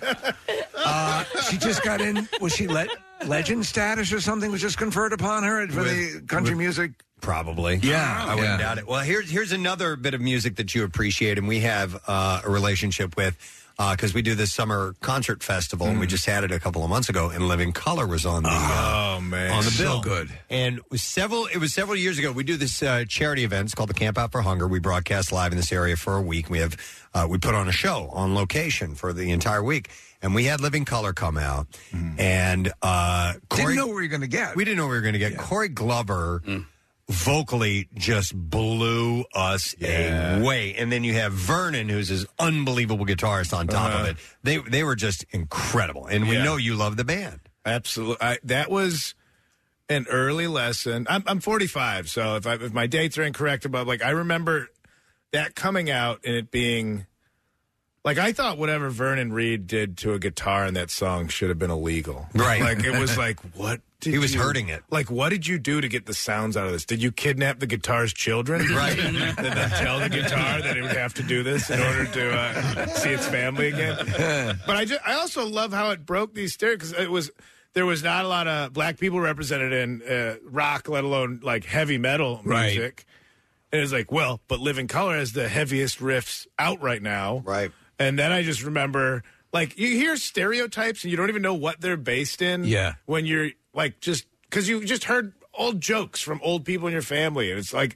Uh, she just got in. Was she let legend status or something? Was just conferred upon her for the country music? Probably. Yeah, I wouldn't yeah. doubt it. Well, here's here's another bit of music that you appreciate, and we have uh, a relationship with because we do this summer concert festival, and we just had it a couple of months ago, and Living Color was on the uh, Oh, man. on the So bill. good. And it was several. It was several years ago. We do this uh, charity event. It's called the Camp Out for Hunger. We broadcast live in this area for a week. We have uh, we put on a show on location for the entire week, and we had Living Color come out, and uh, Corey, Didn't know what we were going to get. we didn't know we were going to get Corey Glover. Vocally, just blew us Yeah. away, and then you have Vernon, who's this unbelievable guitarist on top of Uh-huh. it. They they were just incredible, and we Yeah. know you love the band. Absolutely. I, that was an early lesson. I'm, I'm forty-five, so if, I, if my dates are incorrect about, like, I remember that coming out and it being, like, I thought whatever Vernon Reed did to a guitar in that song should have been illegal. Right. Like, it was like, what did He was you- hurting it. Like, what did you do to get the sounds out of this? Did you kidnap the guitar's children? Right. And then tell the guitar that it would have to do this in order to uh, see its family again? But I, just, I also love how it broke these stereotypes, because it was... There was not a lot of black people represented in uh, rock, let alone like heavy metal Right. music. And it's like, well, but Living Color has the heaviest riffs out right now. Right. And then I just remember, like, you hear stereotypes and you don't even know what they're based in. Yeah. When you're like, just because you just heard old jokes from old people in your family. And it's like,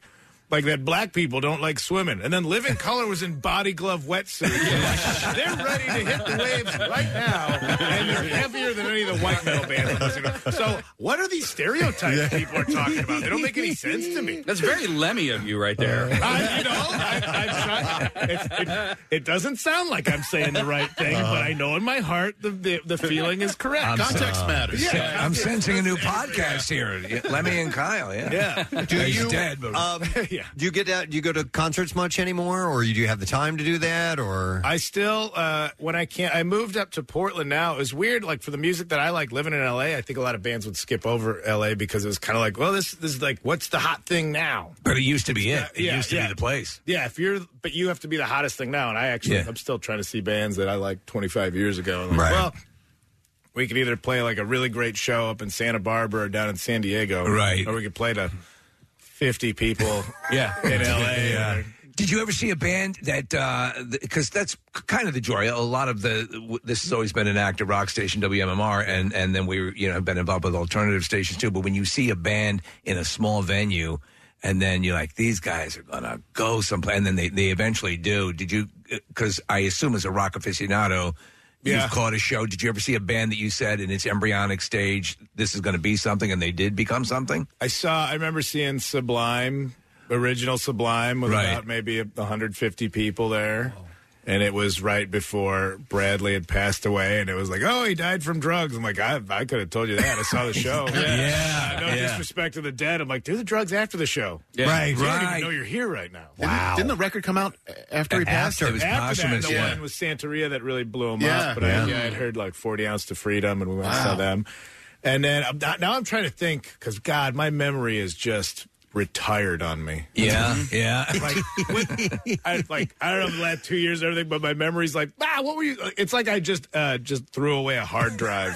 like that black people don't like swimming. And then Living Color was in body glove wetsuit. They're ready to hit the waves right now, and they're heavier than any of the white metal bands I'm listening to. So what are these stereotypes people are talking about? They don't make any sense to me. That's very Lemmy of you right there. I, you know, I, I'm trying. It, it, it doesn't sound like I'm saying the right thing, uh, but I know in my heart the the, the feeling is correct. I'm Context uh, matters. Yeah, I'm sensing a new podcast here. Lemmy and Kyle, yeah. Yeah. Do He's you, dead, but um, do you get out, do you go to concerts much anymore, or do you have the time to do that, or? I still, uh, when I can't, I moved up to Portland now. It was weird, like, for the music that I like, living in L A, I think a lot of bands would skip over L A because it was kind of like, well, this, this is like, what's the hot thing now? But it used to be it. It yeah, used to yeah. be the place. Yeah, if you're, but you have to be the hottest thing now, and I actually, Yeah. I'm still trying to see bands that I liked twenty-five years ago. And like, Right. Well, we could either play like a really great show up in Santa Barbara or down in San Diego. Right. Or we could play to fifty people Yeah. in L A. Yeah. or- Did you ever see a band that, because that's kind of the joy, a lot of the, this has always been an active rock station, W M M R, and, and then we, you know, have been involved with alternative stations too, but when you see a band in a small venue, and then you're like, these guys are going to go someplace, and then they, they eventually do. Did you, because I assume as a rock aficionado, Yeah. you've caught a show. Did you ever see a band that you said in its embryonic stage, this is going to be something, and they did become something? I saw, I remember seeing Sublime, original Sublime, with Right. about maybe one hundred fifty people there. And it was right before Bradley had passed away, and it was like, oh, he died from drugs. I'm like, I, I could have told you that. I saw the show. Yeah, No yeah. disrespect to the dead. I'm like, do the drugs after the show. Yeah. Right, you don't right. even know you're here right now. Didn't, didn't the record come out after he passed? After. It was After that, posthumous, the yeah. one with Santeria that really blew him Yeah. up. But Yeah. I, yeah, I had heard like forty ounce to Freedom, and we went and saw them. And then I'm not, now I'm trying to think, because, God, my memory is just retired on me. Yeah, yeah. Like, with, I, like, I don't know the last two years or everything, but my memory's like, ah, what were you? It's like I just uh, just threw away a hard drive.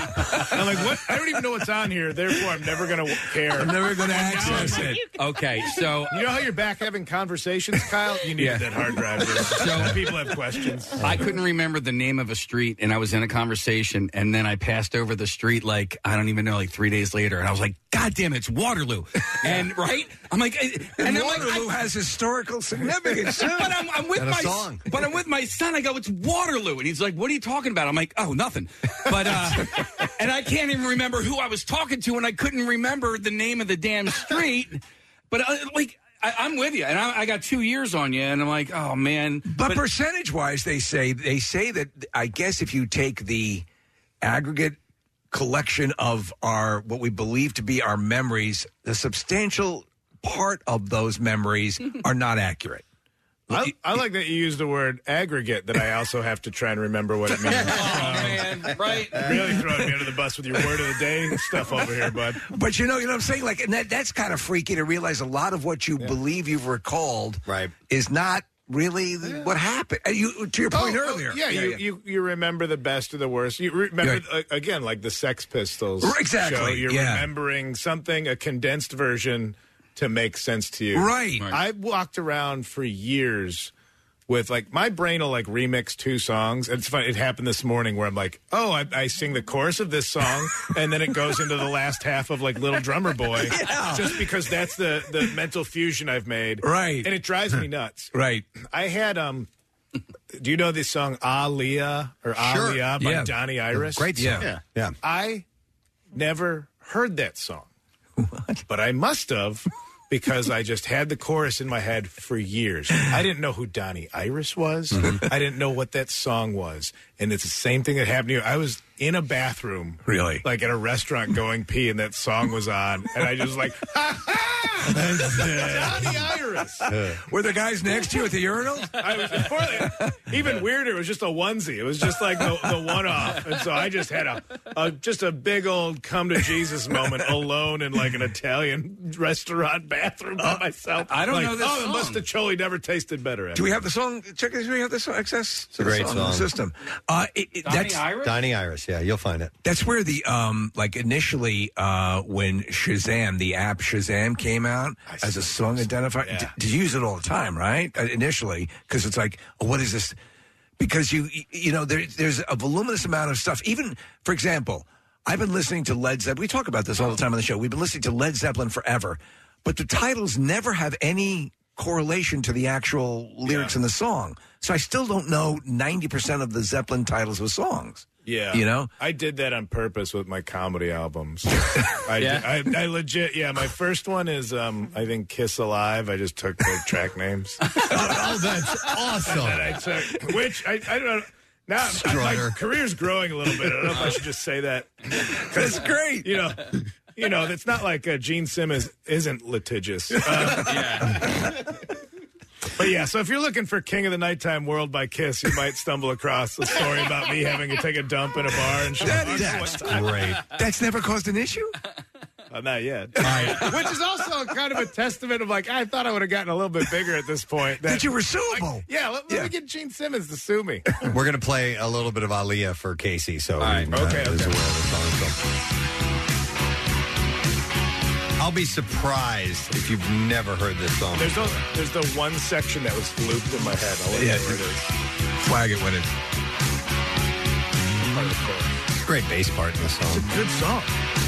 I'm like, what? I don't even know what's on here. Therefore, I'm never going to care. I'm never going to access it. Okay, so You know how you're back having conversations, Kyle? You needed Yeah. that hard drive. Dude. So people have questions. I couldn't remember the name of a street, and I was in a conversation, and then I passed over the street like I don't even know, like three days later, and I was like, "God damn it, it's Waterloo!" And right, I'm like, I- and I'm like, Waterloo I- has historical significance, too. But I'm, I'm with And a my song. but I'm with my son. I go, it's Waterloo, and he's like, "What are you talking about?" I'm like, "Oh, nothing." But uh, and I can't even remember who I was talking to, and I couldn't remember the name of the damn street. But uh, like, I, I'm with you, and I, I got two years on you, and I'm like, oh man. But, percentage-wise, they say they say that I guess if you take the aggregate collection of our what we believe to be our memories, the substantial part of those memories are not accurate. I, I like that you use the word aggregate, that I also have to try and remember what it means. Oh man, right? Really throwing me under the bus with your word of the day stuff over here, bud. But you know, you know what I'm saying? Like, and that, that's kind of freaky to realize a lot of what you believe you've recalled Right. is not really what happened. Uh, You, to your point Oh, oh, earlier. yeah, you, You, you remember the best or the worst. You remember, uh, again, like the Sex Pistols Exactly, show. You're yeah. remembering something, a condensed version, to make sense to you. Right. Right. I walked around for years with, like, my brain will, like, remix two songs. And it's funny, it happened this morning where I'm like, oh, I, I sing the chorus of this song, and then it goes into the last half of, like, Little Drummer Boy. Yeah. Just because that's the, the mental fusion I've made. Right. And it drives me nuts. Right. I had, um... do you know this song, Aaliyah, or Sure. Aaliyah by Yeah. Donnie Iris? Great song. Yeah. Yeah. yeah. I never heard that song. What? But I must have, because I just had the chorus in my head for years. I didn't know who Donnie Iris was. I didn't know what that song was. And it's the same thing that happened to you. I was in a bathroom. Really? Like at a restaurant going pee, and that song was on. And I just was like, ha ha! Donnie Iris. Were the guys next to you at the urinal? I was before, even weirder. It was just a onesie. It was just like the, the one-off, and so I just had a, a just a big old come to Jesus moment alone in like an Italian restaurant bathroom by myself. I don't Like, know this Oh, song. the mustacholi never tasted better. Do we have the song? Check it. Do we have the song? Access to a the great song, in the song. system. Uh, it, it, Donnie that's Iris? Donnie Iris. Yeah, you'll find it. that's where the um like initially uh when Shazam, the app Shazam came out as a song identifier. Yeah. D- did you use it all the time, right? Uh, initially, because it's like, oh, what is this? Because you you know there, there's a voluminous amount of stuff. Even for example, I've been listening to Led Zeppelin. We talk about this all the time on the show. We've been listening to Led Zeppelin forever. but the titles never have any correlation to the actual lyrics in the song. So I still don't know ninety percent of the Zeppelin titles of songs. Yeah. You know? I did that on purpose with my comedy albums. I, Yeah? did- I, I legit, yeah, my first one is, um, I think, Kiss Alive. I just took the track names. Oh, that's awesome. And then I took, which, I, I don't know. Now, I, Strutter. my career's growing a little bit. I don't know if I should just say that. That's great. You know, you know, it's not like uh, Gene Simmons isn't litigious. Uh, yeah. But yeah, so if you're looking for King of the Nighttime World by Kiss, you might stumble across a story about me having to take a dump in a bar and shit. That's great. That's never caused an issue? Uh, not yet. Which is also kind of a testament of like, I thought I would have gotten a little bit bigger at this point. That you were suable. Like, yeah, let, let me get Gene Simmons to sue me. We're going to play a little bit of Aaliyah for Casey, so right. he, uh, Okay, is okay. aware of the song. So. I'll be surprised if you've never heard this song. There's, a, there's the one section that was looped in my head. I'll let you Yeah, know where it is. Flag it when it's... Part of the chorus. Great bass part in the song. It's a good song.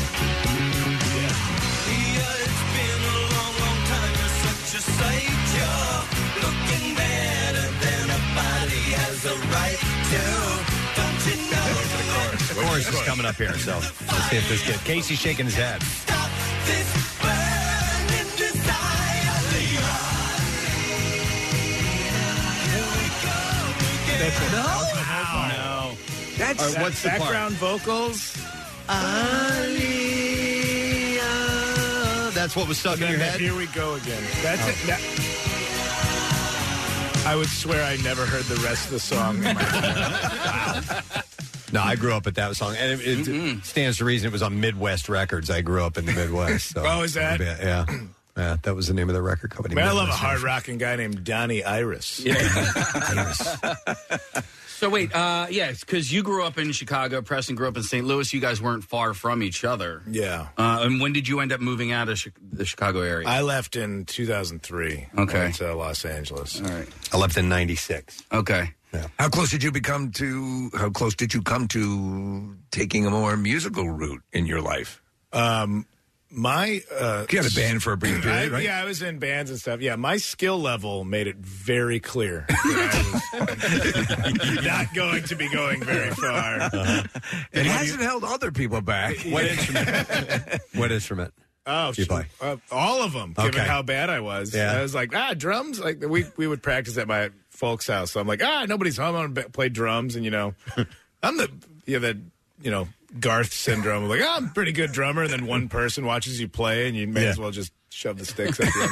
The chorus is coming up here, so let's see if this gets. Casey's shaking his head. That's it. No. No. That's All right, what's the background vocals? Aaliyah. That's what was stuck in your head? Here we go again. That's Oh. it. That- I would swear I never heard the rest of the song. In my head. No, I grew up at that song, and it, it stands to reason it was on Midwest Records. I grew up in the Midwest. So. Oh, is that? Yeah, yeah, that was the name of the record company. Man, I love a Midwest hard rocking guy named Donnie Iris. So wait, uh, yeah, because you grew up in Chicago, Preston grew up in Saint Louis. You guys weren't far from each other. Yeah. Uh, and when did you end up moving out of chi- the Chicago area? I left in two thousand three. Okay. Went to Los Angeles. All right. I left in ninety-six. Okay. Yeah. How close did you become to, how close did you come to taking a more musical route in your life? Um, my uh, You had a band for a brief period, I- right? Yeah, I was in bands and stuff. Yeah, my skill level made it very clear that I was not going to be going very far. Uh-huh. It hasn't held other people back. What instrument? What instrument? Oh, Do you play? Uh, all of them. Given Okay. how bad I was, Yeah. I was like, ah, drums. Like we we would practice at my folks' house. So I'm like, ah, nobody's home. I'm gonna play drums, and you know, I'm the you know, that you know Garth syndrome. I'm like, oh, I'm a pretty good drummer. And then one person watches you play, and you may Yeah. as well just shove the sticks up your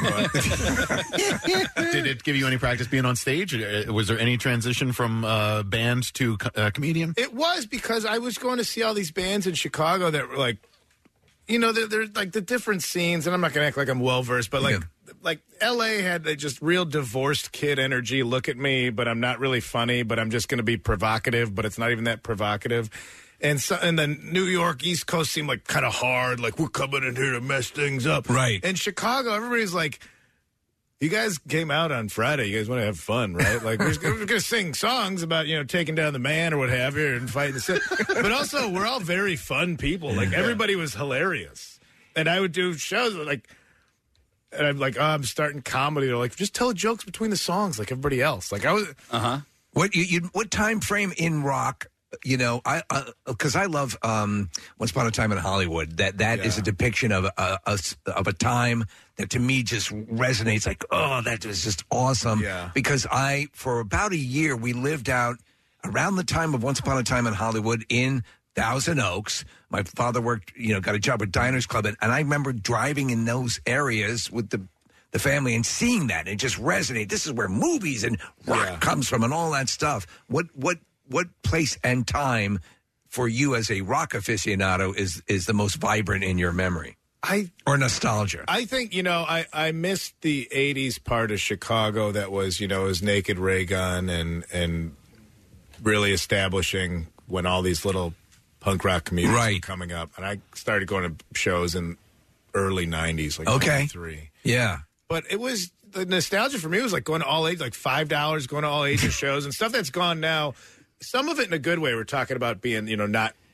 butt. Did it give you any practice being on stage? Uh, Was there any transition from uh, band to co- uh, comedian? It was because I was going to see all these bands in Chicago that were like, you know, they're, they're like the different scenes, and I'm not going to act like I'm well versed, but like, like L A had like, just real divorced kid energy. Look at me, but I'm not really funny, but I'm just going to be provocative, but it's not even that provocative. And so, and then New York, East Coast seemed like kind of hard, like we're coming in here to mess things up. Right. And Chicago, everybody's like, you guys came out on Friday. You guys want to have fun, right? Like, we're, we're going to sing songs about, you know, taking down the man or what have you and fighting the city. But also, we're all very fun people. Like, everybody was hilarious. And I would do shows like, and I'm like, oh, I'm starting comedy. They're like, just tell jokes between the songs like everybody else. Like, I was. Uh huh. What you, you what time frame in rock? You know, I because I, I love um, Once Upon a Time in Hollywood. That that is a depiction of a, a of a time that to me just resonates. Like, oh, that is just awesome. Yeah. Because I for about a year we lived out around the time of Once Upon a Time in Hollywood in Thousand Oaks. My father worked, you know, got a job at Diners Club, and, and I remember driving in those areas with the the family and seeing that and it just resonate. This is where movies and rock Yeah. comes from and all that stuff. What what what place and time for you as a rock aficionado is is the most vibrant in your memory? I or nostalgia? I think, you know, I, I missed the eighties part of Chicago that was, you know, was Naked Ray Gun and, and really establishing when all these little punk rock comedians were Right. coming up. And I started going to shows in early nineties, like Okay. ninety-three. Yeah. But it was, the nostalgia for me was like going to all age, like five dollars, going to all ages shows and stuff that's gone now. Some of it in a good way. We're talking about being, you know, not like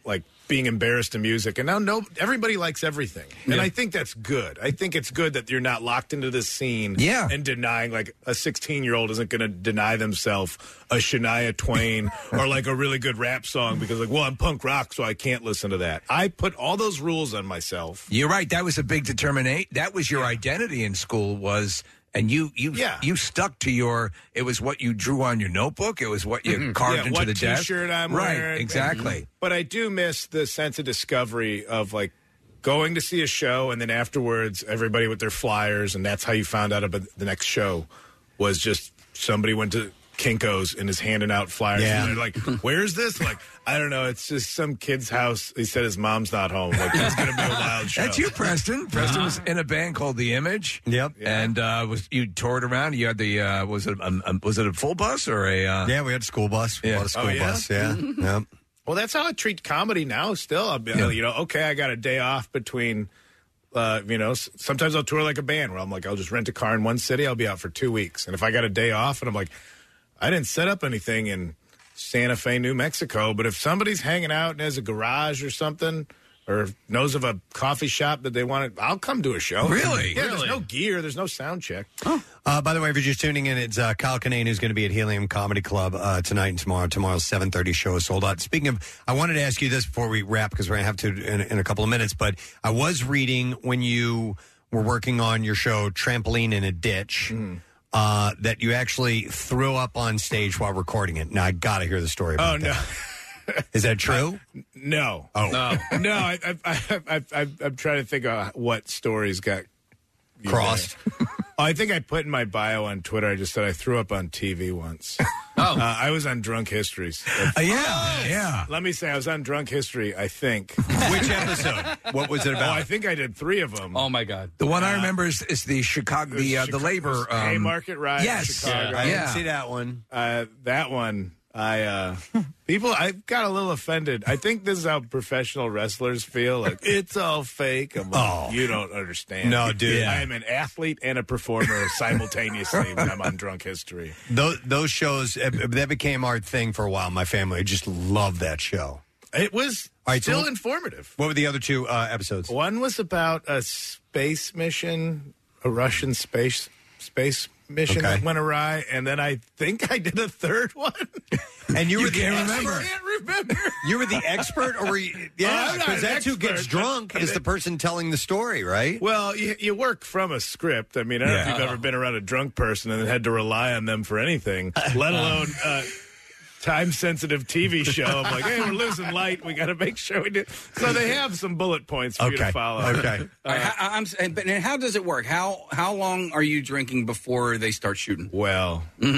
being embarrassed in music, and now no everybody likes everything, and Yeah. I think that's good. I think it's good that you're not locked into this scene, Yeah. and denying like a sixteen year old isn't going to deny themselves a Shania Twain or like a really good rap song because like, well, I'm punk rock, so I can't listen to that. I put all those rules on myself. You're right. That was a big determination. That was your identity in school was, and you you Yeah. you stuck to your. It was what you drew on your notebook. It was what you Mhm. carved Yeah, into what the desk. T-shirt I'm right, wearing. exactly. But I do miss the sense of discovery of like going to see a show and then afterwards everybody with their flyers, and that's how you found out about the next show was just somebody went to Kinko's and is handing out flyers. Yeah. And they're like, where's this? Like, I don't know. It's just some kid's house. He said his mom's not home. Like, it's going to be a wild show. That's you, Preston. Preston was in a band called The Image. Yep. And uh, was you toured around. You had the uh, was it um, um, was it a full bus or a? Uh... Yeah, we had a school bus. We Yeah. bought a school Oh, yeah? bus. Yeah. Yep. Well, that's how I treat comedy now. Still, I'll be, Yeah. you know, okay, I got a day off between. Uh, you know, s- sometimes I'll tour like a band where I'm like, I'll just rent a car in one city. I'll be out for two weeks, and if I got a day off, and I'm like, I didn't set up anything in Santa Fe, New Mexico, but if somebody's hanging out and has a garage or something, or knows of a coffee shop that they want to, I'll come to a show. Really? Yeah. There's no gear. There's no sound check. Uh, by the way, if you're just tuning in, it's uh, Kyle Kinane who's going to be at Helium Comedy Club uh, tonight and tomorrow. Tomorrow's seven thirty show is sold out. Speaking of, I wanted to ask you this before we wrap because we're going to have to in, in a couple of minutes, but I was reading when you were working on your show, Trampoline in a Ditch, uh, that you actually threw up on stage while recording it. Now, I got to hear the story about Oh, no. that. Is that true? No. Oh. No. no, I, I, I, I, I, I'm trying to think of what stories got you Crossed. there. Oh, I think I put in my bio on Twitter, I just said I threw up on T V once. Oh. Uh, I was on Drunk Histories. Uh, yeah, yeah. Let me say, I was on Drunk History, I think. Which episode? What was it Oh, about? I think I did three of them. Oh my God! The one I remember is, is the Chicago, the uh, the labor um, Haymarket riot. Yes, Chicago. I yeah. didn't see that one. Uh, that one, I uh, people, I got a little offended. I think this is how professional wrestlers feel. Like it's all fake. I'm like, Oh. you don't understand. No, dude. I am an athlete and a performer simultaneously when I'm on Drunk History. Those, those shows, uh, that became our thing for a while. My family just loved that show. It was All right, so still what- informative. What were the other two uh, episodes? One was about a space mission, a Russian space space mission Okay. that went awry, and then I think I did a third one. And you, You were the can't expert. remember. I can't remember. You were the expert, or were you? I'm Yeah, not because an that's who gets expert, drunk but- is the person telling the story, right? Well, you, you work from a script. I mean, I don't know if Yeah. you've ever been around a drunk person and had to rely on them for anything, let alone uh, time-sensitive T V show. I'm like, hey, we're losing light. We got to make sure we do. So they have some bullet points for you Okay. to follow. Okay. All right, how, I'm, and, but and how does it work? How how long are you drinking before they start shooting? Well,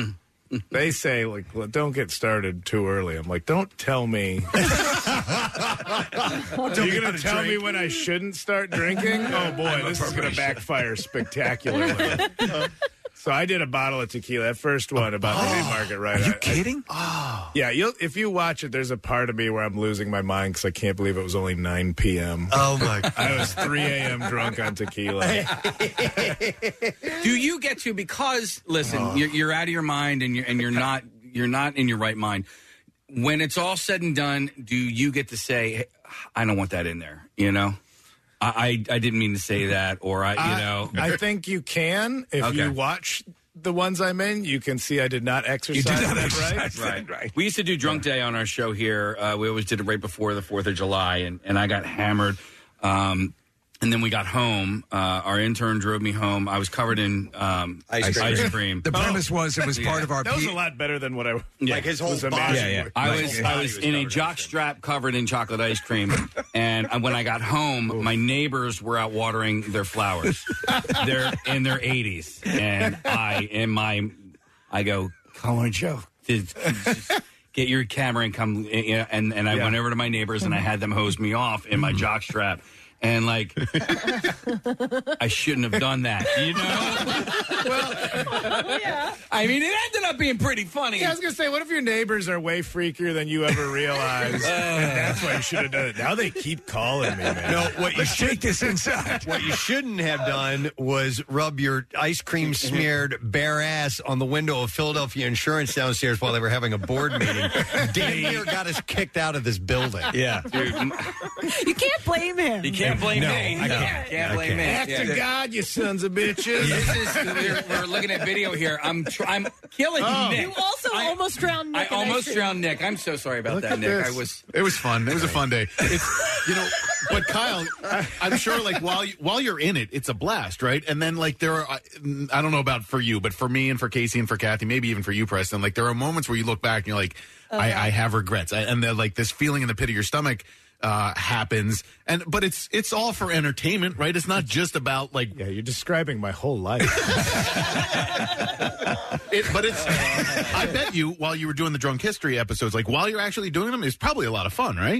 they say, like, well, don't get started too early. I'm like, don't tell me. Are you going to tell me when I shouldn't start drinking? Oh, boy, this is going to backfire spectacularly. So I did a bottle of tequila, that first one about the Haymarket riot. Are you I- kidding? I- yeah, you'll, if you watch it, there's a part of me where I'm losing my mind because I can't believe it was only nine p.m. Oh my! I was three a.m. drunk on tequila. Do you get to because listen, you're, you're out of your mind and you're and you're not you're not in your right mind. When it's all said and done, do you get to say, hey, "I don't want that in there"? You know, I I, I didn't mean to say that, or I you know, I, I think you can if Okay. you watch the ones I'm in. You can see I did not exercise. You did not that, exercise right? Right, right. We used to do Drunk Day on our show here. Uh, we always did it right before the fourth of July, and, and I got hammered. Um, and then we got home. Uh, our intern drove me home. I was covered in um, Ice ice, cream. cream. The premise was it was part of our. That was P- a lot better than what I Yeah. Like his whole was body. imagining. Yeah, yeah. I My was whole I body was in a covered jock ice cream. strap covered in chocolate ice cream, and uh, when I got home, my neighbors were out watering their flowers. They're in their eighties, and I in my I go, come on, Joe, just get your camera and come. You know, and and I Yeah. went over to my neighbors and I had them hose me off in my jock strap. And, like, I shouldn't have done that, you know? well, yeah. I mean, it ended up being pretty funny. Yeah, I was going to say, what if your neighbors are way freakier than you ever realized? uh, and that's why you should have done it. Now they keep calling me, man. No, what you Let's should take this inside. What you shouldn't have done was rub your ice cream smeared bare ass on the window of Philadelphia Insurance downstairs while they were having a board meeting. Damn near got us kicked out of this building. Yeah. Dude, You can't blame him. you can't blame No, me. I No, can't. can't I blame can't. me. Act Yeah. to God, you sons of bitches. This is, we're, we're looking at video here. I'm tr- I'm killing Oh. Nick. You also I, almost drowned Nick. I in ice almost cream. drowned Nick. I'm so sorry about Look that, at Nick. this. I was. It was fun. It was a fun day. It's, you know, but Kyle, I, I'm sure like while you, while you're in it, it's a blast, right? And then like there are, I, I don't know about for you, but for me and for Casey and for Kathy, maybe even for you, Preston, like there are moments where you look back and you're like, Oh, I, yeah. I have regrets, I, and they're like this feeling in the pit of your stomach uh, happens, and but it's it's all for entertainment, right? It's not just about like Yeah, you're describing my whole life. It, but it's, I bet you while you were doing the Drunk History episodes, like while you're actually doing them, it's probably a lot of fun, right?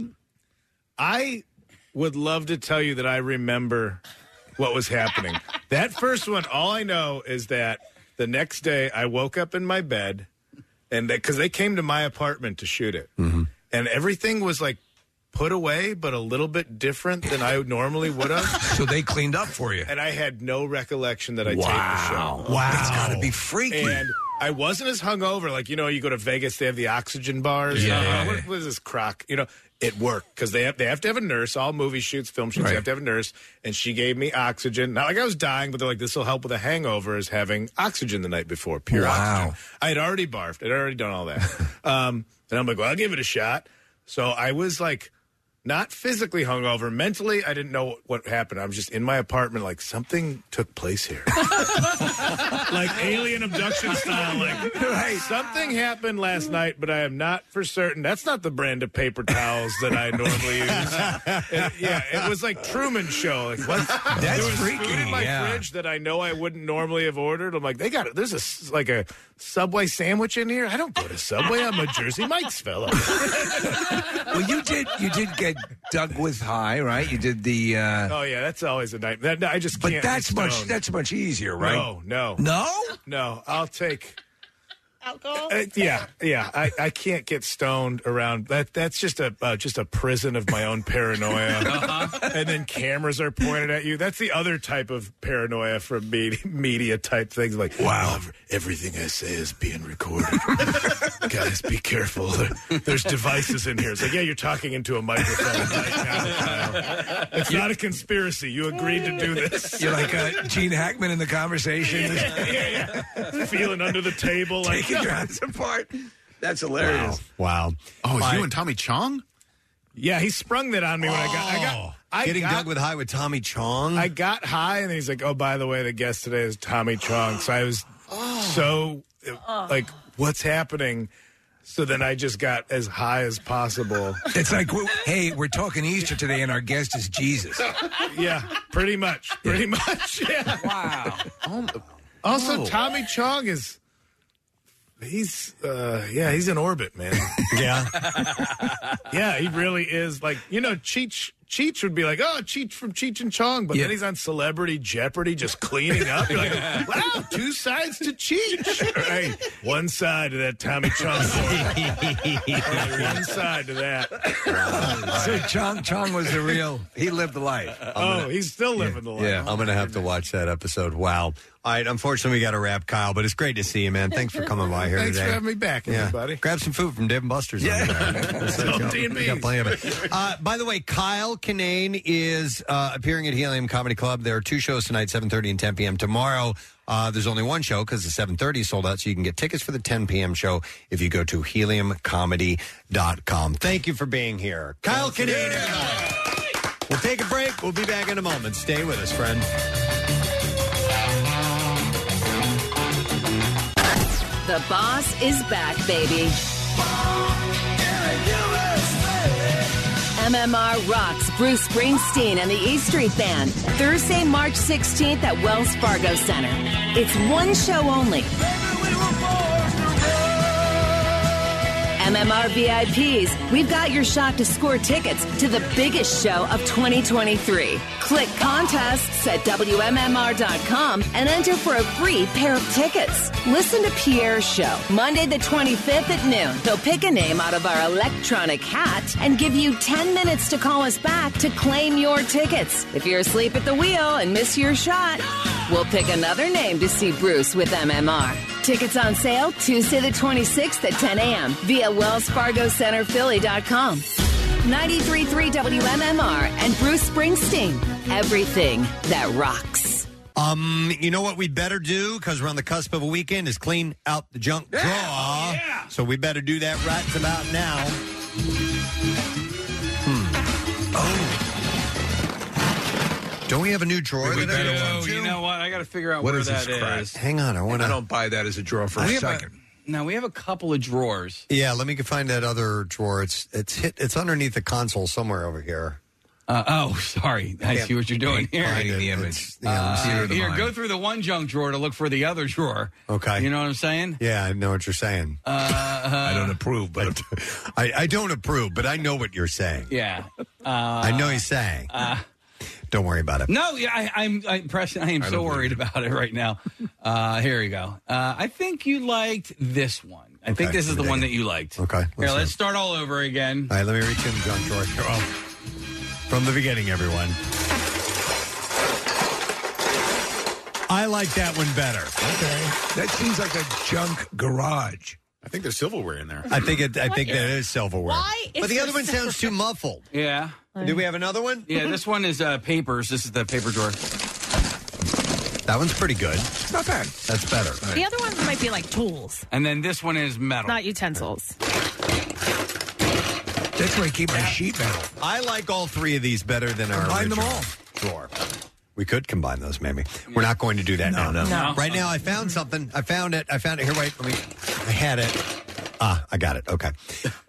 I would love to tell you that I remember what was happening. That first one, all I know is that the next day I woke up in my bed, and because they came to my apartment to shoot it, Mm-hmm. and everything was like put away, but a little bit different than I normally would have. So they cleaned up for you. And I had no recollection that I taped the Wow. show. Wow. That's gotta be freaky. And I wasn't as hungover. Like, you know, you go to Vegas, they have the oxygen bars. Yeah, Uh, yeah, what, yeah. what is this crock? You know, it worked because they have, they have to have a nurse. All movie shoots, film shoots, Right. they have to have a nurse. And she gave me oxygen. Not like I was dying, but they're like, this will help with a hangover, is having oxygen the night before, pure Wow. oxygen. I had already barfed. I'd already done all that. um, and I'm like, well, I'll give it a shot. So I was like, not physically hungover. Mentally, I didn't know what, what happened. I was just in my apartment, like something took place here, like alien abduction style. Like Right. something happened last night, but I am not for certain. That's not the brand of paper towels that I normally use. And, yeah, it was like Truman Show. Like what? That's there was freaky, food in my yeah. fridge that I know I wouldn't normally have ordered. I'm like, they got it. There's a s- like a Subway sandwich in here. I don't go to Subway. I'm a Jersey Mike's fellow. Well, you did you did get dug with high, right? You did the. Uh, Oh yeah, that's always a night. That, I just but can't. that's be much stoned. that's much easier, right? No, no, No? no. I'll take. Alcohol? Uh, yeah, yeah. I, I can't get stoned around that. That's just a uh, just a prison of my own paranoia. Uh-huh. And then cameras are pointed at you. That's the other type of paranoia from media, media type things. Like, wow, everything I say is being recorded. Guys, be careful. There- There's devices in here. It's like, yeah, you're talking into a microphone right now. Kyle. It's not a conspiracy. You agreed to do this. You're like uh, Gene Hackman in the conversation. yeah, yeah. Feeling under the table, like Taking your hands apart. That's hilarious. Wow. Oh, My- you and Tommy Chong? Yeah, he sprung that on me when I got. I got. I Getting got, dug with high with Tommy Chong. I got high, and he's like, "Oh, by the way, the guest today is Tommy Chong." So I was so uh, like, "What's happening?" So then I just got as high as possible. It's like, w- hey, we're talking Easter today, and our guest is Jesus. Yeah, pretty much, pretty much. Yeah. Wow. Also, Whoa. Tommy Chong is. He's, uh, yeah, he's in orbit, man. yeah. Yeah, he really is. Like, you know, Cheech, Cheech would be like, oh, Cheech from Cheech and Chong. But Yeah. then he's on Celebrity Jeopardy just cleaning up. You're like, wow, two sides to Cheech. Hey, one side to that Tommy Chong story. Only one side to that. So Chong Chong was the real. He lived the life. Oh, he's still living the life. Yeah, I'm going to have to watch that episode. Wow. All right, unfortunately, we got to wrap, Kyle, but it's great to see you, man. Thanks for coming by here Thanks today. for having me back, Yeah. everybody. Grab some food from Dave and Buster's. Yeah. Yeah. D and We got plenty of it. Uh, by the way, Kyle Kinane is uh, appearing at Helium Comedy Club. There are two shows tonight, seven thirty and ten p.m. Tomorrow, uh, there's only one show because the seven thirty is sold out, so you can get tickets for the ten p.m. show if you go to helium comedy dot com. Thank you for being here. Kyle Kinane, everybody. We'll take a break. We'll be back in a moment. Stay with us, friend. The boss is back, baby. M M R rocks Bruce Springsteen and the E Street Band. Thursday, March sixteenth at Wells Fargo Center. It's one show only. M M R V I Ps, we've got your shot to score tickets to the biggest show of twenty twenty-three. Click contests at W M M R dot com and enter for a free pair of tickets. Listen to Pierre's show Monday the twenty-fifth at noon. He'll pick a name out of our electronic hat and give you ten minutes to call us back to claim your tickets. If you're asleep at the wheel and miss your shot, we'll pick another name to see Bruce with M M R. Tickets on sale Tuesday the twenty-sixth at ten a.m. via Wells Fargo Center Philly dot com. ninety-three point three W M M R and Bruce Springsteen. Everything that rocks. Um, you know what we better do, because we're on the cusp of a weekend, is clean out the junk drawer. Oh, yeah. So we better do that right about now. Hmm. Oh. Don't we have a new drawer? We that better I want Oh, you know what? I got to figure out What where is this that crap? is. Hang on, I want I to. don't buy that as a drawer for We a have a- second. No, we have a couple of drawers. Yeah, let me find that other drawer. It's it's hit. It's underneath the console somewhere over here. Uh, oh, sorry. I see what you're doing here. Hiding the image. Uh, Theater of the here, mind. go through the one junk drawer to look for the other drawer. Okay. You know what I'm saying? Yeah, I know what you're saying. Uh, I don't approve, but I, I don't approve, but I know what you're saying. Yeah. Uh, I know he's saying. Uh, Don't worry about it. no, yeah, I, I'm, I'm Preston. I am I so don't worried about it right now. Uh, here we go. Uh, I think you liked this one. I think Okay, this is the let me one take that you liked. Okay, Here, let's let's see. start all over again. All right, let me reach in the junk drawer. Here, oh. From the beginning, everyone. I like that one better. okay. That seems like a junk garage. I think there's silverware in there. I think it. I think that is silverware. Why is But the there other one sounds too muffled. Yeah. Do we have another one? Yeah, this one is uh, papers. This is the paper drawer. That one's pretty good. Not bad. That's better. The other ones might be like tools, And then this one is metal. not utensils. That's where I keep my sheet metal. I like all three of these better than our Combine them original all. drawer. We could combine those, maybe. We're not going to do that now. no. No. Right now, I found something. I found it. I found it. Here, wait. Let me. I had it. Ah, I got it. Okay.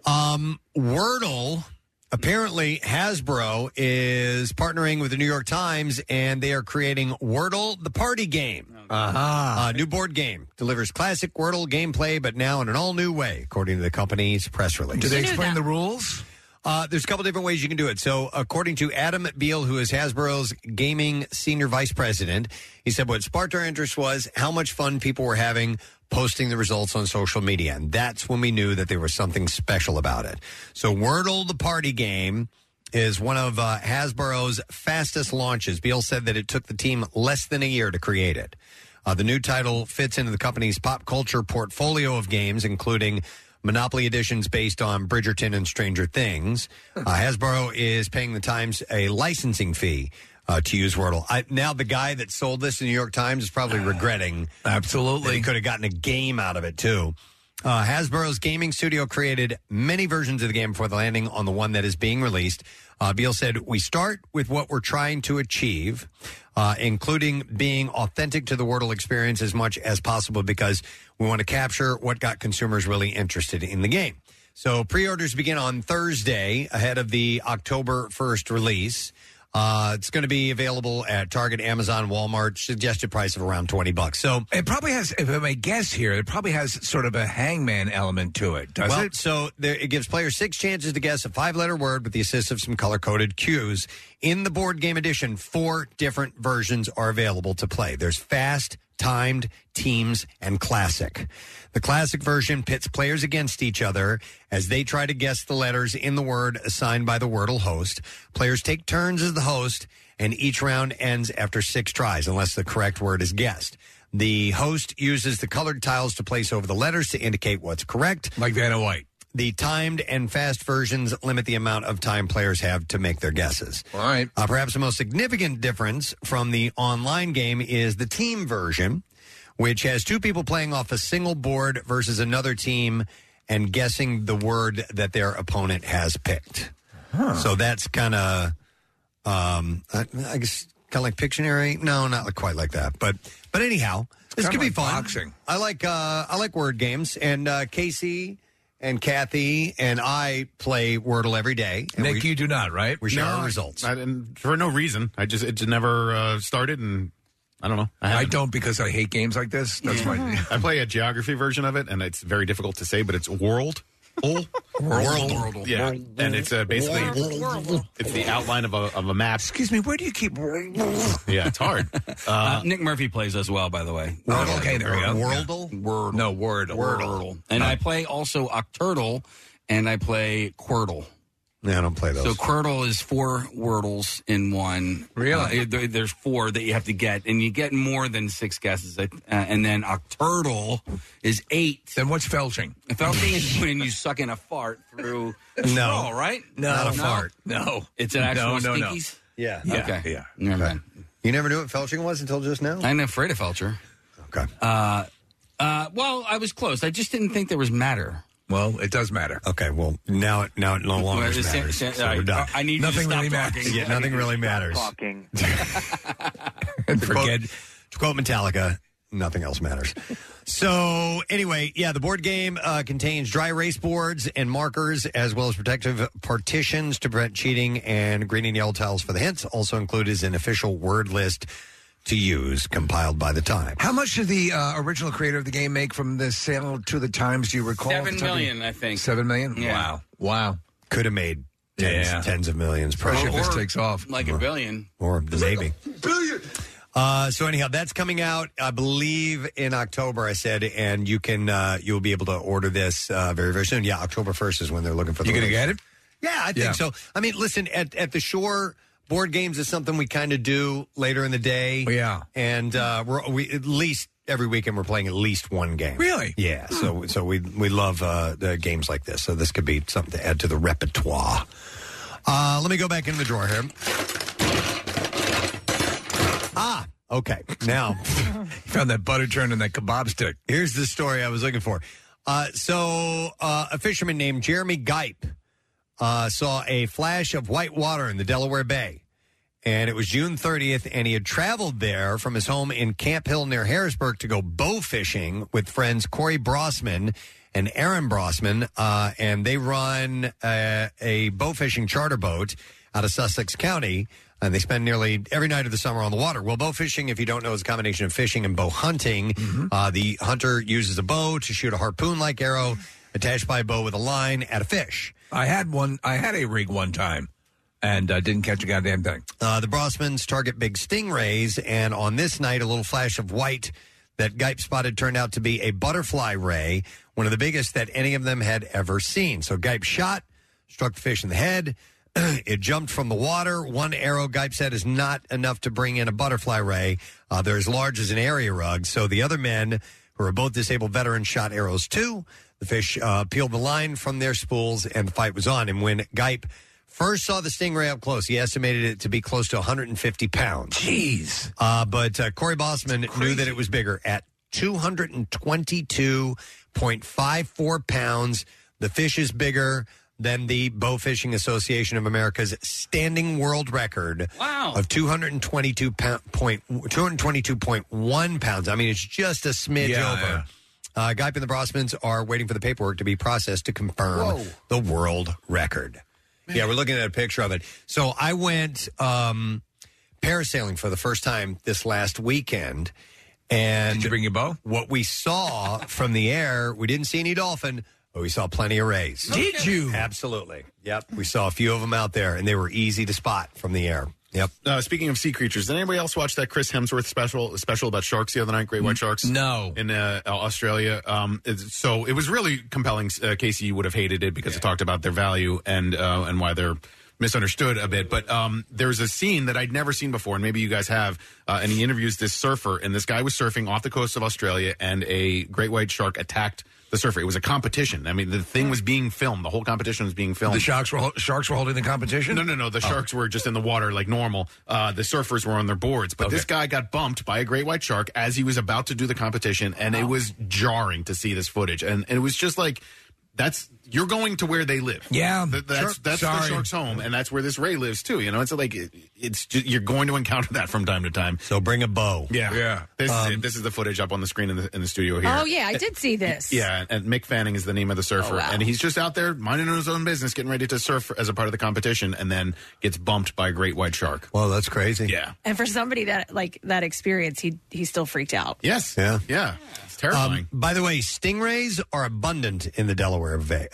Um, Wordle. Apparently, Hasbro is partnering with the New York Times, and they are creating Wordle, the party game. Uh-huh. Uh, new board game. Delivers classic Wordle gameplay, but now in an all-new way, according to the company's press release. Do they You knew explain that. the rules? Uh, there's a couple different ways you can do it. So, according to Adam Beal, who is Hasbro's gaming senior vice president, he said what sparked our interest was how much fun people were having posting the results on social media. And that's when we knew that there was something special about it. So, Wordle, the party game, is one of uh, Hasbro's fastest launches. Beal said that it took the team less than a year to create it. Uh, the new title fits into the company's pop culture portfolio of games, including Monopoly editions based on Bridgerton and Stranger Things. Uh, Hasbro is paying the Times a licensing fee uh, to use Wordle. I, now, the guy that sold this in the New York Times is probably regretting Absolutely. that he could have gotten a game out of it, too. Uh, Hasbro's gaming studio created many versions of the game before the landing on the one that is being released. Uh, Beal said, we start with what we're trying to achieve, uh, including being authentic to the Wordle experience as much as possible because we want to capture what got consumers really interested in the game. So pre-orders begin on Thursday ahead of the October first release. Uh, it's going to be available at Target, Amazon, Walmart, suggested price of around twenty bucks. So It probably has, if I may guess here, it probably has sort of a hangman element to it, does well, it? So there, it gives players six chances to guess a five-letter word with the assist of some color-coded cues. In the board game edition, four different versions are available to play. There's fast, timed, teams, and classic. The classic version pits players against each other as they try to guess the letters in the word assigned by the Wordle host. Players take turns as the host, and each round ends after six tries, unless the correct word is guessed. The host uses the colored tiles to place over the letters to indicate what's correct. Like Vanna White. The timed and fast versions limit the amount of time players have to make their guesses. All right. Uh, perhaps the most significant difference from the online game is the team version, which has two people playing off a single board versus another team and guessing the word that their opponent has picked. Huh. So that's kind of, um, I, I guess, kind of like Pictionary. No, not quite like that. But but anyhow, this kinda could be like fun. boxing. I like uh, I like word games, and uh, Casey and Kathy and I play Wordle every day. And Nick, we, you do not, right? we share No, our results. I, and for no reason. I just it just never uh, started, and I don't know. I, I haven't. don't because I hate games like this. That's my. I play a geography version of it, and it's very difficult to say, but it's world. World. Yeah, and it's uh, basically it's the outline of a of a map. Excuse me, where do you keep? Yeah, it's hard. Uh, Uh, Nick Murphy plays as well, by the way. Oh, okay, there we go. Wordle? Wordle. No, Wordle. Wordle. And I play also Octurtle, and I play Quirtle. Yeah, I don't play those. So Quirtle is four Wordles in one. Really? Uh, there- there's four that you have to get, and you get more than six guesses. Uh, and then Octurtle is eight. Then what's felching? Felching is when you suck in a fart through a No. straw, right? No, Not a fart. No, It's an actual no, no, no. stinkies? Yeah. Yeah, Okay. yeah. Never mind. You never knew what felching was until just now? I'm afraid of Felcher. Okay. Uh, uh, well, I was close. I just didn't think there was matter. Well, it does matter. Okay, well, now it, now it no longer Well, it's- matters. it's- So I- we're done. I need you to Nothing stop really talking. matters. Yeah, nothing really matters. Talking. And To forget. quote, to quote Metallica, nothing else matters. So, anyway, yeah, the board game uh, contains dry erase boards and markers, as well as protective partitions to prevent cheating, and green and yellow tiles for the hints. Also included is an official word list to use, compiled by the Times. How much did the uh, original creator of the game make from the sale to the Times? Do you recall? Seven off the top of your- million, I think. Seven million? Yeah. Wow. Wow. Could have made tens, Yeah. tens of millions, Especially probably. if this takes off. Like a billion. Or maybe. Uh, so anyhow, that's coming out, I believe, in October. I said, and you can uh, you'll be able to order this uh, very very soon. Yeah, October first is when they're looking for. The You gonna release. get it? Yeah, I think Yeah. so. I mean, listen, at at the shore, board games is something we kind of do later in the day. Yeah, and uh, we're we at least every weekend we're playing at least one game. Really? Yeah. So so we we love uh, the games like this. So this could be something to add to the repertoire. Uh, let me go back into the drawer here. Ah, okay. Now, found that butter churn and that kebab stick. Here's the story I was looking for. Uh, so, uh, a fisherman named Jeremy Gipe uh, saw a flash of white water in the Delaware Bay. And it was June thirtieth, and he had traveled there from his home in Camp Hill near Harrisburg to go bow fishing with friends Corey Brossman and Aaron Brossman. Uh, and they run uh, a bow fishing charter boat out of Sussex County. And they spend nearly every night of the summer on the water. Well, bow fishing, if you don't know, is a combination of fishing and bow hunting. Mm-hmm. Uh, the hunter uses a bow to shoot a harpoon-like arrow attached by a bow with a line at a fish. I had one. I had a rig one time, and uh, didn't catch a goddamn thing. Uh, the Brossmans target big stingrays, and on this night, a little flash of white that Gipe spotted turned out to be a butterfly ray, one of the biggest that any of them had ever seen. So Gipe shot, struck the fish in the head. It jumped from the water. One arrow, Gipe said, is not enough to bring in a butterfly ray. Uh, they're as large as an area rug. So the other men, who are both disabled veterans, shot arrows too. The fish uh, peeled the line from their spools, and the fight was on. And when Gipe first saw the stingray up close, he estimated it to be close to one hundred fifty pounds. Jeez. Uh, but uh, Corey Bossman knew that it was bigger at two hundred twenty-two point five four pounds. The fish is bigger than the Bow Fishing Association of America's standing world record wow. of two hundred twenty-two point one pounds. I mean, it's just a smidge Yeah, over. yeah. Uh, Gipe and the Brossmans are waiting for the paperwork to be processed to confirm Whoa. the world record. Yeah, we're looking at a picture of it. So I went um, parasailing for the first time this last weekend. And Did you bring your bow? What we saw from the air, we didn't see any dolphin, but we saw plenty of rays. Did you? Absolutely. Yep. We saw a few of them out there, and they were easy to spot from the air. Yep. Uh, speaking of sea creatures, did anybody else watch that Chris Hemsworth special special about sharks the other night? Great white sharks. No. In uh, Australia. Um, it's, so it was really compelling. Uh, Casey, you would have hated it because it talked about their value and uh, and why they're misunderstood a bit. But um, there's a scene that I'd never seen before, and maybe you guys have. Uh, and he interviews this surfer, and this guy was surfing off the coast of Australia, and a great white shark attacked the surfer. It was a competition. I mean, the thing was being filmed. The whole competition was being filmed. The sharks were sharks were holding the competition. No, no, no. The sharks were just in the water like normal. Uh, the surfers were on their boards. But Okay. this guy got bumped by a great white shark as he was about to do the competition, and it was jarring to see this footage. And, and it was just like, that's you're going to where they live. Yeah, Th- that's sure. that's the Sorry. shark's home, and that's where this ray lives too. You know, it's like it, it's just, you're going to encounter that from time to time. So bring a bow. Yeah, Yeah. This is Um, it. This is the footage up on the screen in the in the studio here. Oh, yeah, I did see this. Yeah, and Mick Fanning is the name of the surfer, Oh, wow. and he's just out there minding his own business, getting ready to surf as a part of the competition, and then gets bumped by a great white shark. Well, that's crazy. Yeah. And for somebody that like that experience, he he still freaked out. Yes. Yeah. Yeah. It's terrifying. Um, by the way, stingrays are abundant in the Delaware Bay,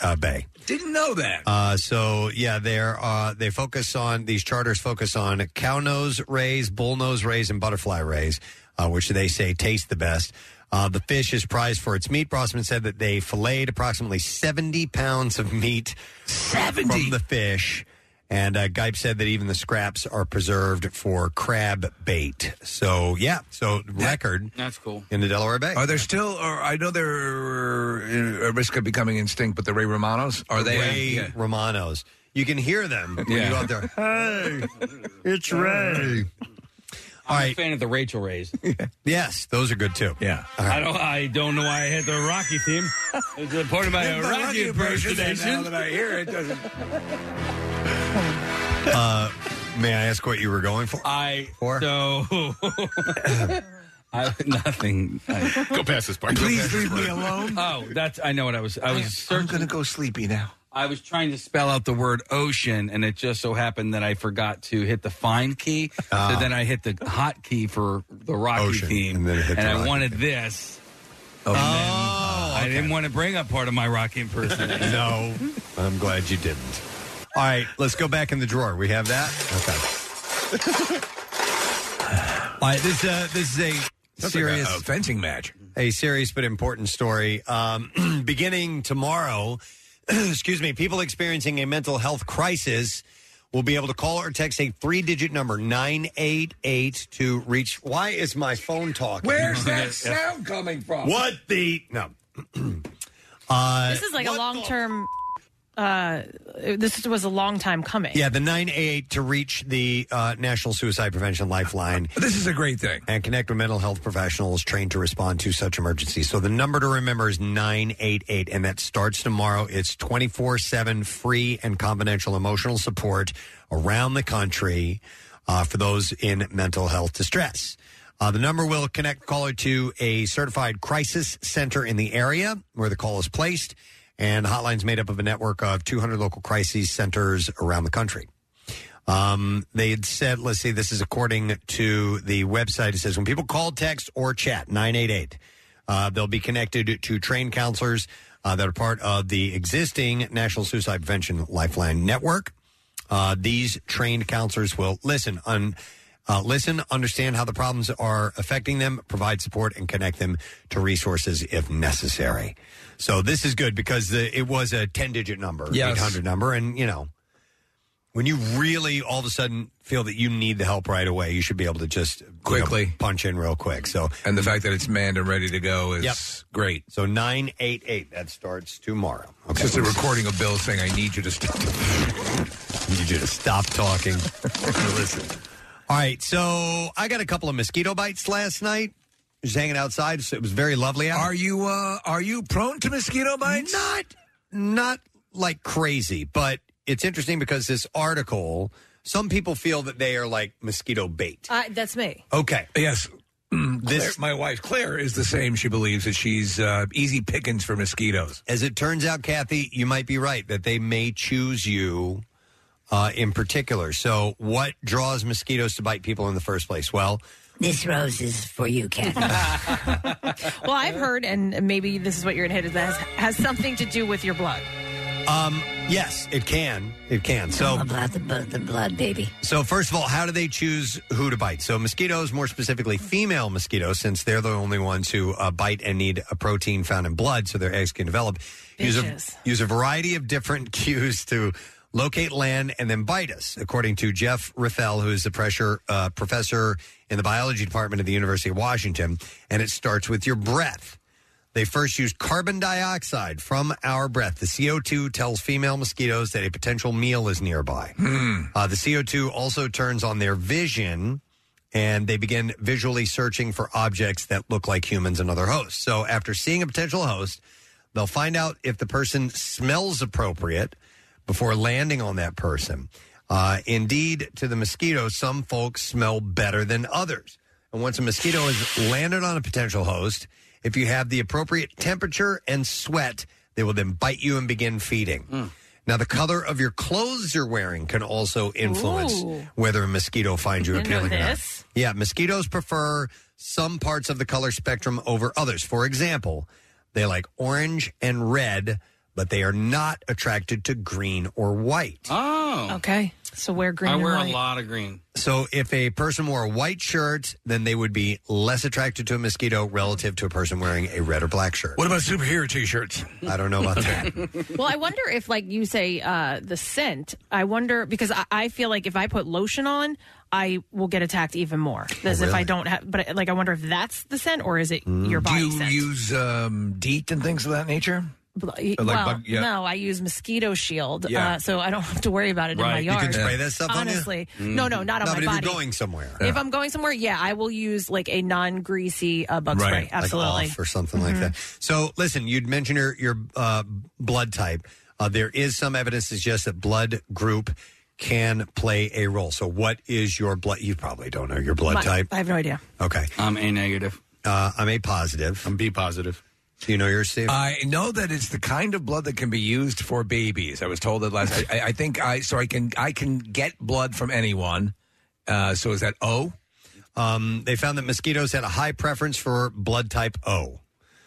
uh, Bay. Didn't know that. Uh, so yeah, they're uh, they focus on these charters focus on cow nose rays, bull nose rays, and butterfly rays, uh, which they say taste the best. Uh, the fish is prized for its meat. Brossman said that they filleted approximately seventy pounds of meat seventy from the fish. And uh, Geip said that even the scraps are preserved for crab bait. So, yeah, so record That's cool. in the Delaware Bay. Are there still, or I know they're at risk of becoming extinct, but the Ray Romanos? Are they? Ray Yeah. Romanos. You can hear them when Yeah. you go out there. Hey, it's Ray. I'm All a right. fan of the Rachel Rays. Yes, those are good, too. Yeah. I don't. I don't know why I hit the Rocky theme. It's a part of my It's the Rocky Rocky impersonation. impersonation. Now that I hear it, doesn't. Uh, may I ask what you were going for? I For? so I nothing. I, Go past this part. Please leave me alone. oh, that's. I know what I was. I was I'm searching. going to go sleepy now. I was trying to spell out the word ocean, and it just so happened that I forgot to hit the find key. Ah. So then I hit the hot key for the Rocky Ocean, theme, and then it hit the I Rocky wanted theme. this. Oh, And then I didn't want to bring up part of my Rocky impersonation. No, I'm glad you didn't. All right, let's go back in the drawer. We have that? Okay. All right, this, uh, this is a That's serious like a, a fencing match. a serious but important story. Um, beginning tomorrow, excuse me, people experiencing a mental health crisis will be able to call or text a three-digit number, nine eight eight, to reach... Why is my phone talking? Where's that sound coming from? What the... No. uh, This is like a long term. Uh, this was a long time coming. Yeah, the nine eight eight to reach the uh, National Suicide Prevention Lifeline. This is a great thing. And connect with mental health professionals trained to respond to such emergencies. So the number to remember is nine eight eight, and that starts tomorrow. It's twenty-four seven free and confidential emotional support around the country uh, for those in mental health distress. Uh, the number will connect caller to a certified crisis center in the area where the call is placed. And the hotline's made up of a network of two hundred local crisis centers around the country. Um, they had said, let's see, this is according to the website. It says when people call, text, or chat, nine eight eight, uh, they'll be connected to trained counselors uh, that are part of the existing National Suicide Prevention Lifeline Network. Uh, these trained counselors will listen, un, uh, listen, understand how the problems are affecting them, provide support, and connect them to resources if necessary. So this is good because the, it was a ten-digit number, Yes. eight hundred number, and, you know, when you really all of a sudden feel that you need the help right away, you should be able to just you know, Quickly. punch in real quick. So, And the fact that it's manned and ready to go is Yep. great. so nine eight eight, that starts tomorrow. It's just a recording of Bill saying, I need you to stop. I need you to stop talking. Listen. All right, so I got a couple of mosquito bites last night. Just hanging outside. So it was very lovely out. Are you uh, are you prone to mosquito bites? Not, not like crazy, but it's interesting because this article, some people feel that they are like mosquito bait. Uh, that's me. Okay. Yes. This, Claire, my wife Claire is the same. She believes that she's uh, easy pickings for mosquitoes. As it turns out, Kathy, you might be right that they may choose you uh, in particular. So, what draws mosquitoes to bite people in the first place? Well, this rose is for you, Kathy. Well, I've heard, and maybe this is what you're going to hit, is that has, has something to do with your blood. um, yes, it can. It can. So, All about the, bu- the blood, baby. So first of all, how do they choose who to bite? So mosquitoes, more specifically female mosquitoes, since they're the only ones who uh, bite and need a protein found in blood so their eggs can develop, use a, Bitches. use a variety of different cues to locate land and then bite us, according to Jeff Riffel, who is the pressure, uh, professor in the biology department at the University of Washington. And it starts with your breath. They first use carbon dioxide from our breath. The C O two tells female mosquitoes that a potential meal is nearby. Uh, the C O two also turns on their vision, and they begin visually searching for objects that look like humans and other hosts. So after seeing a potential host, they'll find out if the person smells appropriate before landing on that person. Uh, indeed, to the mosquito, some folks smell better than others. And once a mosquito has landed on a potential host, if you have the appropriate temperature and sweat, they will then bite you and begin feeding. Mm. Now, the color of your clothes you're wearing can also influence Ooh. whether a mosquito finds you Didn't know appealing or not. this. Yeah, mosquitoes prefer some parts of the color spectrum over others. For example, they like orange and red, but they are not attracted to green or white. Oh. Okay. So wear green I and wear white. a lot of green. So if a person wore a white shirt, then they would be less attracted to a mosquito relative to a person wearing a red or black shirt. What about superhero T-shirts? I don't know about that. Well, I wonder if, like you say, uh, the scent, I wonder, because I, I feel like if I put lotion on, I will get attacked even more. As Oh, if I really? don't have, but like, I wonder if that's the scent or is it your Do body you scent? use um, DEET and things of that nature? Well, Or like bug- yeah. no, I use mosquito shield, Yeah. uh, so I don't have to worry about it Right. in You my yard. can spray that stuff on you? Honestly, Mm. no, no, not on No, my but if body. you're going somewhere. If I'm going somewhere, yeah, I will use like a non-greasy uh, bug spray. Absolutely, Like off or something like Mhm. that. So, listen, you'd mentioned your, your uh, blood type. Uh, there is some evidence to suggest that blood group can play a role. So, what is your blood? You probably don't know your blood My- type. I have no idea. Okay. I'm A negative. Uh, I'm A positive. I'm B positive. Do you know yours, Steve? I know that it's the kind of blood that can be used for babies. I was told that last. I, I think I so I can I can get blood from anyone. Uh, so is that O? Um, they found that mosquitoes had a high preference for blood type O.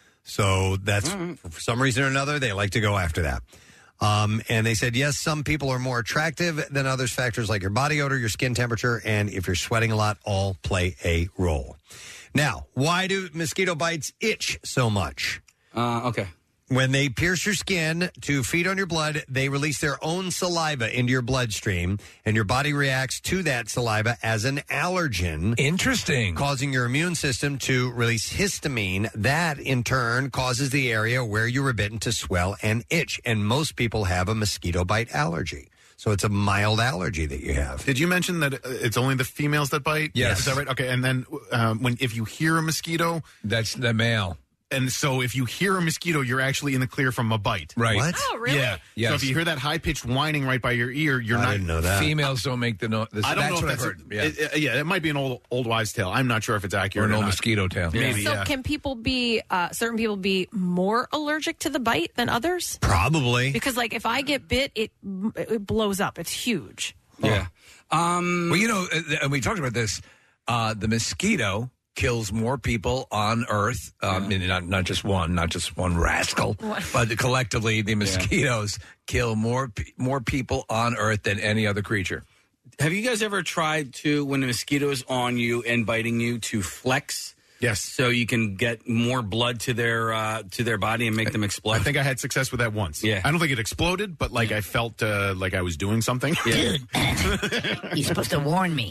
So that's for some reason or another, they like to go after that. Um, and they said, yes, some people are more attractive than others. Factors like your body odor, your skin temperature, and if you're sweating a lot all play a role. Now, why do mosquito bites itch so much? Uh, okay. When they pierce your skin to feed on your blood, they release their own saliva into your bloodstream, and your body reacts to that saliva as an allergen. Interesting. Causing your immune system to release histamine. That, in turn, causes the area where you were bitten to swell and itch. And most people have a mosquito bite allergy. So it's a mild allergy that you have. Did you mention that uh, it's only the females that bite? Yes. Is that right? Okay, and then um, when if you hear a mosquito... That's the male. And so if you hear a mosquito, you're actually in the clear from a bite. Right. What? Oh, really? Yeah. Yes. So if you hear that high-pitched whining right by your ear, you're I not... didn't know that. Females don't make the noise. I don't that's know if what that's I've heard. a- Yeah. It, it- yeah, it might be an old old wives' tale. I'm not sure if it's Or accurate an or old not. mosquito tail. Maybe, So yeah. can people be, uh, certain people be more allergic to the bite than others? Probably. Because like if I get bit, it it blows up. It's huge. Yeah. Um, well, you know, uh, and we talked about this. Uh, the mosquito kills more people on Earth. Um, and not not just one, not just one rascal, but collectively, the mosquitoes kill more pe- more people on Earth than any other creature. Have you guys ever tried to, when a mosquito is on you and biting you, to flex? Yes. So you can get more blood to their uh, to their body and make them explode. I think I had success with that once. Yeah. I don't think it exploded, but like I felt uh, like I was doing something. Dude, you're supposed to warn me.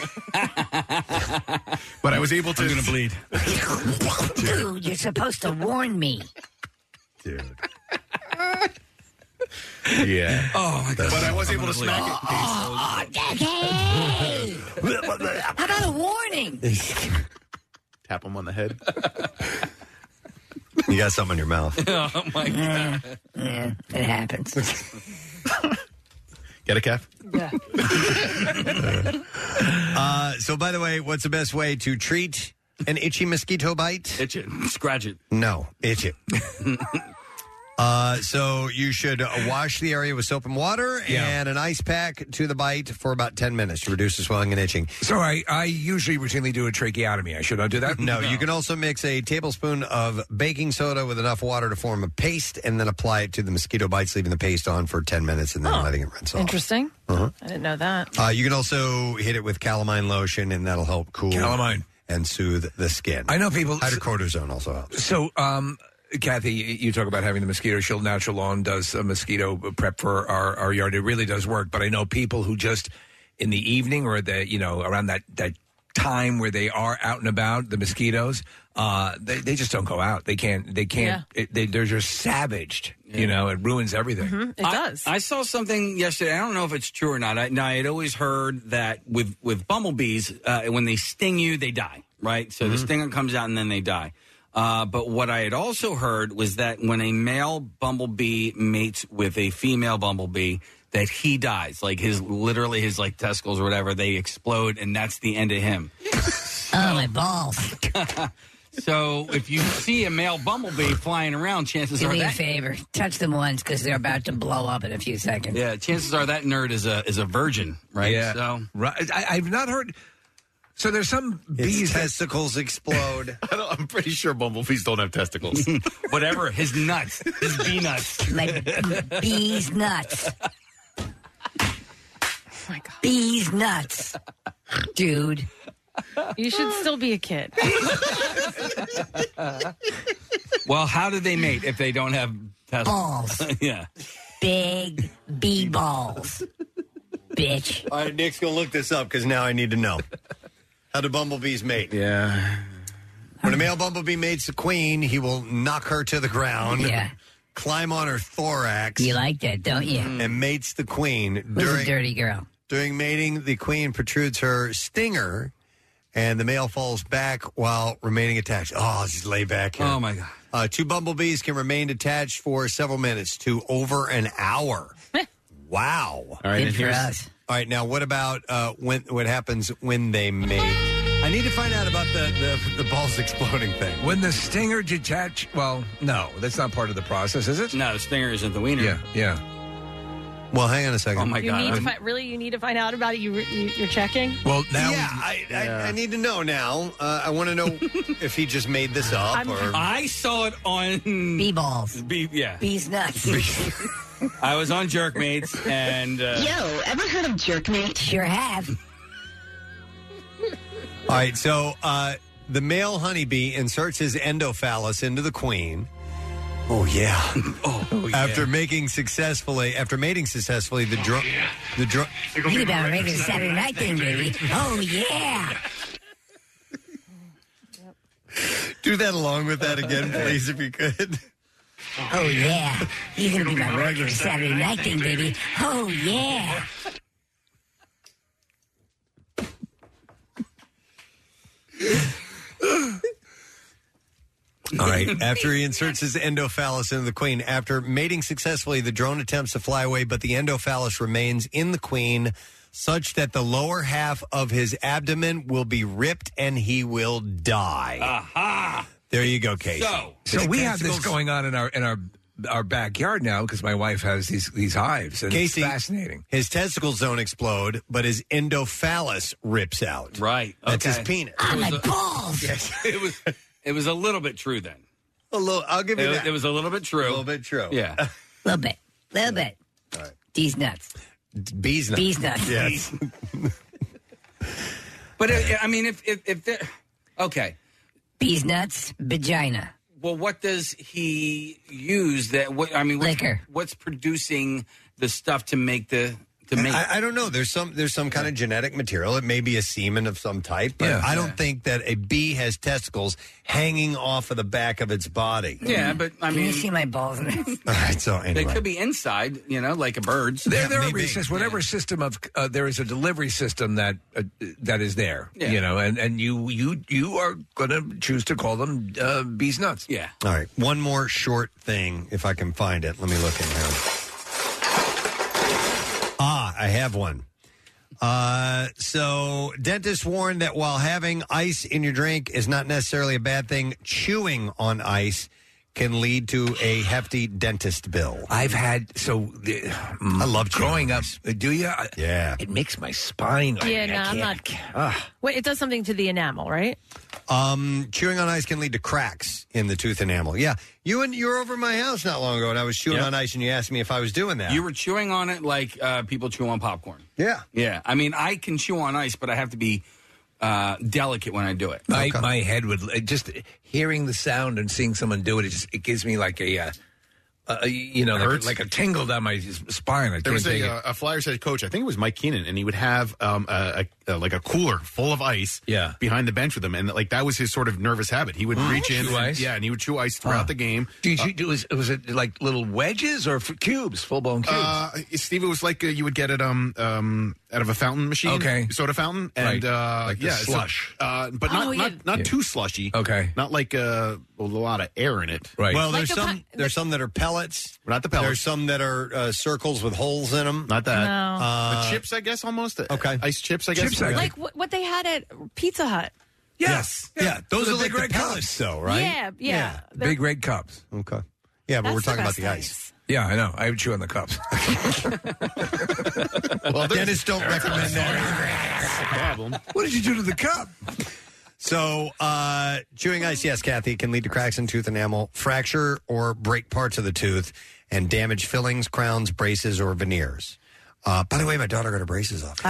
But I was able to. I'm going to bleed. Dude, you're supposed to warn me. Dude. Yeah. Oh, my God. But I was able to smack it. Oh, okay. How about a warning? Tap him on the head. You got something in your mouth. Oh, my God. Yeah, it happens. Get a calf? Yeah. Uh, so, by the way, what's the best way to treat an itchy mosquito bite? Itch it. Scratch it. No, itch it. Uh, so you should uh, wash the area with soap and water Yeah. and an ice pack to the bite for about ten minutes to reduce the swelling and itching. So I, I usually routinely do a tracheotomy. I should not do that. No, you can also mix a tablespoon of baking soda with enough water to form a paste and then apply it to the mosquito bites, leaving the paste on for ten minutes and then Oh, letting it rinse off. Interesting. Uh-huh. I didn't know that. Uh, you can also hit it with calamine lotion and that'll help cool Calamine. and soothe the skin. I know people. Hydrocortisone also helps. So, um, Kathy, you talk about having the mosquito shield. Natural Lawn does a mosquito prep for our, our yard. It really does work. But I know people who just in the evening or the you know around that that time where they are out and about, the mosquitoes, uh, they they just don't go out. They can't. They can't. It, they, they're just savaged. You know, it ruins everything. Mm-hmm. It I, does. I saw something yesterday. I don't know if it's true or not. I, now, I had always heard that with, with bumblebees, uh, when they sting you, they die, right? So the stinger comes out and then they die. Uh, but what I had also heard was that when a male bumblebee mates with a female bumblebee, that he dies. Like his, literally his like testicles or whatever, they explode and that's the end of him. Oh, my balls. So if you see a male bumblebee flying around, chances Do are me a that favor. Touch them once because they're about to blow up in a few seconds. yeah, chances are that nerd is a is a virgin, right? Yeah. So Right. I, I've not heard. So there's some Its bees that- testicles explode. I don't, I'm pretty sure bumblebees don't have testicles. Whatever, his nuts, his bee nuts. Like bees nuts. Oh my God. Bees nuts. Dude. You should still be a kid. Well, how do they mate if they don't have testicles? Balls. Yeah. Big bee balls. Bitch. All right, Nick's going to look this up because now I need to know. How do bumblebees mate? Yeah. When a male bumblebee mates the queen, he will knock her to the ground. Yeah. Climb on her thorax. You like that, don't you? And mates the queen. Who's a dirty girl? During mating, the queen protrudes her stinger, and the male falls back while remaining attached. Oh, just lay back here. Oh, my God. Uh, two bumblebees can remain attached for several minutes to over an hour. Wow. All right, Good and for here's, us. All right, now what about uh, when what happens when they mate? I need to find out about the, the, the balls exploding thing. When the stinger detach, well, no, that's not part of the process, is it? No, the stinger isn't the wiener. Yeah, yeah. Well, hang on a second. Oh, my You God. need to I'm- fi- really, you need to find out about it. You, you you're checking. Well, now yeah, I, I, I need to know now. Uh, I want to know if he just made this up I'm- or. I saw it on Bee balls. Bee, yeah. Bees nuts. I was on Jerkmates and uh, Yo, ever heard of Jerkmate? Sure have. All right, so uh, the male honeybee inserts his endophallus into the queen. Oh yeah. oh, After making successfully, after mating successfully, the drum, the drum. You better make it a Saturday night thing, baby. Oh, yeah. Do that along with that again, please, if you could. Oh, yeah. You're going to be my regular Saturday night thing, baby. Oh, yeah. All right. After he inserts his endophallus into the queen, after mating successfully, the drone attempts to fly away, but the endophallus remains in the queen, such that the lower half of his abdomen will be ripped and he will die. Aha! There you go, Casey. So, So His we have this testicles- going on in our in our our backyard now because my wife has these these hives and Casey, it's fascinating. His testicles don't explode, but his endophallus rips out. Right. That's okay. his penis. Ah, It was my a- balls. Yes. It was. It was a little bit true then. A little, I'll give It you was, that. it was a little bit true. a little bit true. Yeah. A little bit. little bit. All right. These nuts. Bees nuts. Bees nuts. Yes. But it, I mean, if if, if there, okay. Bees nuts. Vagina. Well, what does he use? That what I mean, what's, Liquor. what's producing the stuff to make the to make? I, I don't know. There's some there's some kind of genetic material. It may be a semen of some type, but Yeah. I don't Yeah. think that a bee has testicles hanging off of the back of its body. yeah, but I Can mean, you see my balls in this? All right. So they anyway, could be inside, you know, like a bird's. There, Yeah, there are maybe. reasons. Whatever system of uh, there is a delivery system that uh, that is there, Yeah. you know, and, and you you you are going to choose to call them uh, bees nuts. Yeah. all right. One more short thing, if I can find it. Let me look in here. Ah, I have one. Uh, so dentists warn that while having ice in your drink is not necessarily a bad thing, chewing on ice can lead to a hefty dentist bill. I've had so the, I love chewing growing on up. Do you? I- Yeah. It makes my spine. like, Yeah, I no, I'm can't- not- I can't- ah. Wait, it does something to the enamel, right? Um, chewing on ice can lead to cracks in the tooth enamel. Yeah, you and you were over at my house not long ago, and I was chewing Yep. on ice, and you asked me if I was doing that. You were chewing on it like uh, people chew on popcorn. yeah. Yeah. I mean, I can chew on ice, but I have to be uh, delicate when I do it. My my head would uh, just hearing the sound and seeing someone do it. It just it gives me like a. Uh, uh, you know, It like, hurts? like a tingle down my spine. I There was can't take a, it. uh, a Flyers head coach, I think it was Mike Keenan, and he would have um, a, a, a like a cooler full of ice Yeah. behind the bench with him, and like that was his sort of nervous habit. He would Oh, reach in, chew and- ice? yeah, and he would chew ice throughout Huh. the game. Did you do? Was, was it like little wedges or f- cubes, full blown cubes? Uh, Steve, it was like uh, you would get it um um out of a fountain machine, Okay. soda fountain, and Right. uh, Like the yeah, so- slush. uh, but not Oh, yeah. not, not Yeah. too slushy. Okay. not like uh, a lot of air in it. Right. Well, Like there's the some pi- there's some that are pellets. Not the There's pellets, some that are uh, circles with holes in them. not that. No. Uh, the chips, I guess, almost. okay. ice chips, I guess. Chips, I Like what, what they had at Pizza Hut. yes. Yeah, those The are like big the red pellets, cups. though, right? Yeah, yeah. They're- Big red cups. Okay. Yeah, but That's we're talking about best the ice. Yeah, I know. I would chew on the cups. Well, dentists don't recommend that. Problem. What did you do to the cup? So, uh, chewing ice, yes, Kathy, can lead to cracks in tooth enamel, fracture or break parts of the tooth, and damage fillings, crowns, braces, or veneers. Uh, by the way, my daughter got her braces off.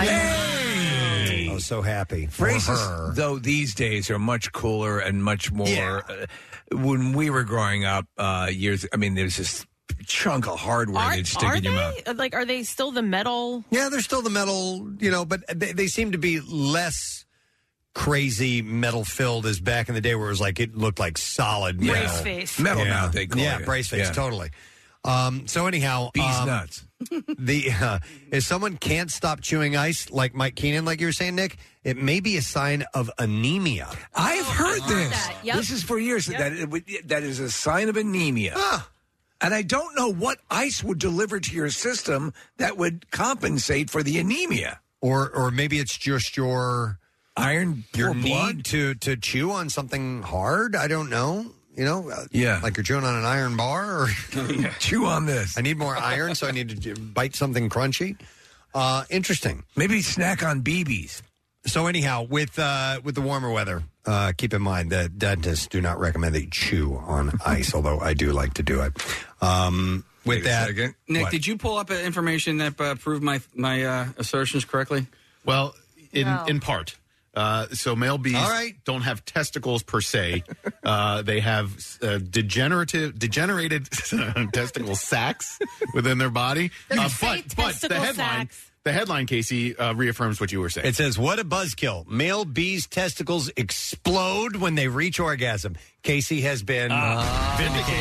I was so happy for Braces, her. though, these days are much cooler and much more. Yeah. Uh, when we were growing up, uh, years, I mean, there's this chunk of hardware Are, they'd stick are in your they? mouth. Like, are they still the metal? Yeah, they're still the metal, you know, but they, they seem to be less crazy metal filled as back in the day where it was like, it looked like solid metal. Brace face. Metal yeah. mouth, they call Yeah, it. brace face, Yeah. totally. Um, so anyhow, Bees um, nuts. The uh, if someone can't stop chewing ice, like Mike Keenan, like you were saying, Nick, it may be a sign of anemia. I've heard this. that. Yep. This is for years. Yep. That it would, that is a sign of anemia. And I don't know what ice would deliver to your system that would compensate for the anemia. Or or maybe it's just your iron, your or need blood? to to chew on something hard. I don't know. You know, uh, Yeah. like you're chewing on an iron bar, or Chew on this. I need more iron, so I need to bite something crunchy. Uh, interesting. Maybe snack on B Bs. So anyhow, with uh, with the warmer weather, uh, keep in mind that dentists do not recommend that you chew on ice, although I do like to do it. Um, with Wait a that, second. Nick, what? did you pull up uh, information that uh, proved my my uh, assertions correctly? Well, in No. in part. Uh, so male bees All right. don't have testicles per se. Uh, they have uh, degenerative, degenerated testicle sacs within their body. Does it Uh, say but but the testicle headline, sacs? the headline, Casey, uh, reaffirms what you were saying. It says, what a buzzkill. Male bees' testicles explode when they reach orgasm. Casey has been Ah.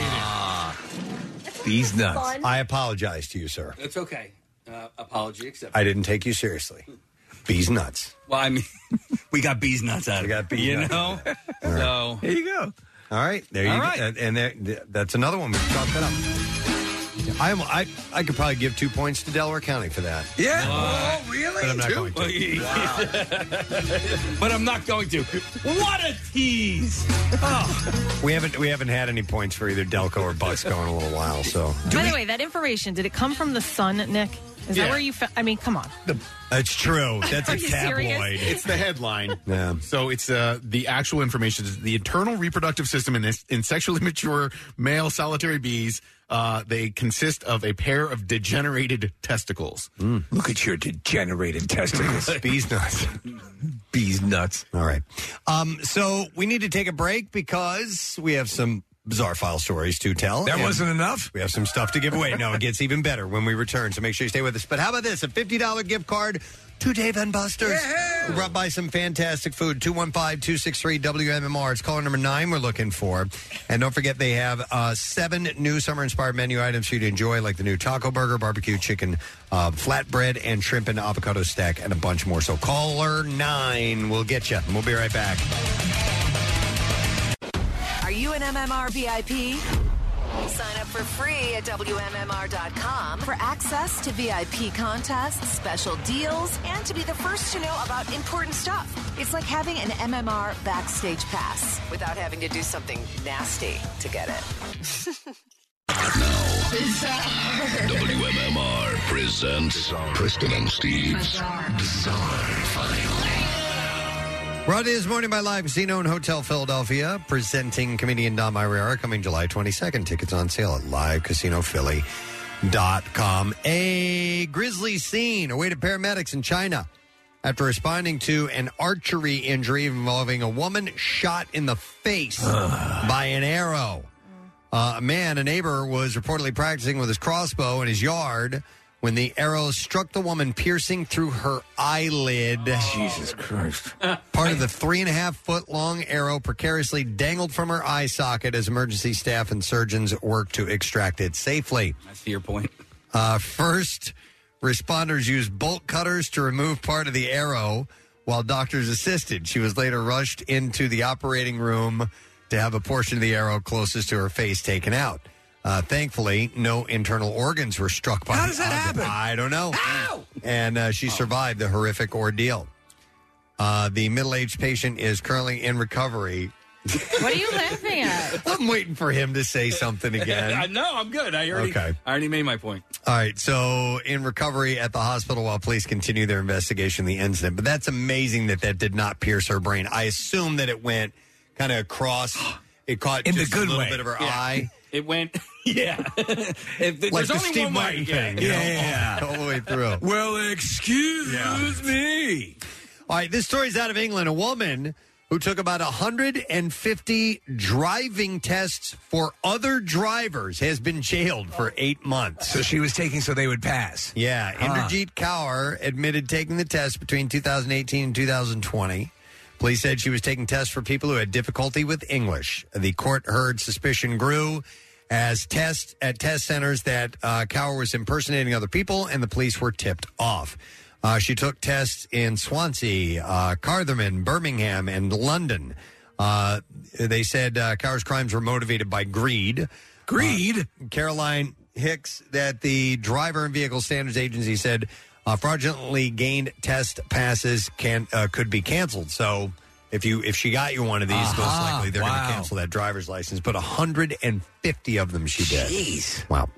vindicated. Bees nuts. I apologize to you, sir. It's okay. Uh, apology accepted. I didn't take you seriously. Bees nuts. Well, I mean, we got bees nuts out of We got it. bees You nuts know? out So, There you go. All right. There you All go. right. And, and there, that's another one. We can chalk that up. I, am, I, I could probably give two points to Delaware County for that. Yeah. Oh, really? But I'm not going to. but I'm not going to. What a tease! Oh. We haven't we haven't had any points for either Delco or Bucks going a little while. So By the way, that information, did it come from the Sun, Nick? Is Yeah. that where you found? I mean, come on. that's true. That's Are a you tabloid. serious? It's the headline. Yeah. So it's uh, the actual information. Is the internal reproductive system in, this, in sexually mature male solitary bees. Uh, they consist of a pair of degenerated testicles. Look at your degenerated testicles. Bees nuts. Bees nuts. All right. Um, so we need to take a break because we have some bizarre file stories to tell. That And wasn't enough? We have some stuff to give away. No, it gets even better when we return, so make sure you stay with us. But how about this? A fifty dollars gift card to Dave and Buster's. We brought by some fantastic food. two one five, two six three, W M M R. It's caller number nine we're looking for. And don't forget, they have uh, seven new summer-inspired menu items for you to enjoy, like the new taco burger, barbecue chicken, uh, flatbread, and shrimp and avocado stack, and a bunch more. So caller nine will get you. And we'll be right back. Are you an M M R V I P? Sign up for free at W M M R dot com for access to V I P contests, special deals, and to be the first to know about important stuff. It's like having an M M R backstage pass without having to do something nasty to get it. W M M R presents Preston and Steve's Bizarre, File. Brought to you this morning by Live Casino and Hotel Philadelphia, presenting comedian Don Myriara, coming July twenty-second. Tickets on sale at live casino philly dot com. A grisly scene awaited paramedics in China after responding to an archery injury involving a woman shot in the face by an arrow. Uh, a man, a neighbor, was reportedly practicing with his crossbow in his yard when the arrow struck the woman, piercing through her eyelid. Jesus Christ. Part of the three and a half foot long arrow precariously dangled from her eye socket as emergency staff and surgeons worked to extract it safely. I see your point. Uh, first, responders used bolt cutters to remove part of the arrow while doctors assisted. She was later rushed into the operating room to have a portion of the arrow closest to her face taken out. Uh, thankfully, no internal organs were struck by How the does that object. happen? I don't know. How? And uh, she survived the horrific ordeal. Uh, the middle-aged patient is currently in recovery. What are you laughing at? I'm waiting for him to say something again. No, I'm good. I already, Okay. I already made my point. All right, so in recovery at the hospital while police continue their investigation of the incident. But that's amazing that that did not pierce her brain. I assume that it went kind of across. It caught In the just good a little way. bit of her Yeah. eye. It went, yeah. if, Like there's the only Steve one Martin way. thing. Yeah. you know, Yeah. all, all the way through. Well, excuse me. All right, this story's out of England. A woman who took about one hundred fifty driving tests for other drivers has been jailed for eight months. So she was taking so they would pass. Yeah, Huh. Inderjeet Kaur admitted taking the test between two thousand eighteen and two thousand twenty. Police said she was taking tests for people who had difficulty with English. The court heard suspicion grew as tests at test centers that uh, Kaur was impersonating other people, and the police were tipped off. Uh, she took tests in Swansea, uh, Cartherman, Birmingham, and London. Uh, they said uh, Kaur's crimes were motivated by greed. Greed? Uh, Caroline Hicks, that the Driver and Vehicle Standards Agency said uh, fraudulently gained test passes can uh, could be canceled. So if you if she got you one of these, Uh-huh. most likely they're going Wow. to cancel that driver's license. But one hundred fifty of them she did. Jeez. Wow.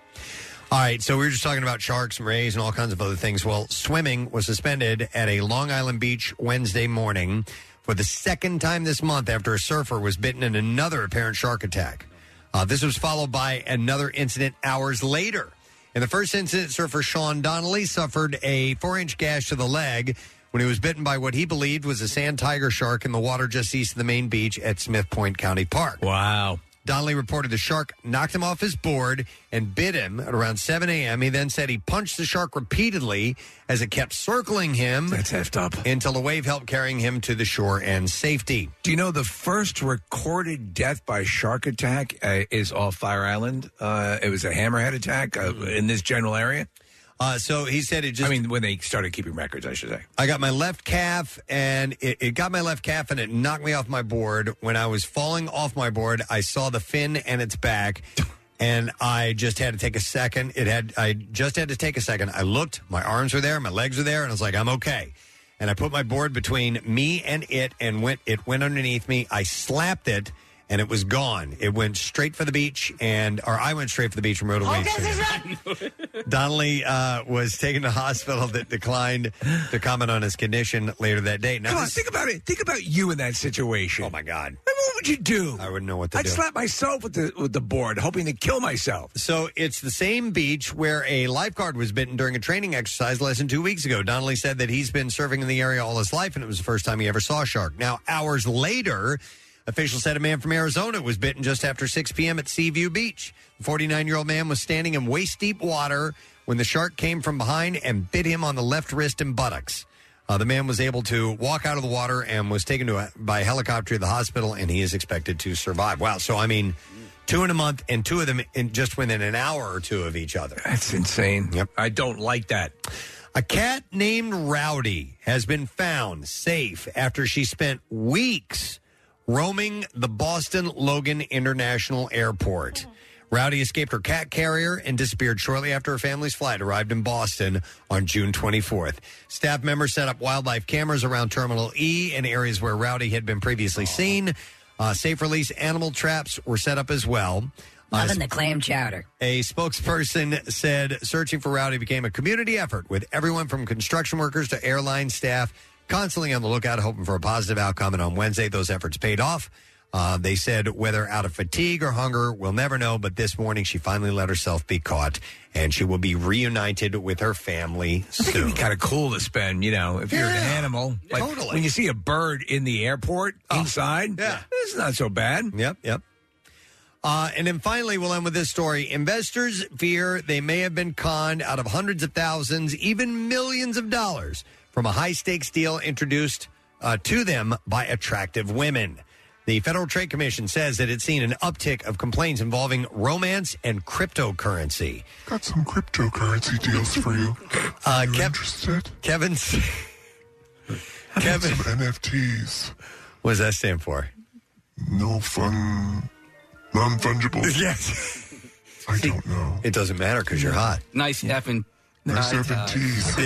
All right, so we were just talking about sharks and rays and all kinds of other things. Well, swimming was suspended at a Long Island beach Wednesday morning for the second time this month after a surfer was bitten in another apparent shark attack. Uh, this was followed by another incident hours later. In the first incident, surfer Sean Donnelly suffered a four-inch gash to the leg when he was bitten by what he believed was a sand tiger shark in the water just east of the main beach at Smith Point County Park. Wow. Donnelly reported the shark knocked him off his board and bit him at around seven a.m. He then said he punched the shark repeatedly as it kept circling him. That's effed up. Until a wave helped carrying him to the shore and safety. Do you know the first recorded death by shark attack uh, is off Fire Island? Uh, it was a hammerhead attack uh, in this general area. Uh, so he said it just... I mean, when they started keeping records, I should say. I got my left calf, and it, it got my left calf, and it knocked me off my board. When I was falling off my board, I saw the fin and its back, and I just had to take a second. It had I just had to take a second. I looked, my arms were there, my legs were there, and I was like, I'm okay. And I put my board between me and it, and went it went underneath me. I slapped it, and it was gone. It went straight for the beach, and or I went straight for the beach and rode away. Donnelly uh, was taken to hospital that declined to comment on his condition later that day. Now, Come on, this- think about it. Think about you in that situation. Oh, my God. What would you do? I wouldn't know what to I'd do. slap myself with the with the board, hoping to kill myself. So it's the same beach where a lifeguard was bitten during a training exercise less than two weeks ago. Donnelly said that he's been surfing in the area all his life, and it was the first time he ever saw a shark. Now, hours later, officials said a man from Arizona was bitten just after six p.m. at Seaview Beach. The forty-nine-year-old man was standing in waist-deep water when the shark came from behind and bit him on the left wrist and buttocks. Uh, the man was able to walk out of the water and was taken to a, by helicopter to the hospital, and he is expected to survive. Wow. So, I mean, two in a month and two of them in just within an hour or two of each other. That's insane. Yep. I don't like that. A cat named Rowdy has been found safe after she spent weeks roaming the Boston Logan International Airport. Rowdy escaped her cat carrier and disappeared shortly after her family's flight arrived in Boston on June twenty-fourth. Staff members set up wildlife cameras around Terminal E in areas where Rowdy had been previously seen. Uh, safe release animal traps were set up as well. Loving the clam chowder. A spokesperson said searching for Rowdy became a community effort with everyone from construction workers to airline staff constantly on the lookout, hoping for a positive outcome. And on Wednesday, those efforts paid off. Uh, they said whether out of fatigue or hunger, we'll never know. But this morning, she finally let herself be caught, and she will be reunited with her family soon. It'd be kind of cool to spend, you know, if you're an animal. Like Totally. when you see a bird in the airport inside, yeah. it's not so bad. Yep, yep. Uh, and then finally, we'll end with this story. Investors fear they may have been conned out of hundreds of thousands, even millions of dollars from a high-stakes deal introduced uh, to them by attractive women. The Federal Trade Commission says that it's seen an uptick of complaints involving romance and cryptocurrency. Got some cryptocurrency deals for you. Uh, you Kev- interested? Kevin's... I got Kevin... some N F Ts. What does that stand for? No fun... Non-fungible. Yes. I don't know. It doesn't matter because you're hot. Nice effing. Nice uh, effing tease.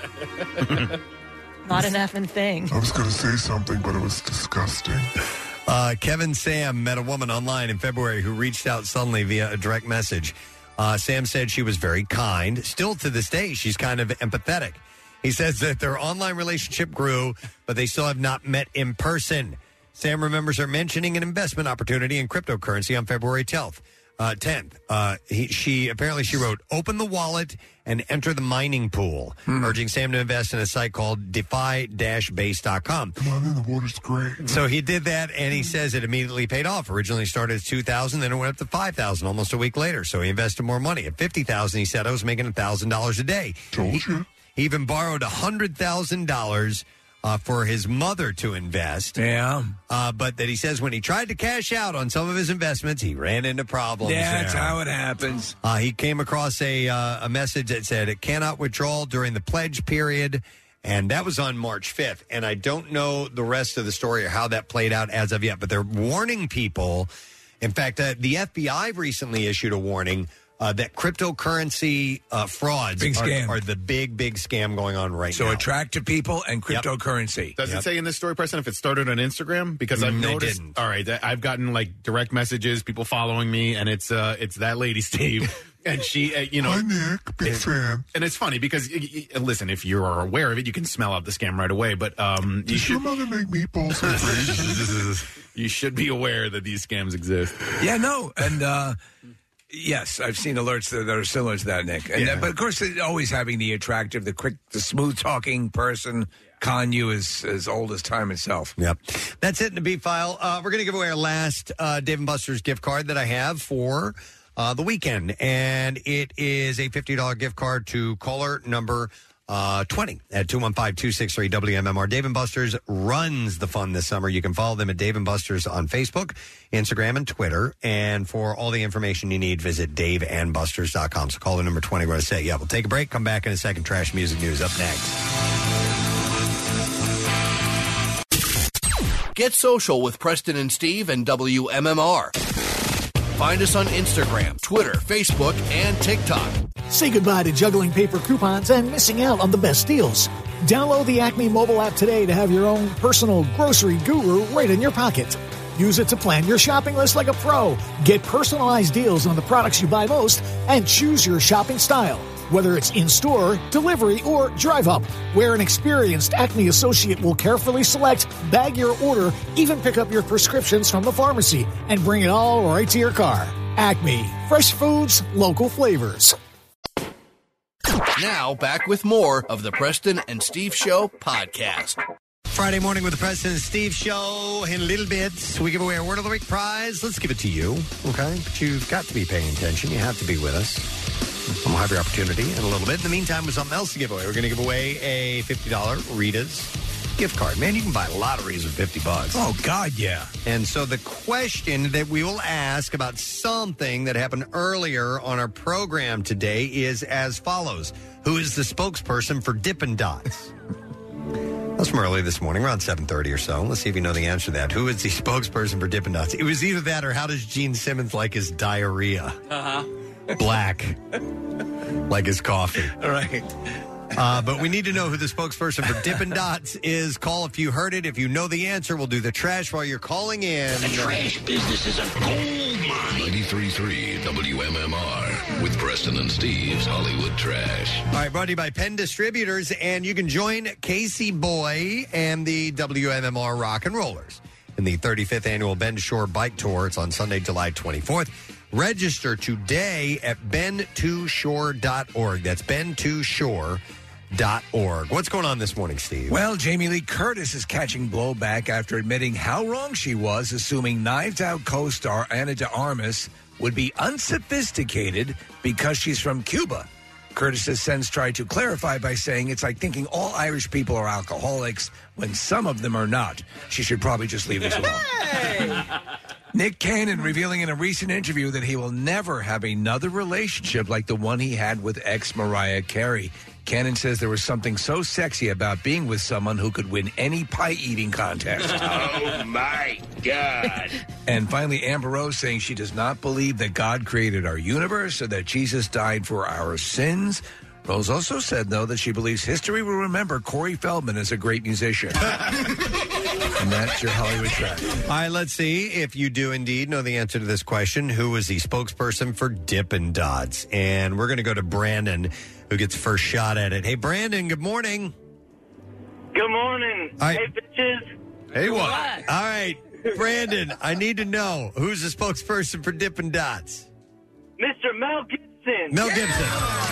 Yeah. Not an effing thing. I was going to say something, but it was disgusting. Uh, Uh, Kevin Sam met a woman online in February who reached out suddenly via a direct message. Uh, Sam said she was very kind. Still to this day, she's kind of empathetic. He says that their online relationship grew, but they still have not met in person. Sam remembers her mentioning an investment opportunity in cryptocurrency on February tenth. Uh, tenth. Uh, he, she apparently she wrote, "Open the wallet and enter the mining pool," Hmm. urging Sam to invest in a site called defy dash base dot com. Come on in, the water's great. So he did that, and he says it immediately paid off. Originally started at two thousand dollars, then it went up to five thousand dollars almost a week later. So he invested more money. At fifty thousand dollars, he said, I was making one thousand dollars a day. Told he, you. He even borrowed one hundred thousand dollars uh, for his mother to invest. Yeah. Uh, but that he says when he tried to cash out on some of his investments, he ran into problems. Yeah, that's there. how it happens. Uh, he came across a uh, a message that said it cannot withdraw during the pledge period, and that was on March fifth. And I don't know the rest of the story or how that played out as of yet, but they're warning people. In fact, uh, the F B I recently issued a warning uh, that cryptocurrency uh, frauds Big are, scam. are the big, big scam going on right So now. attractive people and cryptocurrency. Does it say in this story, Preston, if it started on Instagram? Because I've Mm, they noticed. didn't. All right, that- I've gotten like direct messages, people following me, and it's uh, it's that lady, Steve, and she, uh, you know, Hi, Nick. Big fan. and it's funny because y- y- listen, if you are aware of it, you can smell out the scam right away. But um, you Does your should mother make meatballs and raisins? you should be aware that these scams exist. Yeah, no, and uh, yes, I've seen alerts that are similar to that, Nick. And, Yeah. uh, but of course, it's always having the attractive, the quick, the smooth talking person. Con you is as old as time itself. Yep. That's it in the B file. Uh, we're going to give away our last uh, Dave and Buster's gift card that I have for uh, the weekend. And it is a fifty dollars gift card to caller number uh, twenty at two one five, two six three, W M M R. Dave and Buster's runs the fun this summer. You can follow them at Dave and Buster's on Facebook, Instagram, and Twitter. And for all the information you need, visit dave and busters dot com. So caller number twenty, we're going to say, yeah, we'll take a break, come back in a second. Trash Music News up next. Get social with Preston and Steve and W M M R. Find us on Instagram, Twitter, Facebook, and TikTok. Say goodbye to juggling paper coupons and missing out on the best deals. Download the Acme mobile app today to have your own personal grocery guru right in your pocket. Use it to plan your shopping list like a pro. Get personalized deals on the products you buy most and choose your shopping style. Whether it's in-store, delivery, or drive-up, where an experienced Acme associate will carefully select, bag your order, even pick up your prescriptions from the pharmacy, and bring it all right to your car. Acme. Fresh foods, local flavors. Now, back with more of the Preston and Steve Show podcast. Friday morning with the Preston and Steve Show. In a little bit, we give away our Word of the Week prize. Let's give it to you, okay? But you've got to be paying attention. You have to be with us. And we'll have your opportunity in a little bit. In the meantime, with something else to give away. We're going to give away a fifty dollars Rita's gift card. Man, you can buy lotteries with fifty bucks. Oh, God, yeah. And so the question that we will ask about something that happened earlier on our program today is as follows. Who is the spokesperson for Dippin' Dots? That's from early this morning, around seven thirty or so. Let's see if you know the answer to that. Who is the spokesperson for Dippin' Dots? It was either that or how does Gene Simmons like his diarrhea? Uh-huh. Black. Like his coffee. All right. Uh, but we need to know who the spokesperson for Dippin' Dots is. Call if you heard it. If you know the answer, we'll do the trash while you're calling in. The trash business is a gold mine. ninety-three point three W M M R with Preston and Steve's Hollywood Trash. All right, brought to you by Penn Distributors, and you can join Casey Boy and the W M M R Rock and Rollers in the thirty-fifth annual Bend Shore Bike Tour. It's on Sunday, July twenty-fourth. Register today at bend to shore dot org. That's bend to shore dot org. What's going on this morning, Steve? Well, Jamie Lee Curtis is catching blowback after admitting how wrong she was, assuming Knives Out co-star Ana de Armas would be unsophisticated because she's from Cuba. Curtis has since tried to clarify by saying it's like thinking all Irish people are alcoholics when some of them are not. She should probably just leave this alone. Nick Cannon revealing in a recent interview that he will never have another relationship like the one he had with ex Mariah Carey. Cannon says there was something so sexy about being with someone who could win any pie-eating contest. Oh, my God. And finally, Amber Rose saying she does not believe that God created our universe or that Jesus died for our sins. Rose also said, though, that she believes history will remember Corey Feldman as a great musician. And that's your Hollywood track. All right, let's see if you do indeed know the answer to this question. Who is the spokesperson for Dippin' Dots? And we're going to go to Brandon, who gets first shot at it. Hey, Brandon, good morning. Good morning. All right. Hey, bitches. Hey, what? All right, Brandon, I need to know who's the spokesperson for Dippin' Dots? Mister Mel Gibson. Mel Gibson.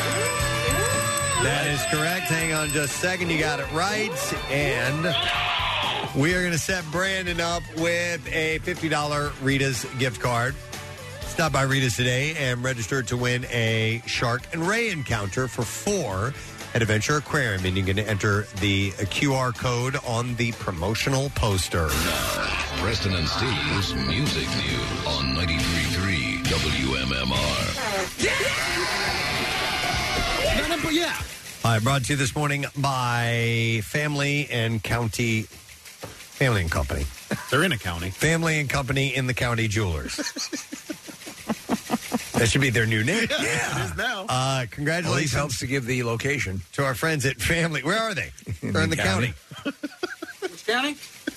That is correct. Hang on just a second. You got it right. And we are going to set Brandon up with a fifty dollars Rita's gift card. Stop by Rita's today and register to win a Shark and Ray encounter for four at Adventure Aquarium. And you can enter the Q R code on the promotional poster. Preston and Steve's Music News on ninety-three point three W M M R. Yeah. All right, brought to you this morning by Family and County, Family and Company. They're in a county. Family and Company in the County Jewelers. That should be their new name. Yeah, it is now. Uh, congratulations. Always helps to give the location. To our friends at Family. Where are they? They're in the, the county. county. Which county?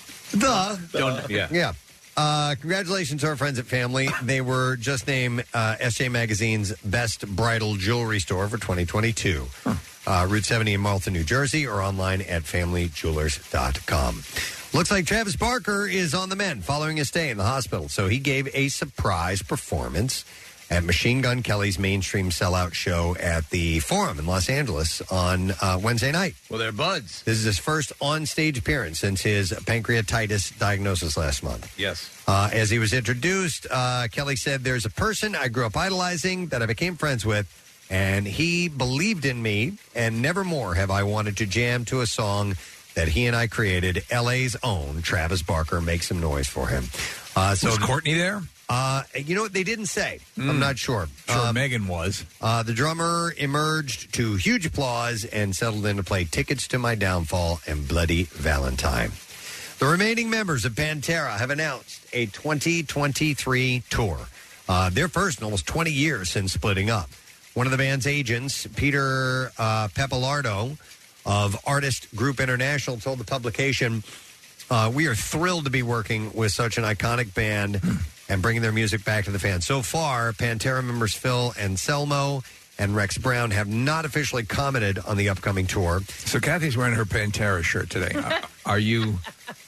The. Don't, yeah. Yeah. Uh, congratulations to our friends at Family. They were just named uh, S J Magazine's Best Bridal Jewelry Store for twenty twenty-two. Uh, Route seventy in Marlton, New Jersey, or online at family jewelers dot com. Looks like Travis Barker is on the mend following his stay in the hospital. So he gave a surprise performance at Machine Gun Kelly's mainstream sellout show at the Forum in Los Angeles on uh, Wednesday night. Well, they're buds. This is his first on-stage appearance since his pancreatitis diagnosis last month. Yes. Uh, as he was introduced, uh, Kelly said, "There's a person I grew up idolizing that I became friends with, and he believed in me, and never more have I wanted to jam to a song that he and I created. L A's own Travis Barker. Make some noise for him." Uh, so Was Courtney there? Uh, you know what? They didn't say. Mm. I'm not sure. Sure, Um, Megan was. Uh, the drummer emerged to huge applause and settled in to play Tickets to My Downfall and Bloody Valentine. The remaining members of Pantera have announced a twenty twenty-three tour. Uh, their first in almost twenty years since splitting up. One of the band's agents, Peter uh, Pappalardo of Artist Group International, told the publication, uh, "We are thrilled to be working with such an iconic band and bringing their music back to the fans. So far, Pantera members Phil Anselmo and Rex Brown have not officially commented on the upcoming tour." So Kathy's wearing her Pantera shirt today. Uh, are you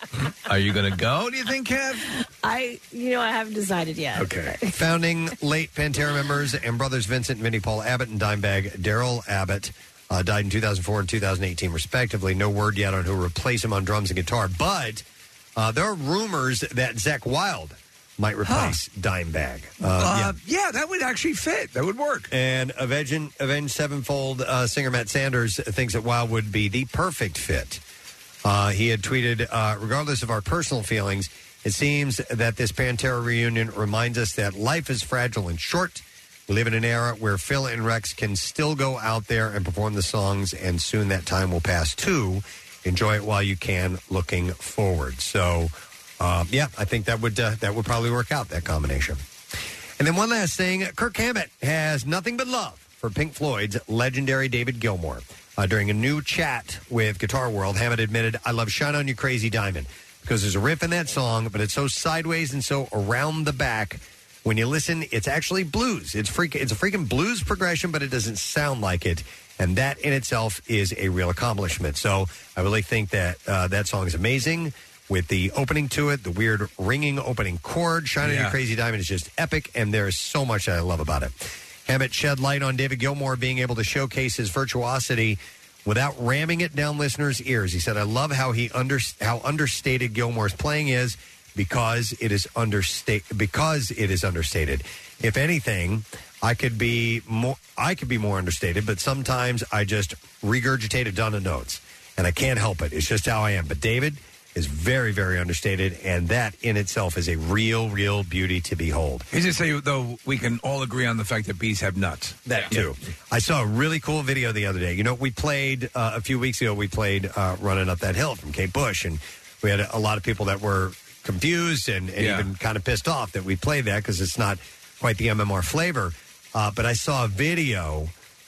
are you going to go, do you think, Kev? I, you know, I haven't decided yet. Okay. Founding late Pantera members and brothers Vincent and Vinnie Paul Abbott and Dimebag Daryl Abbott uh, died in two thousand four and two thousand eighteen, respectively. No word yet on who will replace him on drums and guitar, but uh, there are rumors that Zakk Wylde might replace huh. Dimebag. Uh, Uh, yeah. yeah, that would actually fit. That would work. And Avenged, Avenged Sevenfold uh, singer Matt Sanders thinks that Wylde would be the perfect fit. Uh, he had tweeted, uh, "Regardless of our personal feelings, it seems that this Pantera reunion reminds us that life is fragile and short. We live in an era where Phil and Rex can still go out there and perform the songs, and soon that time will pass too. Enjoy it while you can, looking forward." So, uh, yeah, I think that would uh, that would probably work out, that combination. And then one last thing, Kirk Hammett has nothing but love for Pink Floyd's legendary David Gilmour. Uh, during a new chat with Guitar World, Hammett admitted, "I love Shine On You Crazy Diamond because there's a riff in that song, but it's so sideways and so around the back. When you listen, it's actually blues. It's freak, It's a freaking blues progression, but it doesn't sound like it. And that in itself is a real accomplishment." So I really think that uh, that song is amazing. With the opening to it, the weird ringing opening chord, Shine On Yeah. You Crazy Diamond is just epic, and there is so much that I love about it. Hammett shed light on David Gilmour being able to showcase his virtuosity without ramming it down listeners' ears. He said, "I love how he under, how understated Gilmour's playing is because it is understate because it is understated. If anything, I could be more I could be more understated, but sometimes I just regurgitate a ton of notes, and I can't help it. It's just how I am. But David is very, very understated, and that in itself is a real, real beauty to behold." He just say, though, we can all agree on the fact that bees have nuts. That too. I saw a really cool video the other day. You know, we played uh, a few weeks ago. We played uh, "Running Up That Hill" from Kate Bush, and we had a, a lot of people that were confused and, and Yeah. even kind of pissed off that we played that because it's not quite the M M R flavor. Uh, but I saw a video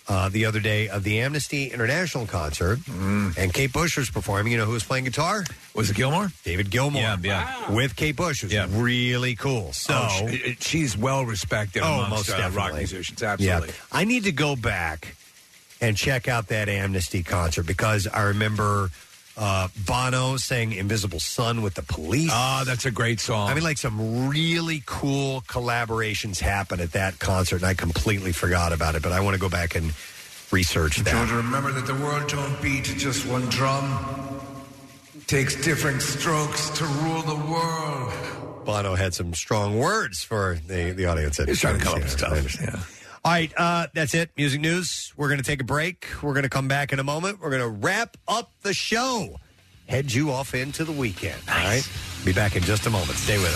uh, the other day of the Amnesty International concert, and Kate Bush was performing. You know who was playing guitar? Was it Gilmore? David Gilmour. Yeah, yeah. With Kate Bush. It was Yeah. really cool. So Oh, she- she's well respected Oh, amongst most uh, rock definitely. musicians. Absolutely. Yeah. I need to go back and check out that Amnesty concert because I remember uh, Bono sang Invisible Sun with the Police. Ah, that's a great song. I mean, like some really cool collaborations happened at that concert, and I completely forgot about it, but I want to go back and research that. Children, remember that the world don't beat to just one drum. It takes different strokes to rule the world. Bono had some strong words for the, the audience. He's trying to come up with Yeah, stuff. I understand. Yeah. All right, uh, that's it. Music news. We're going to take a break. We're going to come back in a moment. We're going to wrap up the show. Head you off into the weekend. All right? Be back in just a moment. Stay with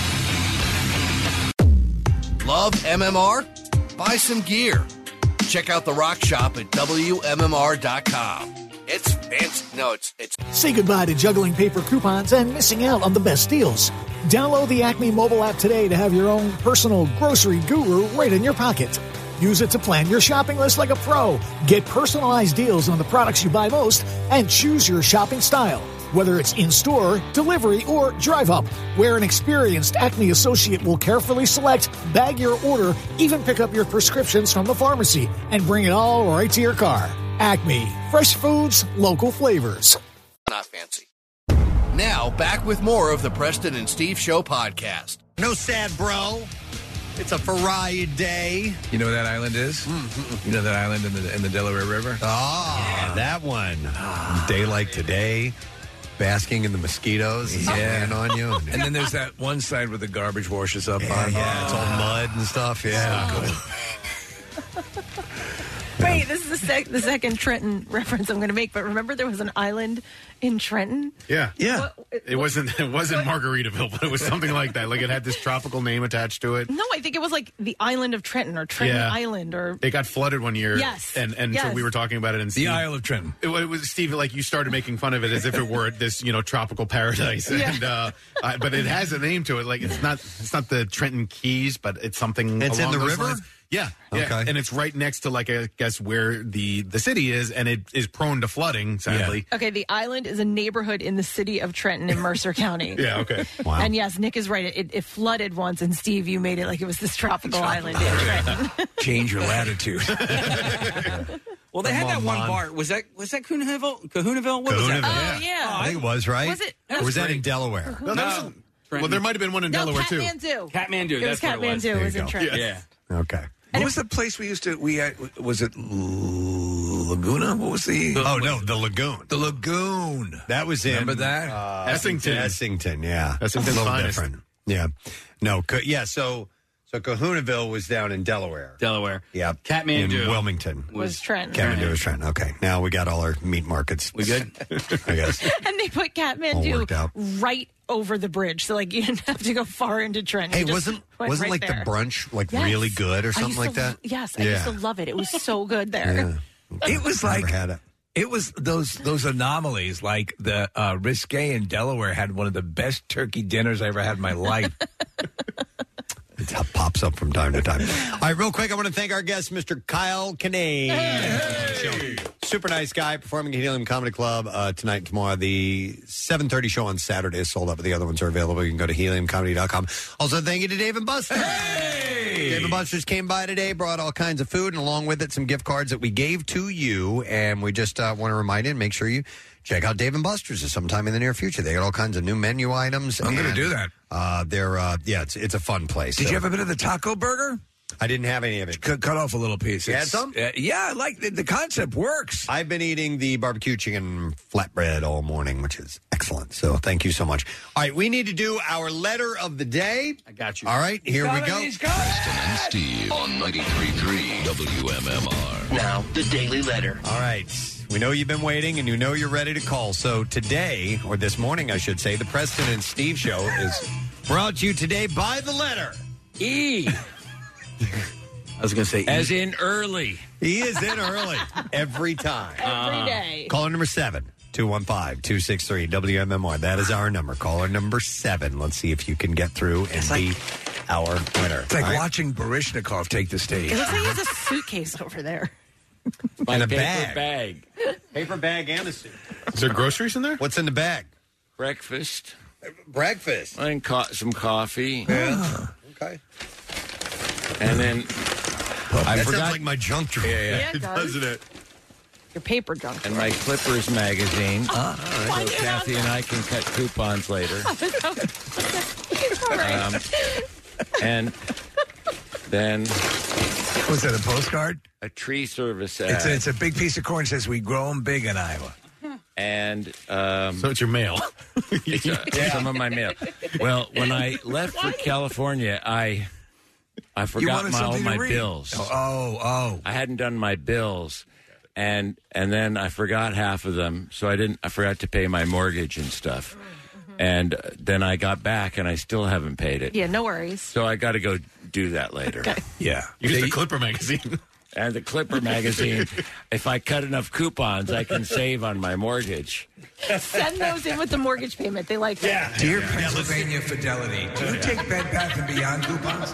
us. Love M M R? Buy some gear. Check out the rock shop at W M M R dot com. It's fancy. No, it's it's. Say goodbye to juggling paper coupons and missing out on the best deals. Download the Acme mobile app today to have your own personal grocery guru right in your pocket. Use it to plan your shopping list like a pro. Get personalized deals on the products you buy most and choose your shopping style. Whether it's in-store, delivery, or drive-up, where an experienced Acme associate will carefully select, bag your order, even pick up your prescriptions from the pharmacy, and bring it all right to your car. Acme. Fresh foods, local flavors. Not fancy. Now, back with more of the Preston and Steve Show podcast. No sad, bro. It's a Friday. You know where that island is? You know that island in the in the Delaware River? Ah, that one. Day like today, basking in the mosquitoes, and laying on you. And then there's that one side where the garbage washes up Yeah, on. yeah, it's all mud and stuff. Yeah. Wait, this is the, sec- the second Trenton reference I'm going to make, but remember there was an island in Trenton? Yeah, yeah. What- It wasn't. It wasn't Margaritaville, but it was something like that. Like it had this tropical name attached to it. No, I think it was like the island of Trenton or Trenton Yeah. Island or... It got flooded one year. Yes. and and so Yes. we were talking about it. And Steve, The Isle of Trenton. It, it was Steve. Like you started making fun of it as if it were this, you know, tropical paradise. Yeah. And uh, I, but it has a name to it. Like it's not. It's not the Trenton Keys, but it's something. It's in along the those river? lines. Yeah, yeah, Okay. and it's right next to like I guess where the the city is, and it is prone to flooding. Sadly. Okay, the island is a neighborhood in the city of Trenton in Mercer County. Yeah. Okay. Wow. And yes, Nick is right. It, it flooded once, and Steve, you made it like it was this tropical island in Trenton. Change your latitude. Well, they had Come that on, one Mon. bar. Was that was that Kahunaville? Kahunaville? What was Kahunaville, that? Oh, yeah. I think it was, right? Was it? Or was that in Delaware? No, that was a- well, there might have been one in No, Delaware too. Kathmandu. Kathmandu. It was That's what it was. Kathmandu. It was There in you go. Trenton. Yeah. Okay. What was the place we used to? We had, was it L- Laguna? What was the? Oh no, the lagoon. The lagoon. That was in Remember that? uh, Essington. Essington, yeah. Essington's a little finest. different. Yeah. No, Ca- yeah, so so Kahunaville was down in Delaware. Delaware. Yeah. Kathmandu In Wilmington. Was Trenton. Kathmandu was Trenton. Okay. Now we got all our meat markets. We good? I guess. And they put All Kathmandu worked out. right over the bridge, so like you didn't have to go far into Trenton. Hey, You just wasn't went wasn't right like there. the brunch like Yes. really good or I something used like to- that? Yes, I used to love it. It was so good there. Yeah. It was Never like had it. it was those those anomalies. Like the uh, Risque in Delaware had one of the best turkey dinners I ever had in my life. It pops up from time to time. All right, real quick, I want to thank our guest, Mister Kyle Kinane. Super nice guy, performing at Helium Comedy Club uh, tonight and tomorrow. The seven thirty show on Saturday is sold out, but the other ones are available. You can go to helium comedy dot com. Also, thank you to Dave and Buster. Dave and Buster's came by today, brought all kinds of food, and along with it, some gift cards that we gave to you. And we just uh, want to remind you and make sure you check out Dave and Buster's sometime in the near future. They got all kinds of new menu items. I'm going to and, do that. Uh, they're uh, yeah, it's it's a fun place. Did So- you have a bit of the taco burger? I didn't have any of it. Cut, cut off a little piece. You had It's- some? Uh, yeah, I like the, the concept works. I've been eating the barbecue chicken flatbread all morning, which is excellent. So thank you so much. All right, we need to do our letter of the day. I got you. All right, here we go. Preston and Steve on ninety-three point three W M M R. Now, the Daily Letter. All right. We know you've been waiting and you know you're ready to call. So today, or this morning, I should say, the Preston and Steve show is brought to you today by the letter E. I was going to say E. As in early. He is in early every time. Every day. Caller number seven, two one five, two six three, W M M R. That is our number. Caller number seven. Let's see if you can get through and be our winner. It's like All right? watching Baryshnikov take the stage. It looks like he has a suitcase over there. My And a paper bag. bag. Paper bag and a suit. Is there groceries in there? What's in the bag? Breakfast. Breakfast. And co- some coffee. Yeah. Okay. And then I that forgot. sounds like my junk drawer. Yeah, yeah. Yeah, it does. Doesn't it? Your paper junk. And my Clippers magazine. Ah, why so do you Kathy have and I can cut coupons later. All right. Um, and then What's that, a postcard? a tree service ad. It's a, it's a big piece of corn. It says, we grow them big in Iowa. and um, So it's your mail. it's uh, some of my mail. Well, when I left for California, I I forgot wanted my, all something to my read. bills. Oh, oh, oh. I hadn't done my bills, and and then I forgot half of them. So I didn't. I forgot to pay my mortgage and stuff. And then I got back, and I still haven't paid it. Yeah, no worries. So I got to go do that later. Okay. Yeah. Use They- the Clipper magazine. And the Clipper magazine. If I cut enough coupons, I can save on my mortgage. Send those in with the mortgage payment. They like that. Dear Pennsylvania Fidelity, do you take Bed Bath and Beyond coupons?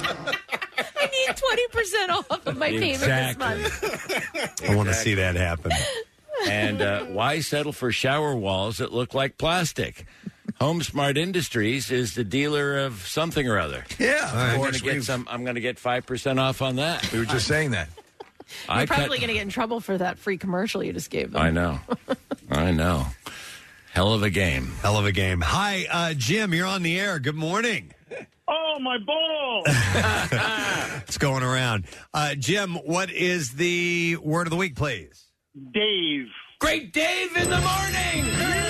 I need twenty percent off of my payment Exactly. this month. I want to see that happen. And uh, why settle for shower walls that look like plastic? Home Smart Industries is the dealer of something or other. Yeah. I'm Of going to course, get we've- some. I'm going to get five percent off on that. We were just saying that. I You're probably cut- going to get in trouble for that free commercial you just gave them. I know. I know. Hell of a game. Hell of a game. Hi, uh, Jim. You're on the air. Good morning. Oh, my ball! It's going around. Uh, Jim, what is the word of the week, please? Dave. Great Dave in the morning.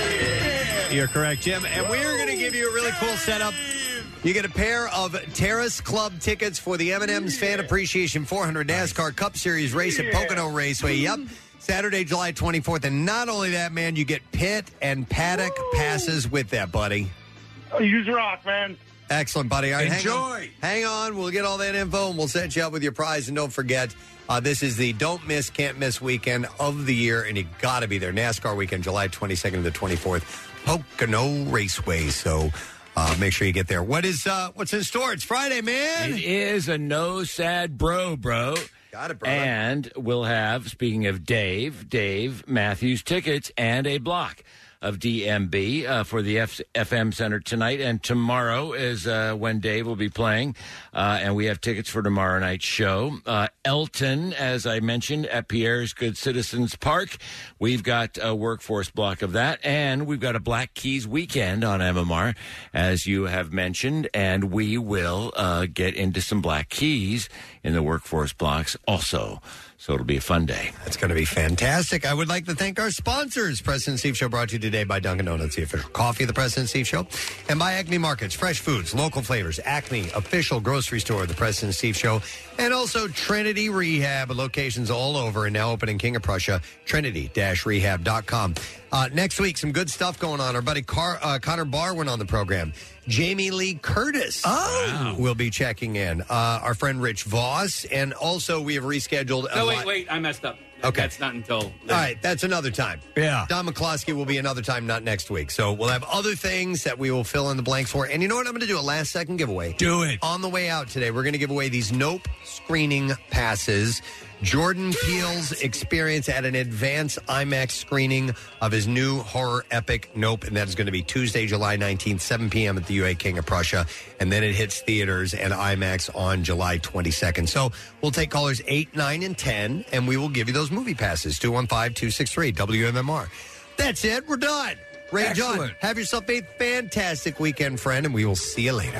You're correct, Jim. And we're going to give you a really cool setup. You get a pair of Terrace Club tickets for the M and M's Fan Appreciation four hundred NASCAR Cup Series race at Pocono Raceway. Yep. Saturday, July twenty-fourth. And not only that, man, you get pit and paddock passes with that, buddy. Oh, use rock, man. Excellent, buddy. All right, hang on. Enjoy. Hang on. We'll get all that info and we'll set you up with your prize. And don't forget, uh, this is the don't miss, can't miss weekend of the year. And you got to be there. NASCAR weekend, July twenty-second to the twenty-fourth, Pocono Raceway. So uh, make sure you get there. What is uh, what's in store? It's Friday, man. It is a no sad bro, bro. Got it, brother. And we'll have, speaking of Dave, Dave Matthews tickets and a block of D M B uh, for the F- FM Center tonight. And tomorrow is uh, when Dave will be playing. Uh, and we have tickets for tomorrow night's show. Uh, Elton, as I mentioned, at Pierre's Good Citizens Park. We've got a workforce block of that. And we've got a Black Keys weekend on M M R, as you have mentioned. And we will uh, get into some Black Keys in the workforce blocks also. So it'll be a fun day. That's going to be fantastic. I would like to thank our sponsors. President and Steve Show brought to you today by Dunkin' Donuts, the official coffee of the President and Steve Show, and by Acme Markets, fresh foods, local flavors. Acme, official grocery store of the President and Steve Show, and also Trinity Rehab, locations all over, and now open in King of Prussia, trinity dash rehab dot com. Uh, next week, some good stuff going on. Our buddy Car- uh, Connor Barr went on the program. Jamie Lee Curtis Oh. will be checking in. Uh, our friend Rich Voss, and also we have rescheduled. a No, li- wait, wait. I messed up. Okay. That's not until. All right, that's another time. Yeah. Don McCloskey will be another time, not next week. So we'll have other things that we will fill in the blanks for. And you know what? I'm going to do a last second giveaway. Do it. On the way out today, we're going to give away these Nope screening passes. Jordan Peele's experience at an advanced IMAX screening of his new horror epic Nope, and that is going to be Tuesday, July nineteenth, seven p.m. at the U A King of Prussia, and then it hits theaters and IMAX on July twenty-second. So we'll take callers eight, nine, and ten, and we will give you those movie passes, two one five, two six three, W M M R. That's it. We're done. Ray John, Excellent. have yourself a fantastic weekend, friend, and we will see you later.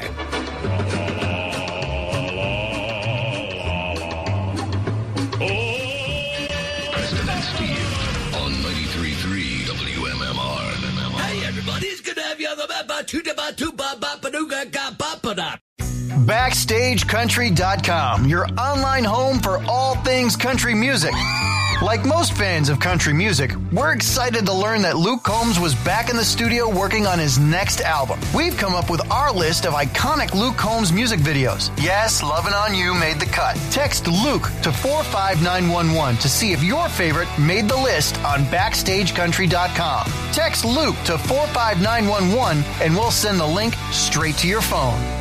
Bye-bye. Preston and Steve on ninety-three point three W M M R. Hey, everybody, it's good to have you on the Backstage Country dot com, your online home for all things country music. Like most fans of country music, we're excited to learn that Luke Combs was back in the studio working on his next album. We've come up with our list of iconic Luke Combs music videos. Yes, Lovin' On You made the cut. Text Luke to four five nine one one to see if your favorite made the list on Backstage Country dot com. Text Luke to four five nine one one and we'll send the link straight to your phone.